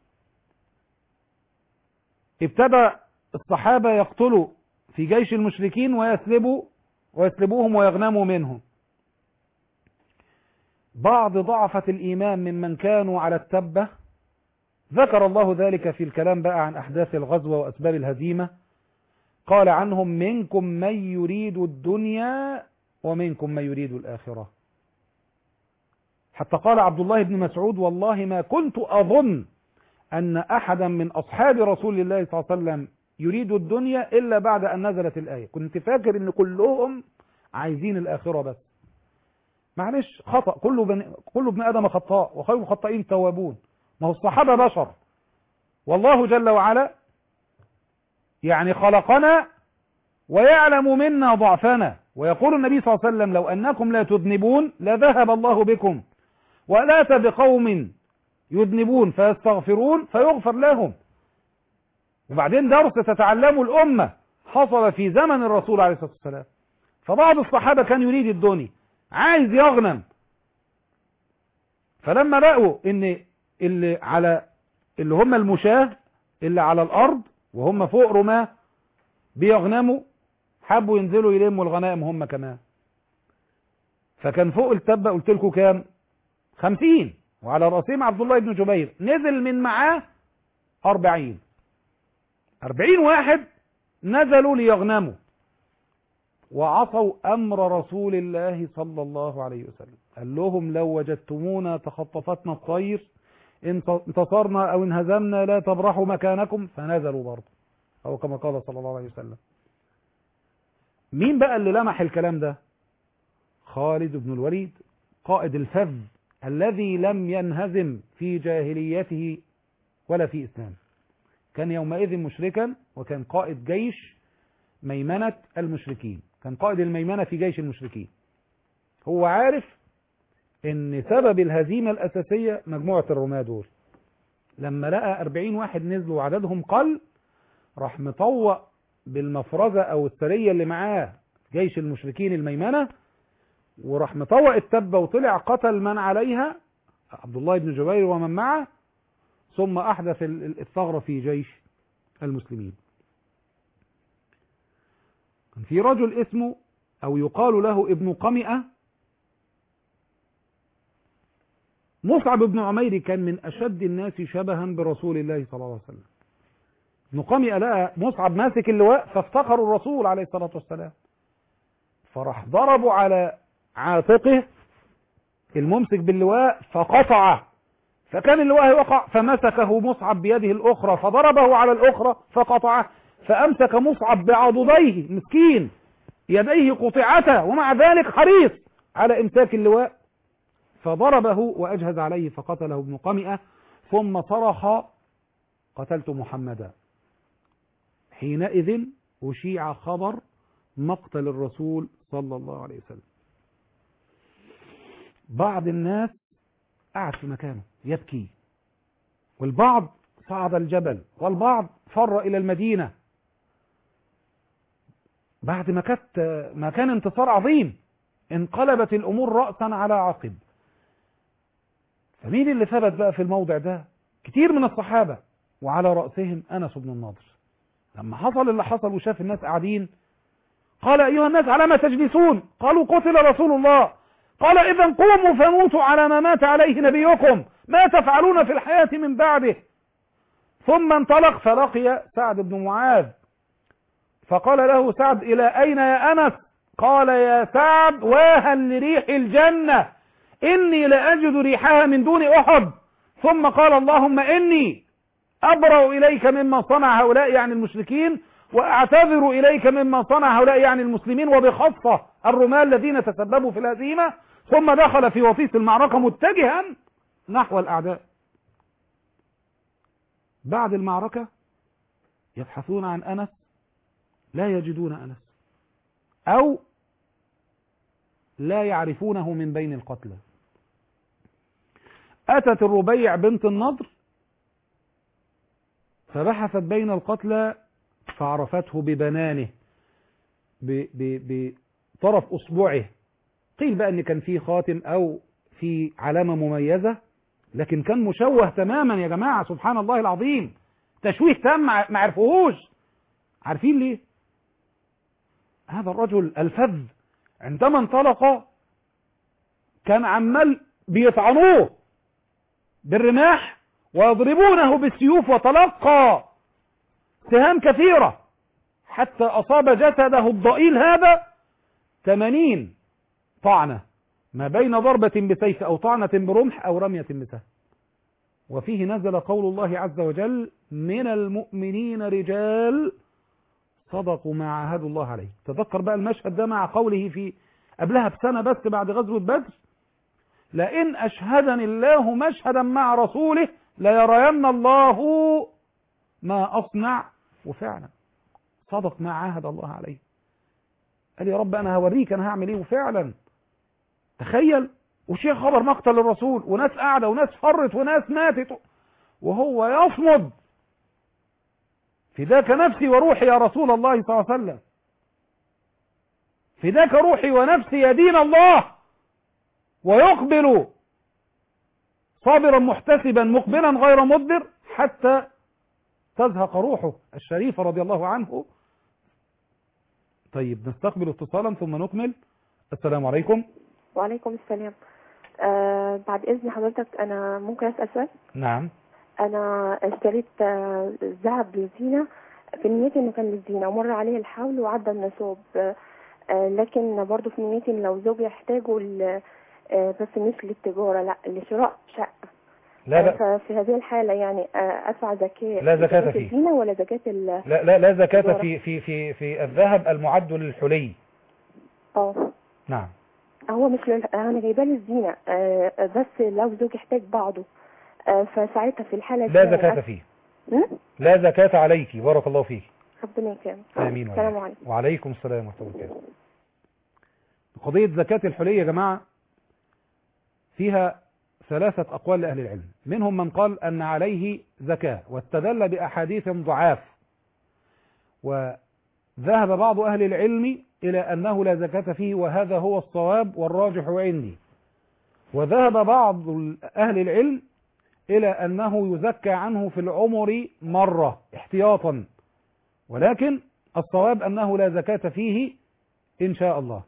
ابتدى الصحابة يقتلوا في جيش المشركين ويسلبوا ويسلبوهم ويغنموا منهم. بعض ضعفة الإيمان ممن كانوا على التبة ذكر الله ذلك في الكلام بقى عن أحداث الغزوة وأسباب الهزيمة. قال عنهم منكم من يريد الدنيا ومنكم من يريد الآخرة. حتى قال عبد الله بن مسعود والله ما كنت أظن أن أحدا من أصحاب رسول الله صلى الله عليه وسلم يريدوا الدنيا إلا بعد أن نزلت الآية. كنت فاكر إن كلهم عايزين الآخرة بس. معلش، خطأ، كله بني كل ابن آدم خطاء وخير الخطائين التوابون. ما هو الصحابة بشر، والله جل وعلا يعني خلقنا ويعلم منا ضعفنا، ويقول النبي صلى الله عليه وسلم لو أنكم لا تذنبون لذهب الله بكم ولا بقوم يذنبون فيستغفرون فيغفر لهم. وبعدين درس تتعلمه الأمة حصل في زمن الرسول عليه الصلاة والسلام. فبعض الصحابة كان يريد الدنيا، عايز يغنم، فلما لقوا ان اللي على اللي هم المشاه اللي على الأرض وهم فوق رماه بيغنموا، حبوا ينزلوا يلموا الغنائم هم كمان. فكان فوق التبة قلت لكم كام؟ خمسين، وعلى رأسهم عبد الله بن جبير، نزل من معاه أربعين أربعين واحد نزلوا ليغنموا وعصوا أمر رسول الله صلى الله عليه وسلم. قال لهم لو وجدتمونا تخطفتنا الطير، انتصرنا أو انهزمنا لا تبرحوا مكانكم، فنزلوا برضه، أو كما قال صلى الله عليه وسلم. مين بقى اللي لمح الكلام ده؟ خالد بن الوليد، قائد الفذ الذي لم ينهزم في جاهليته ولا في إسلام. كان يومئذ مشركا، وكان قائد جيش ميمنة المشركين، كان قائد الميمنة في جيش المشركين. هو عارف ان سبب الهزيمة الأساسية مجموعة الرماة دول. لما لقى أربعين واحد نزلوا وعددهم قل، راح مطوق بالمفرزة أو السرية اللي معاه جيش المشركين الميمنة، وراح مطوق التبة وطلع قتل من عليها عبد الله بن جبير ومن معه، ثم أحدث الثغرة في جيش المسلمين. كان في رجل اسمه أو يقال له ابن قمئة. مصعب بن عمير كان من أشد الناس شبها برسول الله صلى الله عليه وسلم. ابن قمئة لقى مصعب ماسك اللواء فافتخروا الرسول عليه الصلاة والسلام، فراح ضربوا على عاتقه الممسك باللواء فقطعه، فكان اللواء يوقع، فمسكه مصعب بيده الأخرى فضربه على الأخرى فقطعه، فأمسك مصعب بعضديه مسكين، يديه قطعته، ومع ذلك حريص على إمساك اللواء، فضربه وأجهز عليه فقتله ابن قمئة، ثم صرخ قتلت محمدا. حينئذ أشيع خبر مقتل الرسول صلى الله عليه وسلم. بعض الناس قعد في مكانه يبكي، والبعض صعد الجبل، والبعض فر إلى المدينة بعد ما كانت ما كان انتصار عظيم. انقلبت الأمور رأسا على عقب. فمين اللي ثبت بقى في الموضع ده؟ كتير من الصحابة، وعلى رأسهم أنس بن النضر. لما حصل اللي حصل وشاف الناس قاعدين قال أيها الناس على ما تجلسون؟ قالوا قتل رسول الله. قال إذا قوموا فموتوا على ما مات عليه نبيكم، ما تفعلون في الحياة من بعده. ثم انطلق فلقي سعد بن معاذ، فقال له سعد إلى أين يا أنس؟ قال يا سعد واها لريح الجنة، إني لأجد ريحها من دون أحد. ثم قال اللهم إني أبرأ إليك مما صنع هؤلاء يعني المشركين، وأعتذر إليك مما صنع هؤلاء يعني المسلمين، وبخاصة الرماة الذين تسببوا في الهزيمة. ثم دخل في وسيط المعركة متجها نحو الأعداء. بعد المعركة يبحثون عن أنس لا يجدون أنس، أو لا يعرفونه من بين القتلى. أتت الربيع بنت النضر فبحثت بين القتلى فعرفته ببنانه، بطرف أصبعه. قيل بقى أن كان فيه خاتم أو في علامة مميزة، لكن كان مشوه تماما يا جماعة، سبحان الله العظيم، تشويه تام، ما عرفوهوش. عارفين ليه؟ هذا الرجل الفذ عندما انطلق كان عمال بيطعنوه بالرماح ويضربونه بالسيوف، وتلقى سهام كثيرة حتى أصاب جسده الضئيل هذا ثمانين طعنة، ما بين ضربة بسيف أو طعنة برمح أو رمية بسهم. وفيه نزل قول الله عز وجل من المؤمنين رجال صدقوا ما عاهدوا الله عليه. تذكر بقى المشهد ده مع قوله في قبلها بسنة بس بعد غزوة بدر: لئن أشهدني الله مشهدا مع رسوله ليرين الله ما أصنع. وفعلا صدق ما عاهد الله عليه. قال يا رب أنا هوريك أنا هعمل إيه. وفعلا تخيل، وشيء خبر مقتل الرسول وناس قاعدة وناس فرت وناس ماتت وهو يصمد: فداك نفسي وروحي يا رسول الله صلى الله عليه وسلم، فداك روحي ونفسي يا دين الله. ويقبل صابرا محتسبا مقبلا غير مدبر حتى تزهق روحه الشريفة رضي الله عنه. طيب نستقبل اتصالا ثم نكمل. السلام عليكم. وعليكم السلام. آه بعد إذن حضرتك أنا ممكن أسأل سؤال؟ نعم. أنا اشتريت آه ذهب للزينة في نيتي إنه كان للزينة ومر عليه الحول وعدى النصاب، آه لكن برضه في نيتي إن لو زوجي يحتاجه آه بس مش للتجارة، لا لشراء شقة. لا لا. ففي هذه الحالة يعني آه أدفع زكاة لا زكاة فيه. الزينة ولا زكاة ال لا لا لا زكاة في في في في الذهب المعد للحلي. اه نعم. هو مش لل... انا جايباه للزينة آه بس لو زوج يحتاج بعضه آه فساعتها في الحالة لا زكاة فيه. م? لا زكاة عليك. بارك الله فيك. ربنا يكرمك. آمين. السلام عليكم. وعليكم السلام ورحمة الله وبركاته. قضية زكاة الحلي يا جماعة فيها ثلاثة أقوال لأهل العلم، منهم من قال أن عليه زكاة واستدل بأحاديث ضعاف، وذهب بعض أهل العلم إلى أنه لا زكاة فيه وهذا هو الصواب والراجح عندي، وذهب بعض أهل العلم إلى أنه يزكى عنه في العمر مرة احتياطا، ولكن الصواب أنه لا زكاة فيه إن شاء الله.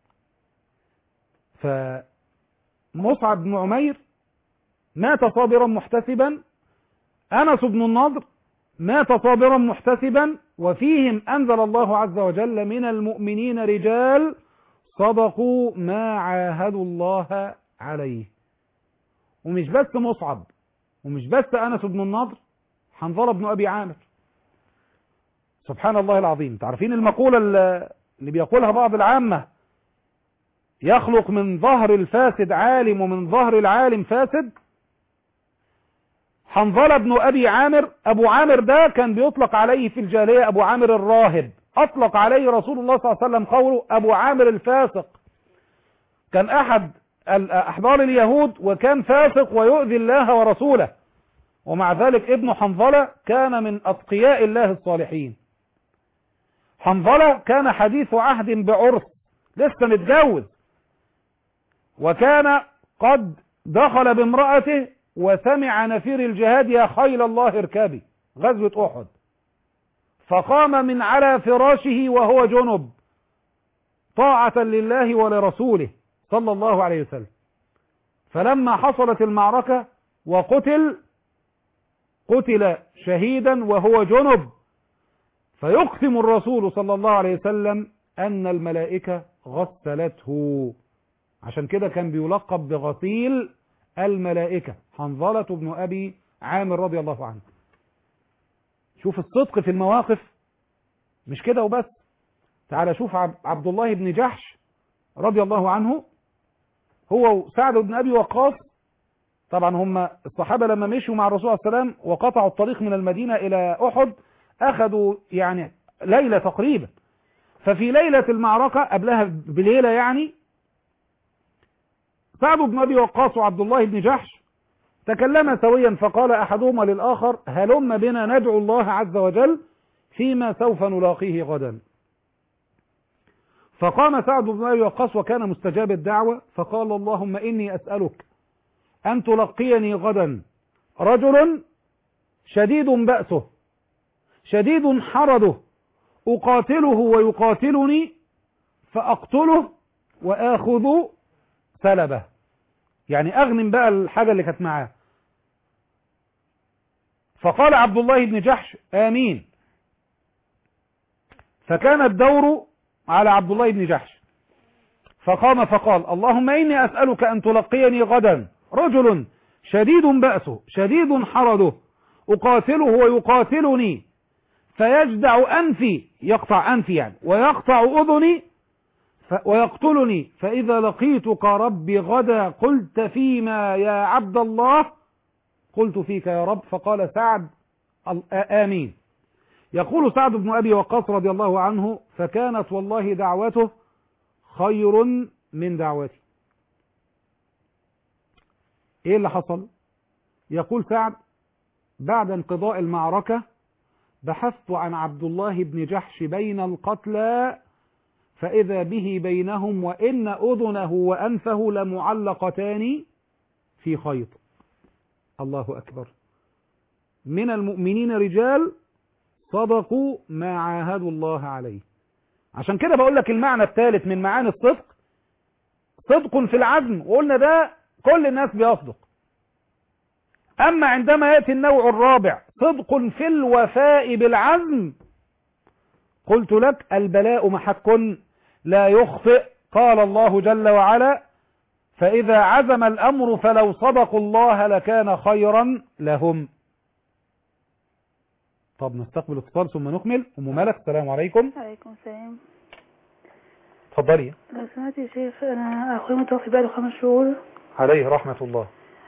فمصعب بن عمير مات صابرا محتسبا، أنس بن النضر مات صابرا محتسبا، وفيهم أنزل الله عز وجل: من المؤمنين رجال صدقوا ما عاهدوا الله عليه. ومش بس مصعب ومش بس أنس بن النضر، حنظلة بن أبي عامر. سبحان الله العظيم. تعرفين المقولة اللي بيقولها بعض العامة: يخلق من ظهر الفاسد عالم ومن ظهر العالم فاسد. حنظلة بن أبي عامر، أبو عامر ده كان بيطلق عليه في الجاهلية أبو عامر الراهب، أطلق عليه رسول الله صلى الله عليه وسلم قوله أبو عامر الفاسق. كان أحد أحبار اليهود وكان فاسق ويؤذي الله ورسوله، ومع ذلك ابن حنظلة كان من أتقياء الله الصالحين. حنظلة كان حديث عهد بعرس، لسه متجوز، وكان قد دخل بامرأته وسمع نفير الجهاد: يا خيل الله اركبي، غزوة أحد. فقام من على فراشه وهو جنب طاعة لله ولرسوله صلى الله عليه وسلم. فلما حصلت المعركة وقتل، قتل شهيدا وهو جنب، فيقسم الرسول صلى الله عليه وسلم أن الملائكة غسلته. عشان كده كان بيلقب بغسيل الملائكة حنظلة بن أبي عامر رضي الله عنه. شوف الصدق في المواقف، مش كده وبس. تعال شوف عبد الله بن جحش رضي الله عنه، هو وسعد بن أبي وقاص. طبعا هم الصحابة لما مشوا مع الرسول صلى الله عليه وسلم وقطعوا الطريق من المدينة إلى أحد، أخذوا يعني ليلة تقريبا. ففي ليلة المعركة قبلها بليلة يعني، سعد بن أبي وقاص وعبد الله بن جحش تكلما سويا، فقال أحدهما للآخر: هلم بنا ندعو الله عز وجل فيما سوف نلاقيه غدا. فقام سعد بن أبي وقاص وكان مستجاب الدعوة، فقال: اللهم إني أسألك أن تلقيني غدا رجل شديد بأسه شديد حرده، أقاتله ويقاتلني فأقتله وآخذ سلبه، يعني أغنم بقى الحاجة اللي كانت معاه. فقال عبد الله بن جحش: آمين. فكان الدور على عبد الله بن جحش، فقام فقال: اللهم إني أسألك أن تلقيني غدا رجل شديد بأسه شديد حرده، أقاتله ويقاتلني فيجدع أنفي، يقطع أنفي يعني، ويقطع أذني ويقتلني، فإذا لقيتك ربي غدا قلت فيما يا عبد الله قلت فيك يا رب. فقال سعد آمين. يقول سعد بن أبي وقاص رضي الله عنه: فكانت والله دعوته خير من دعوتي. ايه اللي حصل؟ يقول سعد: بعد انقضاء المعركة بحثت عن عبد الله بن جحش بين القتلى فإذا به بينهم وإن أذنه وأنفه لمعلقتان في خيط. الله أكبر. من المؤمنين رجال صدقوا ما عاهدوا الله عليه. عشان كده بقول لك المعنى الثالث من معاني الصدق صدق في العزم، وقلنا ده كل الناس بيصدق. أما عندما يأتي النوع الرابع صدق في الوفاء بالعزم، قلت لك البلاء محك لا يخطئ. قال الله جل وعلا: فإذا عزم الأمر فلو صدقوا الله لكان خيرا لهم. طب نستقبل اتصال ثم نكمل. أم ملك، السلام عليكم. عليكم السلام. اتفضلي. لو سمعت يا شيخ، أنا أخوي متوفي بقاله خمس شهور عليه رحمة الله،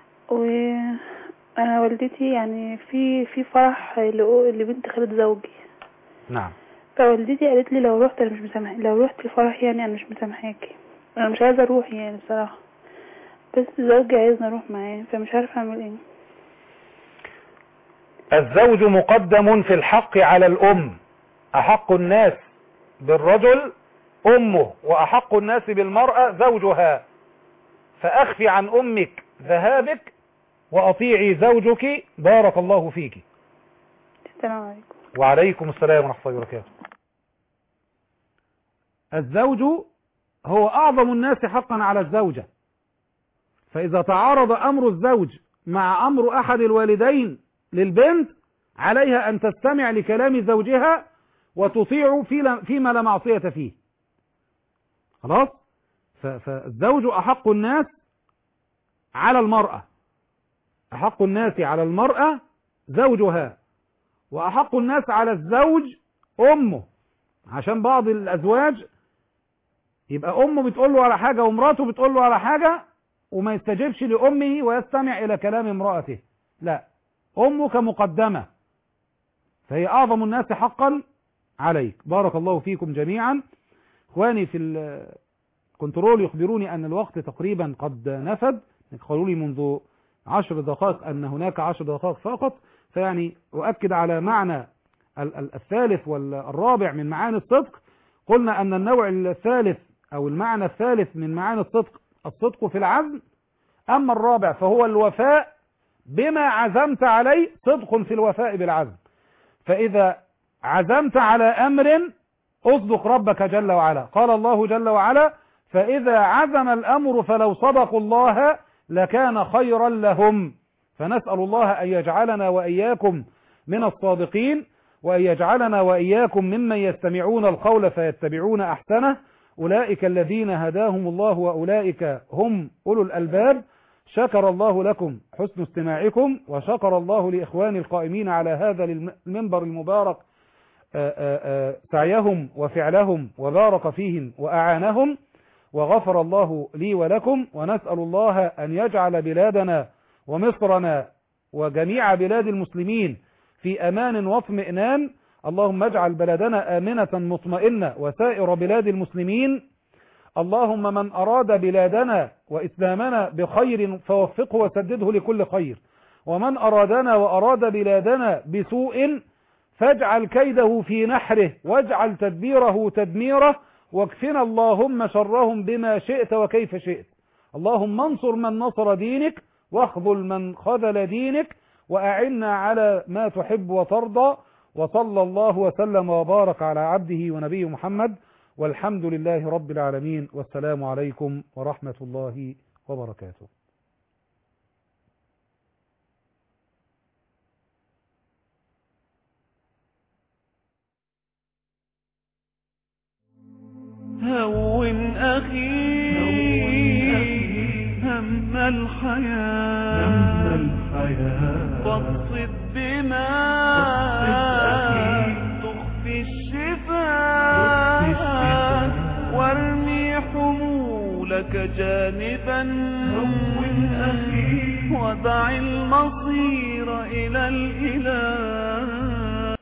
وأنا والدتي يعني في في فرح لبنت خالد زوجي. نعم. فوالدتي قالت لي لو رحت أنا مش مسامحة، لو رحت الفرح يعني أنا مش مسامحاكي، أنا مش عايزة أروح يعني بصراحة، بس زوجي عايزني أروح معاه، فمش عارفة أعمل إيه. الزوج مقدم في الحق على الأم. أحق الناس بالرجل أمه، وأحق الناس بالمرأة زوجها. فأخفي عن أمك ذهابك وأطيعي زوجك، بارك الله فيك. السلام عليكم. وعليكم السلام ورحمة الله وبركاته. الزوج هو أعظم الناس حقا على الزوجة، فإذا تعارض أمر الزوج مع أمر أحد الوالدين للبنت عليها أن تستمع لكلام زوجها وتطيع فيما لا معصية فيه. خلاص؟ فالزوج أحق الناس على المرأة، أحق الناس على المرأة زوجها، وأحق الناس على الزوج أمه. عشان بعض الأزواج يبقى أمه بتقول له على حاجة ومراته بتقول له على حاجة وما يستجيبش لأمه ويستمع إلى كلام امرأته. لا، أمك مقدمة، فهي أعظم الناس حقا عليك. بارك الله فيكم جميعا. إخواني في الكنترول يخبروني أن الوقت تقريبا قد نفد، قالوا لي منذ عشر دقائق أن هناك عشر دقائق فقط، فيعني أؤكد على معنى الثالث والرابع من معاني الصدق. قلنا أن النوع الثالث أو المعنى الثالث من معاني الصدق الصدق في العزم، أما الرابع فهو الوفاء بما عزمت عليه، صدق في الوفاء بالعزم. فإذا عزمت على أمر أصدق ربك جل وعلا. قال الله جل وعلا: فإذا عزم الأمر فلو صدقوا الله لكان خيرا لهم. فنسأل الله أن يجعلنا وإياكم من الصادقين، وأن يجعلنا وإياكم ممن يستمعون القول فيتبعون أحسنه. أولئك الذين هداهم الله وأولئك هم أولو الألباب. شكر الله لكم حسن استماعكم، وشكر الله لإخواني القائمين على هذا المنبر المبارك سعيهم وفعلهم، وبارك فيهم وأعانهم، وغفر الله لي ولكم. ونسأل الله أن يجعل بلادنا ومصرنا وجميع بلاد المسلمين في أمان واطمئنان. اللهم اجعل بلدنا آمنة مطمئنة وسائر بلاد المسلمين. اللهم من أراد بلادنا وإسلامنا بخير فوفقه وسدده لكل خير، ومن أرادنا وأراد بلادنا بسوء فاجعل كيده في نحره واجعل تدبيره تدميره، واكفنا اللهم شرهم بما شئت وكيف شئت. اللهم انصر من نصر دينك واخذل من خذل دينك، وأعنا على ما تحب وترضى. وصلى الله وسلم وبارك على عبده ونبيه محمد، والحمد لله رب العالمين، والسلام عليكم ورحمة الله وبركاته. هون أخي هم الحياة، هم الحياة واقصد بما لك جانبا هون أخي ودع المصير إلى الإله